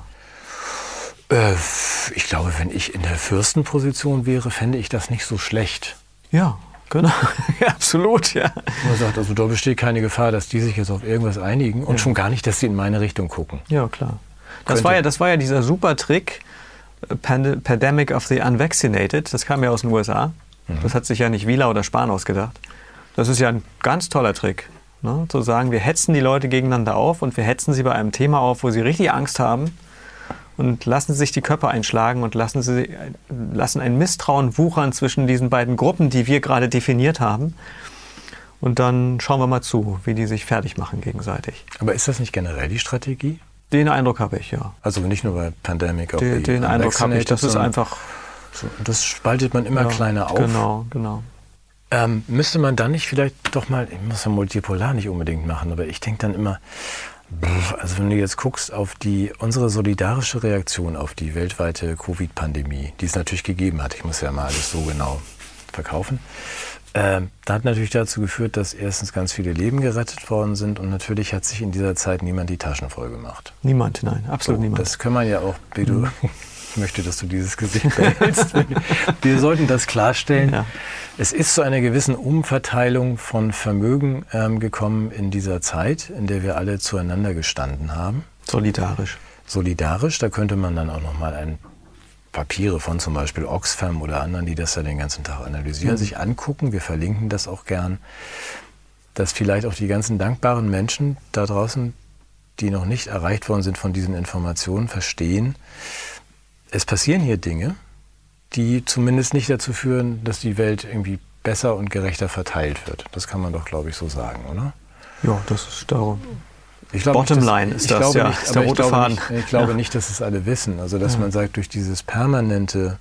Äh, ich glaube, wenn ich in der Fürstenposition wäre, fände ich das nicht so schlecht. Ja, genau. Ja, absolut, ja. Man sagt, also da besteht keine Gefahr, dass die sich jetzt auf irgendwas einigen und ja. schon gar nicht, dass sie in meine Richtung gucken. Ja, klar. Das war ja, das war ja dieser super Trick, Pand- Pandemic of the Unvaccinated, das kam ja aus den U S A. Mhm. Das hat sich ja nicht Wieler oder Spahn ausgedacht. Das ist ja ein ganz toller Trick, ne? Zu sagen, wir hetzen die Leute gegeneinander auf und wir hetzen sie bei einem Thema auf, wo sie richtig Angst haben und lassen sich die Köpfe einschlagen und lassen, sie, lassen ein Misstrauen wuchern zwischen diesen beiden Gruppen, die wir gerade definiert haben. Und dann schauen wir mal zu, wie die sich fertig machen gegenseitig. Aber ist das nicht generell die Strategie? Den Eindruck habe ich, ja. Also nicht nur bei Pandemic. Den, den Eindruck habe ich, das ist einfach... So, das spaltet man immer ja, kleiner auf. Genau, genau. Ähm, müsste man dann nicht vielleicht doch mal, ich muss ja multipolar nicht unbedingt machen, aber ich denke dann immer, also wenn du jetzt guckst auf die, unsere solidarische Reaktion auf die weltweite Covid-Pandemie, die es natürlich gegeben hat, ich muss ja mal alles so genau verkaufen, äh, da hat natürlich dazu geführt, dass erstens ganz viele Leben gerettet worden sind und natürlich hat sich in dieser Zeit niemand die Taschen voll gemacht. Niemand, nein, absolut so, niemand. Das kann man ja auch, wie du, ich möchte, dass du dieses Gesicht behältst. Wir sollten das klarstellen. Ja. Es ist zu einer gewissen Umverteilung von Vermögen ähm, gekommen in dieser Zeit, in der wir alle zueinander gestanden haben. Solidarisch. Solidarisch, da könnte man dann auch nochmal ein Papiere von zum Beispiel Oxfam oder anderen, die das ja den ganzen Tag analysieren, mhm. sich angucken. Wir verlinken das auch gern, dass vielleicht auch die ganzen dankbaren Menschen da draußen, die noch nicht erreicht worden sind von diesen Informationen, verstehen, es passieren hier Dinge, die zumindest nicht dazu führen, dass die Welt irgendwie besser und gerechter verteilt wird. Das kann man doch, glaube ich, so sagen, oder? Ja, das ist darum. Ich glaube Bottomline ist das, ja, ist der rote Faden. Nicht, ich glaube ja. nicht, dass es alle wissen. Also, dass ja. man sagt, durch dieses permanente,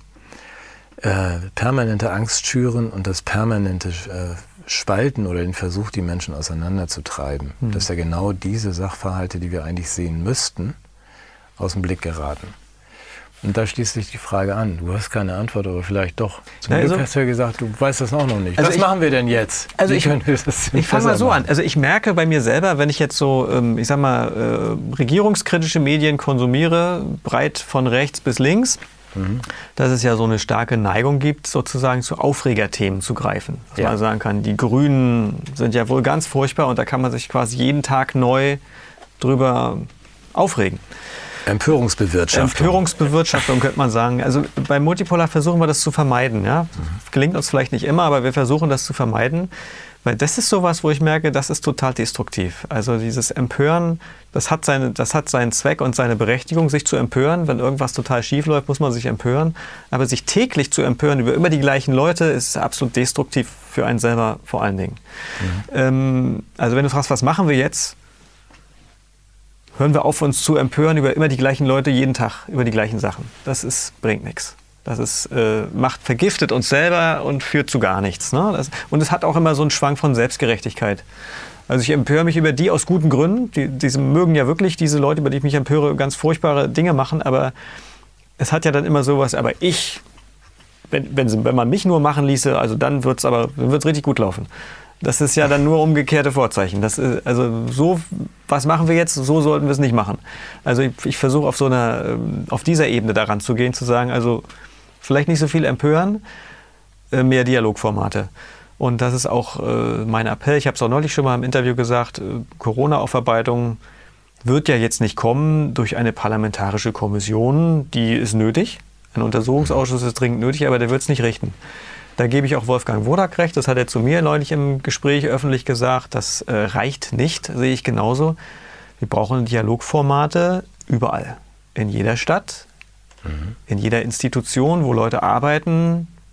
äh, permanente Angst schüren und das permanente äh, Spalten oder den Versuch, die Menschen auseinanderzutreiben, hm. dass ja genau diese Sachverhalte, die wir eigentlich sehen müssten, aus dem Blick geraten. Und da schließt sich die Frage an. Du hast keine Antwort, aber vielleicht doch. Zum Glück hast du ja gesagt, du weißt das auch noch nicht. Also Was ich, machen wir denn jetzt? Also Wie ich, ich fange mal so machen? an. Also ich merke bei mir selber, wenn ich jetzt so, ich sag mal, regierungskritische Medien konsumiere, breit von rechts bis links, mhm. dass es ja so eine starke Neigung gibt, sozusagen zu Aufregerthemen zu greifen. Dass ja. man sagen kann, die Grünen sind ja wohl ganz furchtbar und da kann man sich quasi jeden Tag neu drüber aufregen. Empörungsbewirtschaftung. Empörungsbewirtschaftung könnte man sagen. Also bei Multipolar versuchen wir das zu vermeiden. Ja? Mhm. Gelingt uns vielleicht nicht immer, aber wir versuchen das zu vermeiden. Weil das ist sowas, wo ich merke, das ist total destruktiv. Also dieses Empören, das hat, seine, das hat seinen Zweck und seine Berechtigung, sich zu empören. Wenn irgendwas total schief läuft, muss man sich empören. Aber sich täglich zu empören über immer die gleichen Leute, ist absolut destruktiv für einen selber vor allen Dingen. Mhm. Ähm, also wenn du fragst, was machen wir jetzt? Hören wir auf, uns zu empören über immer die gleichen Leute, jeden Tag über die gleichen Sachen. Das ist, bringt nichts. Das ist, äh, macht, vergiftet uns selber und führt zu gar nichts. Ne? Das, und es hat auch immer so einen Schwang von Selbstgerechtigkeit. Also ich empöre mich über die aus guten Gründen. Die, diese mögen ja wirklich, diese Leute, über die ich mich empöre, ganz furchtbare Dinge machen. Aber es hat ja dann immer sowas, aber ich, wenn, wenn, wenn man mich nur machen ließe, also dann wird es aber dann wird's richtig gut laufen. Das ist ja dann nur umgekehrte Vorzeichen. Das ist, also so, was machen wir jetzt? So sollten wir es nicht machen. Also ich, ich versuche auf so einer, auf dieser Ebene daran zu gehen, zu sagen, also vielleicht nicht so viel empören, äh, mehr Dialogformate. Und das ist auch äh, mein Appell. Ich habe es auch neulich schon mal im Interview gesagt, äh, Corona-Aufarbeitung wird ja jetzt nicht kommen durch eine parlamentarische Kommission. Die ist nötig. Ein Untersuchungsausschuss ist dringend nötig, aber der wird es nicht richten. Da gebe ich auch Wolfgang Wodak recht, das hat er zu mir neulich im Gespräch öffentlich gesagt, das äh, reicht nicht, sehe ich genauso. Wir brauchen Dialogformate überall, in jeder Stadt, mhm. in jeder Institution, wo Leute arbeiten,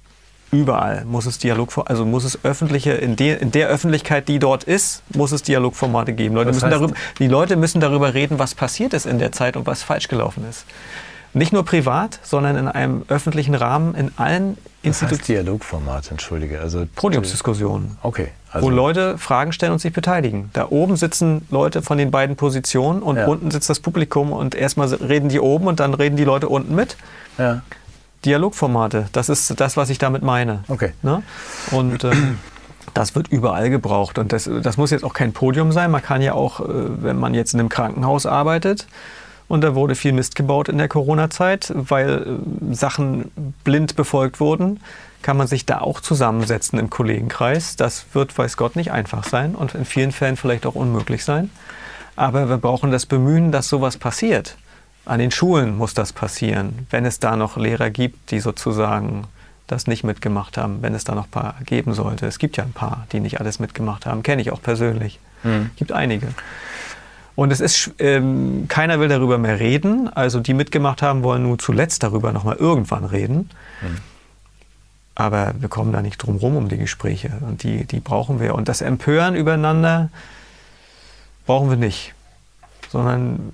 Überall muss es Dialog, also muss es öffentliche, in, de, in der Öffentlichkeit, die dort ist, muss es Dialogformate geben. Leute müssen darüber, die Leute müssen darüber reden, was passiert ist in der Zeit und was falsch gelaufen ist. Nicht nur privat, sondern in einem öffentlichen Rahmen, in allen Institutionen. Was heißt Dialogformat, entschuldige? Also Podiumsdiskussionen. Okay. Also wo Leute Fragen stellen und sich beteiligen. Da oben sitzen Leute von den beiden Positionen und ja. unten sitzt das Publikum und erstmal reden die oben und dann reden die Leute unten mit. Ja. Dialogformate, das ist das, was ich damit meine. Okay. Ne? Und ähm, das wird überall gebraucht. Und das, das muss jetzt auch kein Podium sein. Man kann ja auch, äh, wenn man jetzt in einem Krankenhaus arbeitet, und da wurde viel Mist gebaut in der Corona-Zeit, weil äh, Sachen blind befolgt wurden, kann man sich da auch zusammensetzen im Kollegenkreis. Das wird, weiß Gott, nicht einfach sein und in vielen Fällen vielleicht auch unmöglich sein. Aber wir brauchen das Bemühen, dass sowas passiert. An den Schulen muss das passieren, wenn es da noch Lehrer gibt, die sozusagen das nicht mitgemacht haben, wenn es da noch ein paar geben sollte. Es gibt ja ein paar, die nicht alles mitgemacht haben, kenne ich auch persönlich. Mhm. Gibt einige. Und es ist, ähm, keiner will darüber mehr reden, also die mitgemacht haben, wollen nur zuletzt darüber nochmal irgendwann reden. Mhm. Aber wir kommen da nicht drum rum um die Gespräche und die, die brauchen wir. Und das Empören übereinander brauchen wir nicht, sondern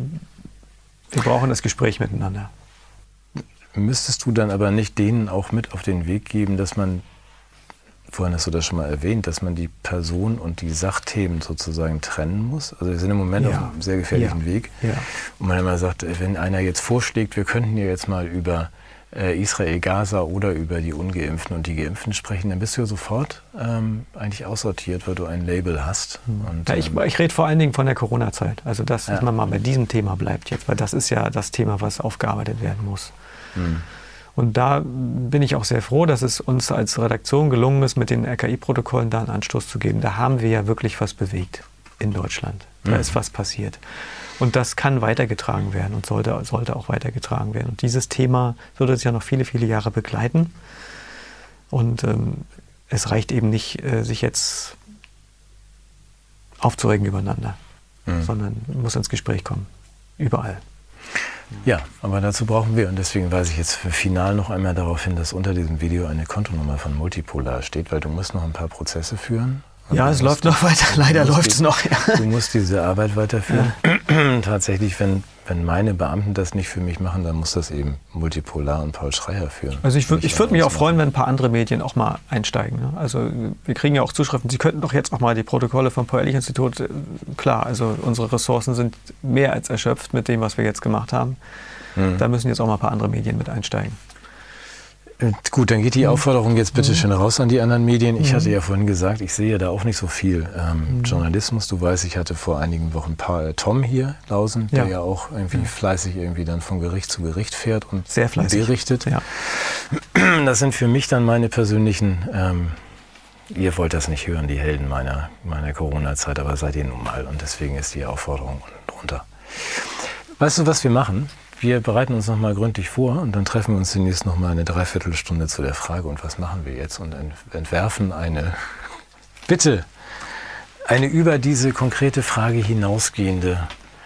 wir brauchen das Gespräch miteinander. Müsstest du dann aber nicht denen auch mit auf den Weg geben, dass man, vorhin hast du das schon mal erwähnt, dass man die Person und die Sachthemen sozusagen trennen muss? Also wir sind im Moment ja. auf einem sehr gefährlichen ja. Weg. Ja. Und man immer sagt, wenn einer jetzt vorschlägt, wir könnten ja jetzt mal über äh, Israel, Gaza oder über die Ungeimpften und die Geimpften sprechen, dann bist du ja sofort ähm, eigentlich aussortiert, weil du ein Label hast. Und, ja, ich ähm, ich rede vor allen Dingen von der Corona-Zeit. Also dass ja. man mal bei diesem Thema bleibt jetzt, weil das ist ja das Thema, was aufgearbeitet werden muss. Mhm. Und da bin ich auch sehr froh, dass es uns als Redaktion gelungen ist, mit den R K I-Protokollen da einen Anstoß zu geben. Da haben wir ja wirklich was bewegt in Deutschland. Da mhm. ist was passiert. Und das kann weitergetragen werden und sollte, sollte auch weitergetragen werden. Und dieses Thema wird uns ja noch viele, viele Jahre begleiten. Und ähm, es reicht eben nicht, äh, sich jetzt aufzuregen übereinander, mhm. sondern muss ins Gespräch kommen. Überall. Ja, aber dazu brauchen wir, und deswegen weise ich jetzt final noch einmal darauf hin, dass unter diesem Video eine Kontonummer von Multipolar steht, weil du musst noch ein paar Prozesse führen. Ja, es läuft noch weiter, leider läuft es noch. Ja. Du musst diese Arbeit weiterführen. Ja. Tatsächlich, wenn, wenn meine Beamten das nicht für mich machen, dann muss das eben Multipolar und Paul Schreier führen. Also ich, ich würde mich auch freuen, wenn ein paar andere Medien auch mal einsteigen. Ne? Also wir kriegen ja auch Zuschriften, Sie könnten doch jetzt auch mal die Protokolle vom Paul-Ehrlich-Institut, klar, also unsere Ressourcen sind mehr als erschöpft mit dem, was wir jetzt gemacht haben. Mhm. Da müssen jetzt auch mal ein paar andere Medien mit einsteigen. Gut, dann geht die Aufforderung jetzt bitte schön raus an die anderen Medien. Ich hatte ja vorhin gesagt, ich sehe da auch nicht so viel ähm, Journalismus. Du weißt, ich hatte vor einigen Wochen paar, äh, Tom hier, Lausen, der ja. ja auch irgendwie fleißig irgendwie dann von Gericht zu Gericht fährt und sehr fleißig berichtet. Ja. Das sind für mich dann meine persönlichen, ähm, ihr wollt das nicht hören, die Helden meiner, meiner Corona-Zeit, aber seid ihr nun mal. Und deswegen ist die Aufforderung drunter. Weißt du, was wir machen? Wir bereiten uns noch mal gründlich vor und dann treffen wir uns demnächst noch mal eine Dreiviertelstunde zu der Frage, und was machen wir jetzt? Und entwerfen eine, bitte, eine über diese konkrete Frage hinausgehende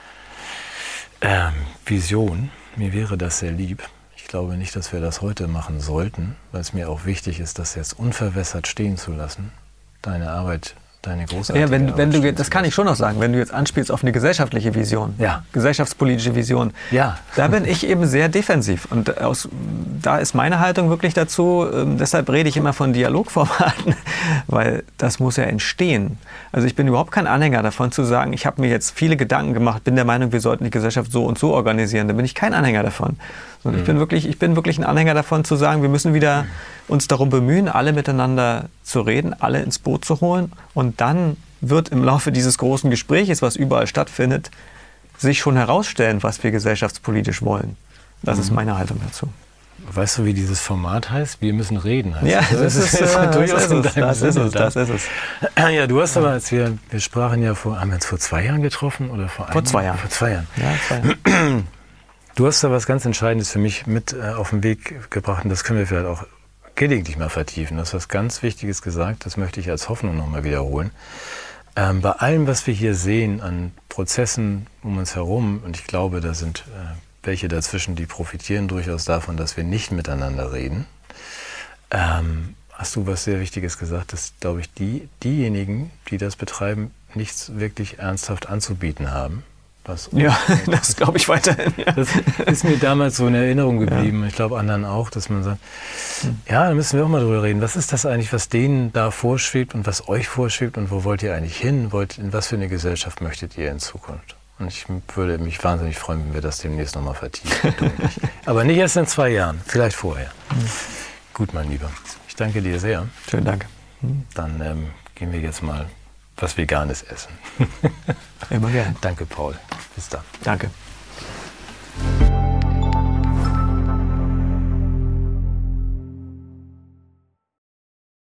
ähm, Vision. Mir wäre das sehr lieb. Ich glaube nicht, dass wir das heute machen sollten, weil es mir auch wichtig ist, das jetzt unverwässert stehen zu lassen. Deine Arbeit, deine großartige ja, wenn, Arbeit. Wenn du, das kann ich schon noch sagen, wenn du jetzt anspielst auf eine gesellschaftliche Vision, ja. gesellschaftspolitische Vision, ja. da bin ich eben sehr defensiv. Und aus, da ist meine Haltung wirklich dazu, ähm, deshalb rede ich immer von Dialogformaten, weil das muss ja entstehen. Also ich bin überhaupt kein Anhänger davon zu sagen, ich habe mir jetzt viele Gedanken gemacht, bin der Meinung, wir sollten die Gesellschaft so und so organisieren. Da bin ich kein Anhänger davon. Und ich bin wirklich, ich bin wirklich ein Anhänger davon zu sagen, wir müssen wieder uns darum bemühen, alle miteinander zu reden, alle ins Boot zu holen. Und dann wird im Laufe dieses großen Gespräches, was überall stattfindet, sich schon herausstellen, was wir gesellschaftspolitisch wollen. Das mhm. ist meine Haltung dazu. Weißt du, wie dieses Format heißt? Wir müssen reden. Heißt ja, das, das ist, ist äh, durchaus das, ist das, ist es, das ist es. Ja, du hast aber, als wir, wir sprachen ja vor, haben wir uns vor zwei Jahren getroffen? Oder vor, vor zwei Jahren. Vor zwei Jahren. Ja, zwei Jahren. Du hast da was ganz Entscheidendes für mich mit äh, auf den Weg gebracht, und das können wir vielleicht auch gelegentlich mal vertiefen. Du hast was ganz Wichtiges gesagt, das möchte ich als Hoffnung nochmal wiederholen. Ähm, bei allem, was wir hier sehen an Prozessen um uns herum, und ich glaube, da sind äh, welche dazwischen, die profitieren durchaus davon, dass wir nicht miteinander reden, ähm, hast du was sehr Wichtiges gesagt, dass, glaube ich, die, diejenigen, die das betreiben, nichts wirklich ernsthaft anzubieten haben. Was ja, das glaube ich weiterhin. Ja. Das ist mir damals so in Erinnerung geblieben. Ja. Ich glaube, anderen auch, dass man sagt, ja, da müssen wir auch mal drüber reden. Was ist das eigentlich, was denen da vorschwebt und was euch vorschwebt und wo wollt ihr eigentlich hin? Wollt, in was für eine Gesellschaft möchtet ihr in Zukunft? Und ich würde mich wahnsinnig freuen, wenn wir das demnächst nochmal vertiefen. Aber nicht erst in zwei Jahren, vielleicht vorher. Mhm. Gut, mein Lieber. Ich danke dir sehr. Schönen Dank. Mhm. Dann ähm, gehen wir jetzt mal was Veganes essen. Immer gern. Danke, Paul. Bis dann. Danke.